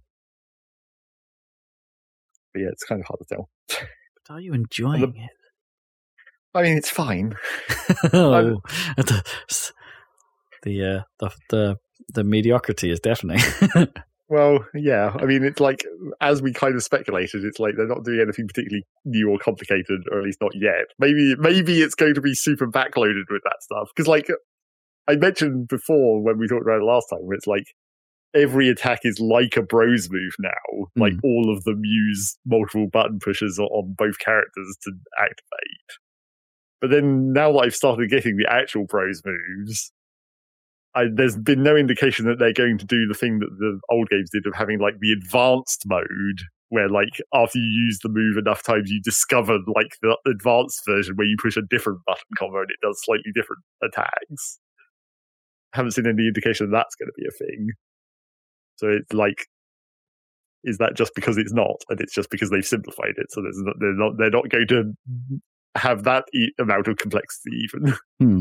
But yeah, it's kind of hard to tell. But are you enjoying the, it? I mean, it's fine. oh, the the, uh, the the the mediocrity is deafening. Well, yeah. I mean, it's like, as we kind of speculated, it's like they're not doing anything particularly new or complicated, or at least not yet. Maybe maybe it's going to be super backloaded with that stuff. Because, like, I mentioned before when we talked about it last time, where it's like every attack is like a bros move now. Mm. Like, all of them use multiple button pushes on both characters to activate. But then now that I've started getting the actual bros moves, I, there's been no indication that they're going to do the thing that the old games did of having like the advanced mode, where like after you use the move enough times, you discover like the advanced version where you push a different button combo and it does slightly different attacks. I haven't seen any indication that that's going to be a thing. So it's like, is that just because it's not, and it's just because they've simplified it? So there's not, they're not they're not going to have that e- amount of complexity even. Hmm.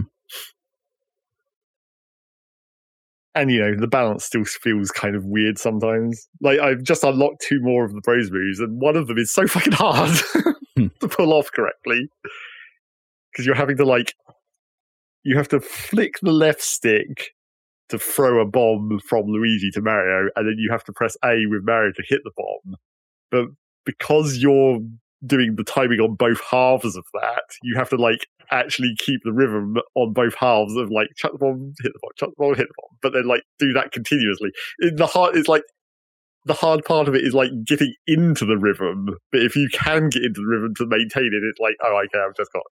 And, you know, the balance still feels kind of weird sometimes. Like, I've just unlocked two more of the bros moves, and one of them is so fucking hard to pull off correctly. Because you're having to, like, you have to flick the left stick to throw a bomb from Luigi to Mario, and then you have to press A with Mario to hit the bomb. But because you're doing the timing on both halves of that, you have to, like, actually keep the rhythm on both halves of like chuck the bomb, hit the bomb, chuck the bomb, hit the bomb, but then like do that continuously. In the hard, it's like the hard part of it is like getting into the rhythm. But if you can get into the rhythm to maintain it, it's like, oh, okay, I've just got.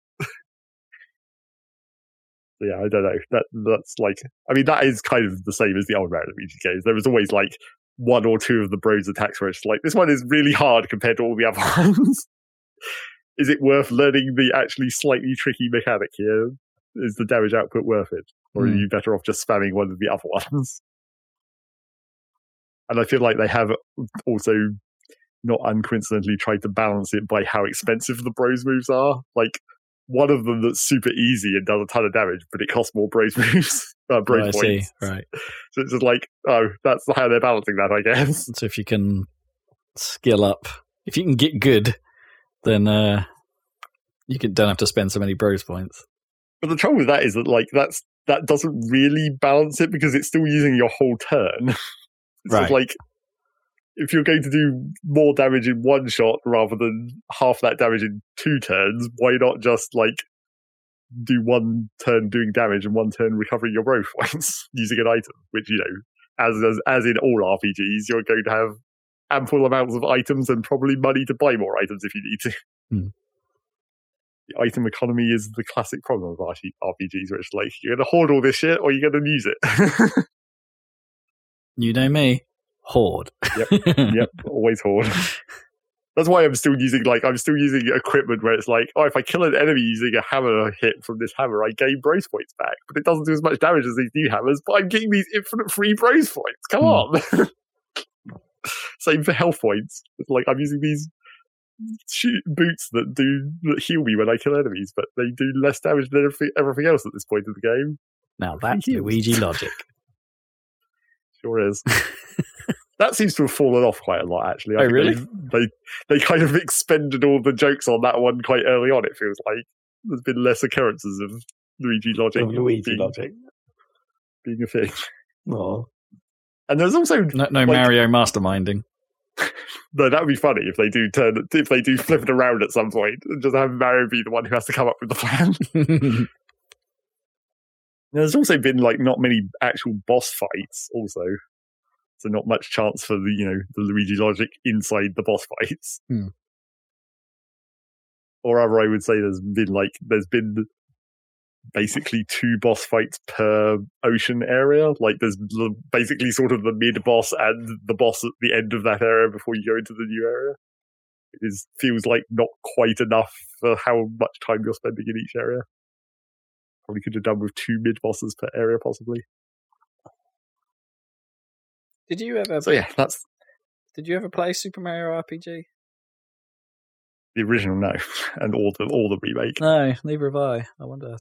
So yeah, I don't know. That that's like, I mean, that is kind of the same as the old Mario Luigi games. There was always like one or two of the bros attacks where it's like, this one is really hard compared to all the other ones. Is it worth learning the actually slightly tricky mechanic here? Is the damage output worth it? Or mm. are you better off just spamming one of the other ones? And I feel like they have also not uncoincidentally tried to balance it by how expensive the bros moves are. Like, one of them that's super easy and does a ton of damage, but it costs more bros moves. Uh, bros oh, I points. see. Right. So it's just like, oh, that's how they're balancing that, I guess. So if you can skill up, if you can get good, then uh, you can, don't have to spend so many bros points. But the trouble with that is that like that's that doesn't really balance it because it's still using your whole turn. It's right. like if you're going to do more damage in one shot rather than half that damage in two turns, why not just like do one turn doing damage and one turn recovering your bro points using an item? Which, you know, as as as in all R P Gs, you're going to have ample amounts of items and probably money to buy more items if you need to. Hmm. The item economy is the classic problem of R P Gs, where it's like, you're going to hoard all this shit or you're going to use it. You know me. Hoard. Yep, yep, always hoard. That's why I'm still using, like, I'm still using equipment where it's like, oh, if I kill an enemy using a hammer hit from this hammer, I gain bros points back. But it doesn't do as much damage as these new hammers, but I'm getting these infinite free bros points. Come hmm. on. Same for health points. It's like I'm using these shoot boots that do that heal me when I kill enemies, but they do less damage than everything, everything else at this point in the game. Now that's Luigi logic. Sure is. That seems to have fallen off quite a lot, actually. I oh, really? They, they they kind of expended all the jokes on that one quite early on, it feels like. There's been less occurrences of Luigi logic. Of Luigi being, logic. Being a thing. Oh. And there's also no, no like, Mario masterminding. No, that would be funny if they do turn if they do flip it around at some point and just have Mario be the one who has to come up with the plan. There's also been like not many actual boss fights, also, so not much chance for the you know the Luigi logic inside the boss fights. Hmm. Or rather, I would say there's been like there's been. basically two boss fights per ocean area. Like there's basically sort of the mid boss and the boss at the end of that area before you go into the new area. It is, feels like not quite enough for how much time you're spending in each area. Probably could have done with two mid bosses per area, possibly. Did you ever? So yeah, that's Did you ever play Super Mario R P G? the original, no, and all the all the remake. No, neither have I. I wonder.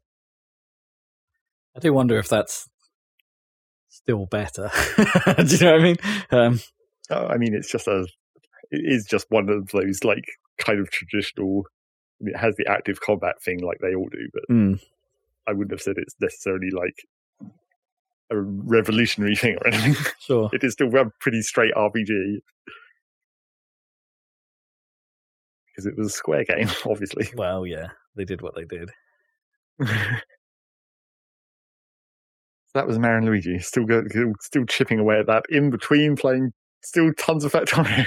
I do wonder if that's still better. Do you know what I mean? Um, Uh, I mean, it's just a, it is just one of those like kind of traditional. I mean, it has the active combat thing like they all do, but mm, I wouldn't have said it's necessarily like a revolutionary thing or anything. sure. It is still a pretty straight R P G because it was a Square game, obviously. Well, yeah, they did what they did. That was Mario and Luigi, still go, still chipping away at that in between playing, still tons of Factorio.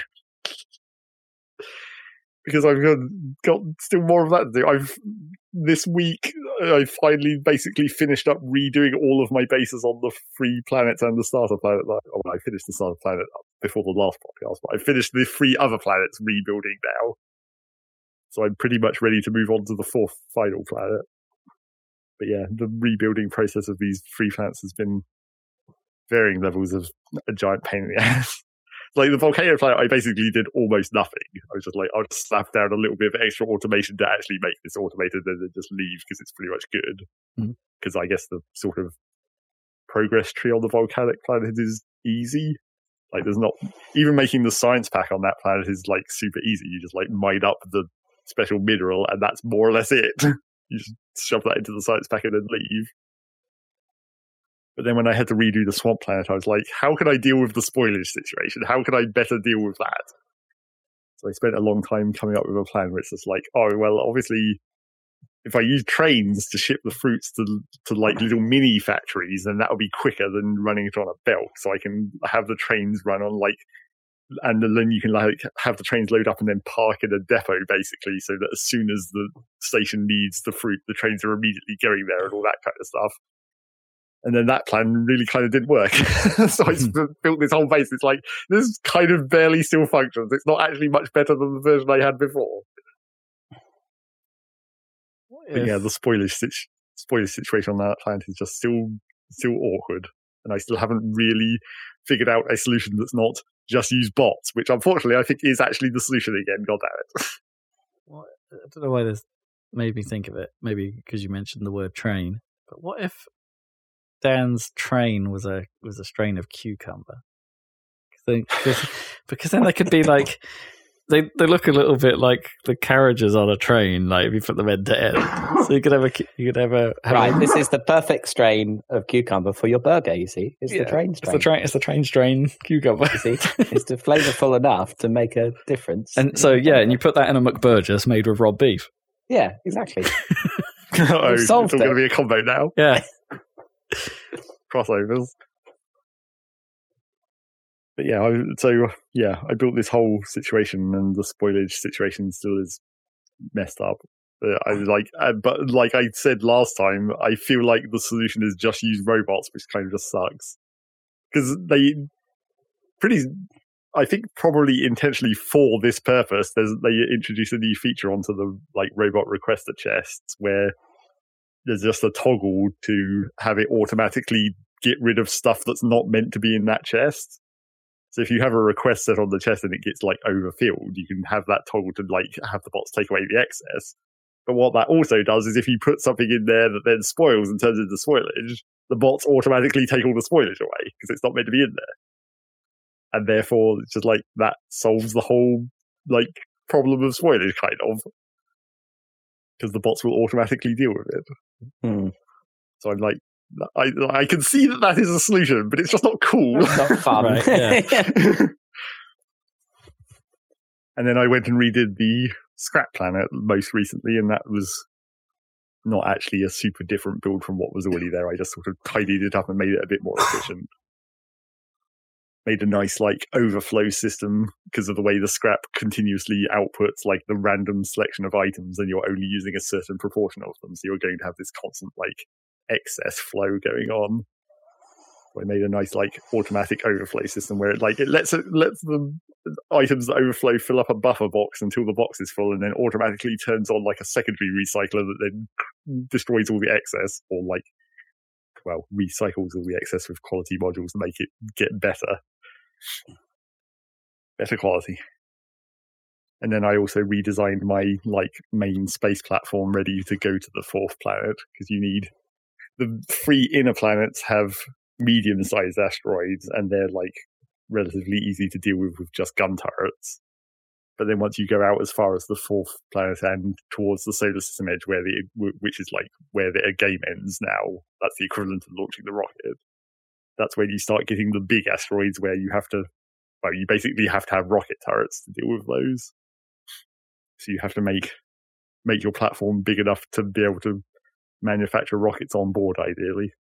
Because I've got, got still more of that to do. I've this week I finally basically finished up redoing all of my bases on the free planets and the starter planet. Like, oh, well, I finished the starter planet before the last podcast, but I finished the three other planets rebuilding now. So I'm pretty much ready to move on to the fourth final planet. But yeah, the rebuilding process of these three planets has been varying levels of a giant pain in the ass. Like the volcano planet, I basically did almost nothing. I was just like, I'll just slap down a little bit of extra automation to actually make this automated and then just leave because it's pretty much good. Because mm-hmm. I guess the sort of progress tree on the volcanic planet is easy. Like there's not, even making the science pack on that planet is like super easy. You just like mine up the special mineral and that's more or less it. You just shove that into the science pack and then leave. But then when I had to redo the swamp planet, I was like, how can I deal with the spoilage situation? How can I better deal with that? So I spent a long time coming up with a plan where it's just like, oh, well, obviously, if I use trains to ship the fruits to to like little mini factories, then that'll be quicker than running it on a belt. So I can have the trains run on like, and then you can like have the trains load up and then park in a depot basically, so that as soon as the station needs the fruit, the trains are immediately going there and all that kind of stuff. And then that plan really kind of didn't work. So I built this whole base. It's like, this kind of barely still functions. It's not actually much better than the version I had before. But yeah, the spoilage, situ- spoilage situation on that planet is just still still awkward. And I still haven't really figured out a solution that's not just use bots, which unfortunately I think is actually the solution again. God damn it. Well, I don't know why this made me think of it. Maybe because you mentioned the word train. But what if Dan's train was a was a strain of cucumber? Because because then they could be like they they look a little bit like the carriages on a train, like if you put them end to end. So you could have a you could have a have right. A, this is the perfect strain of cucumber for your burger. You see, it's yeah, the train strain. It's the train. It's the train strain cucumber. You see, it's the flavourful enough to make a difference. And so yeah, and you put that in a McBurgess made with raw beef. Yeah, exactly. Oh, it's all going to be a combo now. Yeah. Crossovers. But yeah, I, so yeah, I built this whole situation, and the spoilage situation still is messed up. Uh, I like, uh, but like I said last time, I feel like the solution is just use robots, which kind of just sucks because they pretty. I think probably intentionally for this purpose, there's, they introduce a new feature onto the like robot requester chests where there's just a toggle to have it automatically get rid of stuff that's not meant to be in that chest. So if you have a request set on the chest and it gets like overfilled, you can have that toggle to like have the bots take away the excess. But what that also does is if you put something in there that then spoils and turns into spoilage, the bots automatically take all the spoilage away because it's not meant to be in there. And therefore, it's just like that solves the whole like problem of spoilage, kind of, because the bots will automatically deal with it. Hmm. So I'm like, I I can see that that is a solution, but it's just not cool. It's not fun. Right, yeah. And then I went and redid the Scrap Planet most recently, and that was not actually a super different build from what was already there. I just sort of tidied it up and made it a bit more efficient. Made a nice like overflow system because of the way the scrap continuously outputs like the random selection of items, and you're only using a certain proportion of them, so you're going to have this constant like excess flow going on. I made a nice like automatic overflow system where it like it lets it lets the items that overflow fill up a buffer box until the box is full, and then automatically turns on like a secondary recycler that then destroys all the excess, or like well recycles all the excess with quality modules to make it get better, better quality. And then I also redesigned my like main space platform ready to go to the fourth planet, because you need the three inner planets have medium-sized asteroids, and they're like relatively easy to deal with with just gun turrets. But then once you go out as far as the fourth planet and towards the solar system edge, where the which is like where the game ends now, that's the equivalent of launching the rocket. That's when you start getting the big asteroids where you have to, well, you basically have to have rocket turrets to deal with those. So you have to make make your platform big enough to be able to manufacture rockets on board, ideally.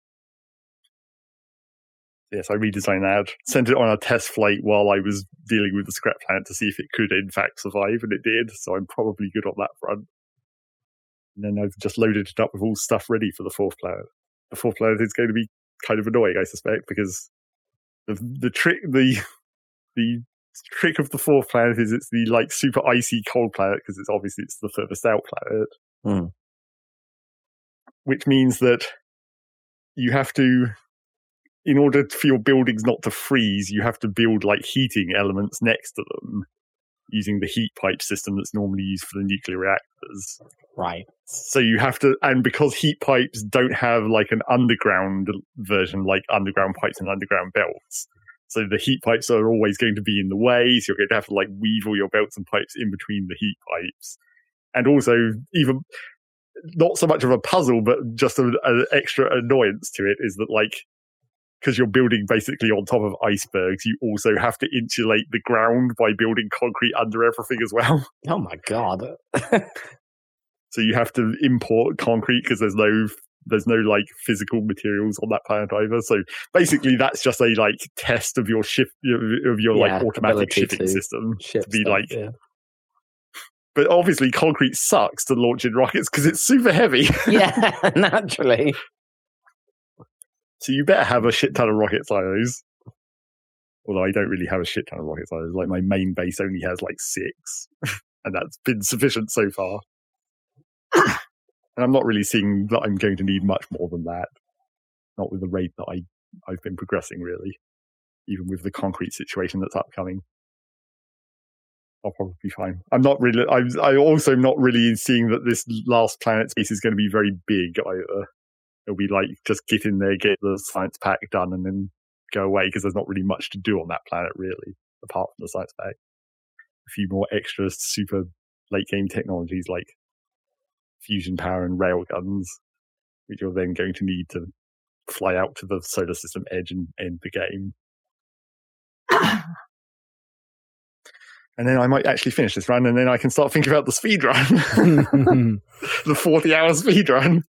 Yes, I redesigned that, sent it on a test flight while I was dealing with the scrap planet to see if it could in fact survive, and it did, so I'm probably good on that front. And then I've just loaded it up with all stuff ready for the fourth planet. The fourth planet is going to be kind of annoying, I suspect, because the the trick the the trick of the fourth planet is it's the like super icy cold planet, because it's obviously it's the furthest out planet. Mm. Which means that you have to, in order for your buildings not to freeze, you have to build like heating elements next to them using the heat pipe system that's normally used for the nuclear reactors. Right. So you have to, and because heat pipes don't have like an underground version, like underground pipes and underground belts, so the heat pipes are always going to be in the way, so you're going to have to like weave all your belts and pipes in between the heat pipes. And also, even not so much of a puzzle, but just an extra annoyance to it is that, like, because you're building basically on top of icebergs, you also have to insulate the ground by building concrete under everything as well. Oh my god. So you have to import concrete because there's no there's no like physical materials on that planet either. So basically that's just a like test of your shift of your Yeah, like automatic ability shipping to system ship to be stuff, like yeah. But obviously concrete sucks to launch in rockets because it's super heavy. Yeah, naturally. So you better have a shit ton of rocket silos. Although I don't really have a shit ton of rocket silos. Like my main base only has like six. And that's been sufficient so far. And I'm not really seeing that I'm going to need much more than that. Not with the rate that I, I've been progressing, really. Even with the concrete situation that's upcoming. I'll probably be fine. I'm not really, I'm, I'm also not really seeing that this last planet space is going to be very big either. It'll be like, just get in there, get the science pack done, and then go away, because there's not really much to do on that planet, really, apart from the science pack. A few more extra super late game technologies like fusion power and rail guns, which you're then going to need to fly out to the solar system edge and end the game. And then I might actually finish this run, and then I can start thinking about the speed run. The forty hour speed run.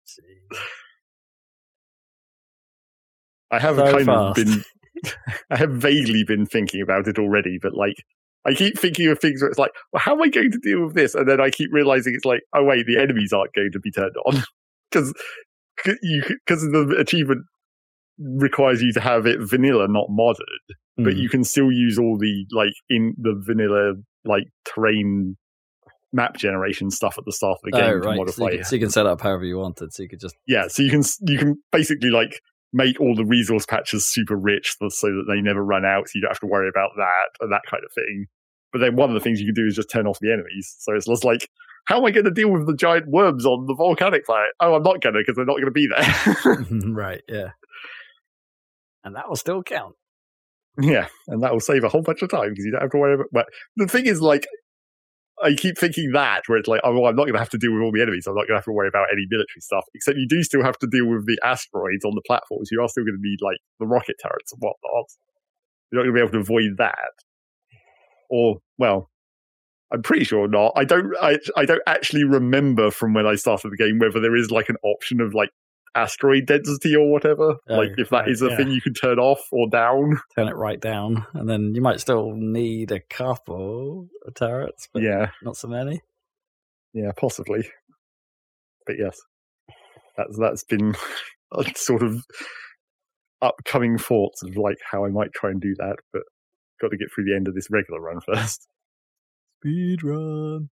I have So kind fast. of been, I have vaguely been thinking about it already, but like, I keep thinking of things where it's like, well, how am I going to deal with this? And then I keep realizing it's like, oh wait, the enemies aren't going to be turned on. Because you, because the achievement requires you to have it vanilla, not modded. But you can still use all the, like, in the vanilla, like, terrain map generation stuff at the start of the game Oh, to right. modify So you, it. can, so you can set up however you wanted. So you could just Yeah, so you can you can basically, like, make all the resource patches super rich so that they never run out, so you don't have to worry about that and that kind of thing. But then one of the things you can do is just turn off the enemies. So it's just like, how am I going to deal with the giant worms on the volcanic planet? Oh, I'm not going to, because they're not going to be there. right, yeah. And that will still count. Yeah, and that will save a whole bunch of time because you don't have to worry about. But the thing is, like, I keep thinking that where it's like, oh, well, I'm not going to have to deal with all the enemies. I'm not going to have to worry about any military stuff. Except you do still have to deal with the asteroids on the platforms. You are still going to need like the rocket turrets and whatnot. You're not going to be able to avoid that. Or, well, I'm pretty sure not. I don't. I I don't actually remember from when I started the game whether there is like an option of like asteroid density or whatever. Oh, like if that right, is a yeah. thing you can turn off or down. Turn it right down. And then you might still need a couple of turrets, but Yeah, not so many. yeah, possibly. But yes, that's that's been sort of upcoming thoughts of like how I might try and do that, but got to get through the end of this regular run first. Speed run.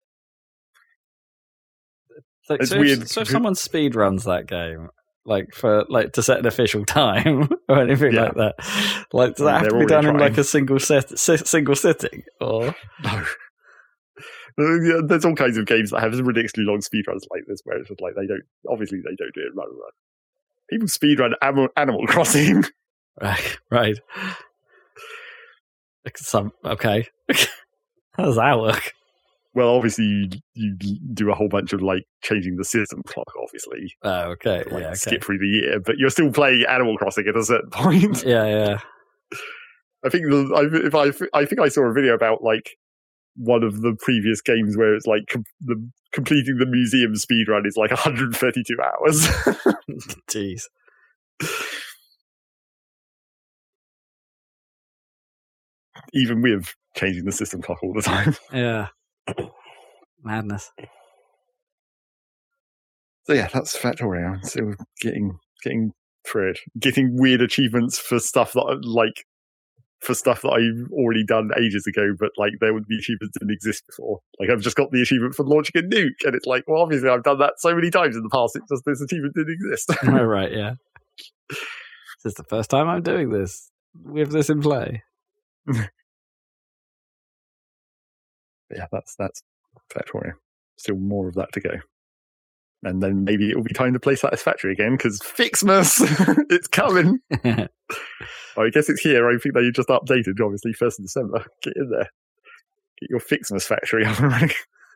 So, It's so weird. If, so if someone speed runs that game, like for like to set an official time or anything Yeah. like that, like does that And have to they're be done already in like trying. a single set, si- single sitting, or No. Yeah, there's all kinds of games that have ridiculously long speedruns like this, where it's just like they don't, obviously they don't do it run run. People speedrun Animal, Animal Crossing. right, right? Some okay. How does that work? Well, obviously you, you do a whole bunch of like changing the system clock, obviously, Oh, okay, like yeah, okay. skip through the year, but you're still playing Animal Crossing at a certain point. Yeah, yeah. I think the, I, if I, I think I saw a video about like one of the previous games where it's like com- the completing the museum speedrun is like one hundred thirty-two hours. Jeez. Even with changing the system clock all the time. Yeah. Madness. So yeah, that's Factorio. I'm still getting getting through it, getting weird achievements for stuff that I, like for stuff that I've already done ages ago, but like there would be achievements didn't exist before. Like I've just got the achievement for launching a nuke, and it's like, well, obviously I've done that so many times in the past. It just this achievement didn't exist. Oh, right, yeah. This is the first time I'm doing this with this in play. Yeah, that's that's Factorio. Still more of that to go. And then maybe it'll be time to play Satisfactory again, because Fixmas! It's coming! I guess it's here. I think they just updated, obviously, first of December. Get in there. Get your Fixmas factory up and running.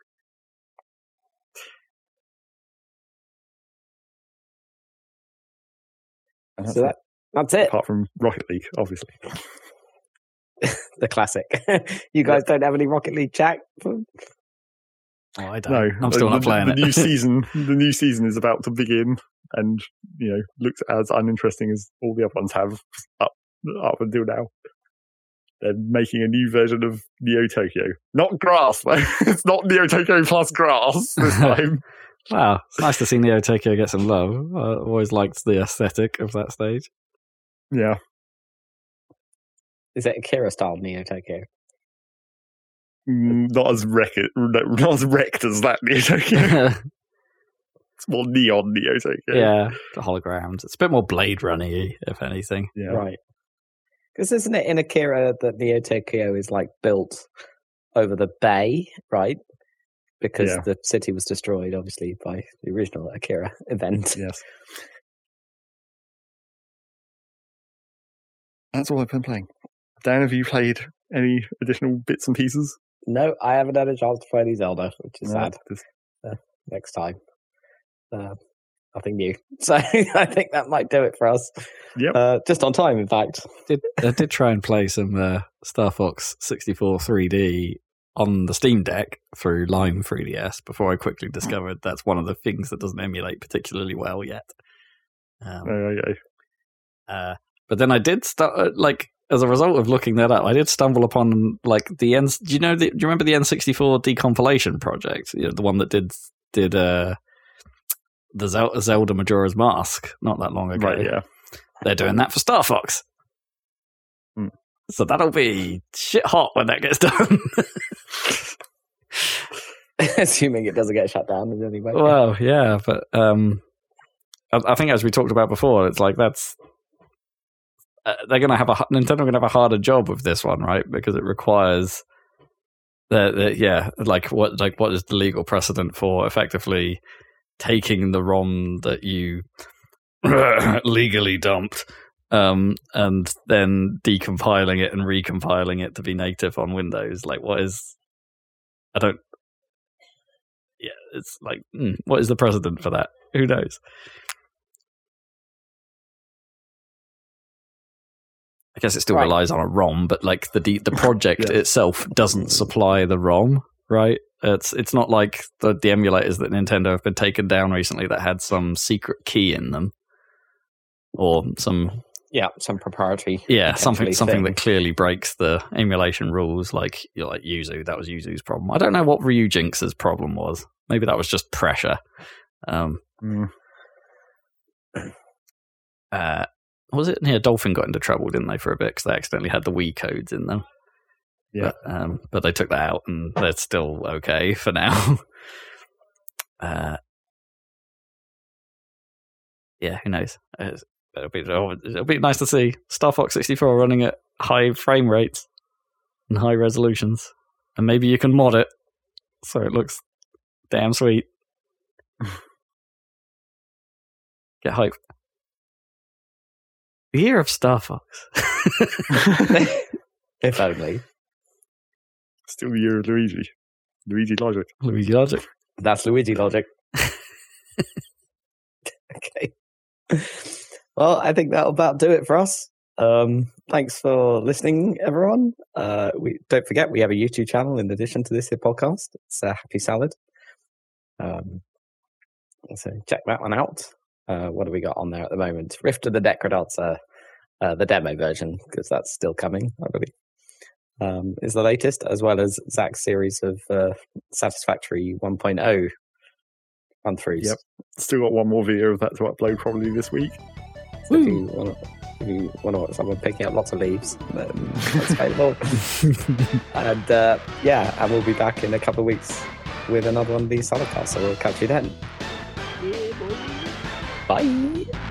And that's So it. that, that's it. Apart from Rocket League, obviously. The classic. You guys don't have any Rocket League chat? Oh, I don't. No, I'm still the, not playing the it. new season. The new season is about to begin, and you know, looks as uninteresting as all the other ones have up up until now. They're making a new version of Neo Tokyo, not grass. Though. It's not Neo Tokyo plus grass this time. Wow, it's nice to see Neo Tokyo get some love. I always liked the aesthetic of that stage. Yeah, Is it Akira style Neo Tokyo? Mm, not as wrecked, not as wrecked as that Neo Tokyo. It's more neon Neo Tokyo. Yeah, the holograms. It's a bit more Blade Runner-y, if anything. yeah. Right. Because isn't it in Akira that Neo Tokyo is like built over the bay, right? Because Yeah. the city was destroyed, obviously, by the original Akira event. Yes. That's all I've been playing. Dan, have you played any additional bits and pieces? No, I haven't had a chance to play any Zelda, which is No, sad. just- Next time. Uh, nothing new. So I think that might do it for us. Yep. Uh, just on time, in fact. Did I did try and play some uh, Star Fox sixty-four three D on the Steam Deck through Lime three D S before I quickly discovered that's one of the things that doesn't emulate particularly well yet. Um, Oh, okay. Uh, but then I did start, like, as a result of looking that up, I did stumble upon, like, the N. Do you know? The, do you remember the N sixty-four decompilation project? You know, the one that did did uh, the Zel- Zelda Majora's Mask not that long ago. Right, yeah. They're doing that for Star Fox. Hmm. So that'll be shit hot when that gets done. Assuming it doesn't get shut down in any way. Well, yeah, but um, I, I think as we talked about before, it's like that's uh, they're going to have a Nintendo going to have a harder job with this one, right? Because it requires that, that yeah, like what like what is the legal precedent for effectively taking the ROM that you legally dumped um, and then decompiling it and recompiling it to be native on Windows? Like, what is? I don't. Yeah, it's like, mm, what is the precedent for that? Who knows? I guess it still Right. relies on a ROM, but like the the project Yeah. itself doesn't supply the ROM, right? It's it's not like the, the emulators that Nintendo have been taken down recently that had some secret key in them, or some Yeah, some proprietary. yeah something potentially something thing. that clearly breaks the emulation rules. Like you know, like Yuzu, that was Yuzu's problem. I don't know what Ryujinx's problem was. Maybe that was just pressure. Um, Mm. Uh, was it? Yeah, Dolphin got into trouble, didn't they, for a bit because they accidentally had the Wii codes in them. Yeah, but, um, but they took that out, and they're still okay for now. uh, yeah, who knows? It's, it'll be it'll be nice to see Star Fox sixty-four running at high frame rates and high resolutions, and maybe you can mod it so it looks damn sweet. Get hype. The year of Star Fox. If only. Still the year of Luigi. Luigi Logic. Luigi Logic. That's Luigi Logic. Okay. Well, I think that'll about do it for us. Um, thanks for listening, everyone. Uh, we don't forget we have a YouTube channel in addition to this here podcast. It's uh, Happy Salad. Um, so check that one out. Uh, what do we got on there at the moment? Rift of the Decradancer, uh, the demo version, because that's still coming, I believe, um, is the latest, as well as Zach's series of uh, Satisfactory one point oh run-throughs. Yep. Still got one more video of that to upload probably this week. So if you want to, if you want to watch someone picking up lots of leaves, then that's available. And uh, yeah, and we'll be back in a couple of weeks with another one of these Solidcasts, so we'll catch you then. Bye.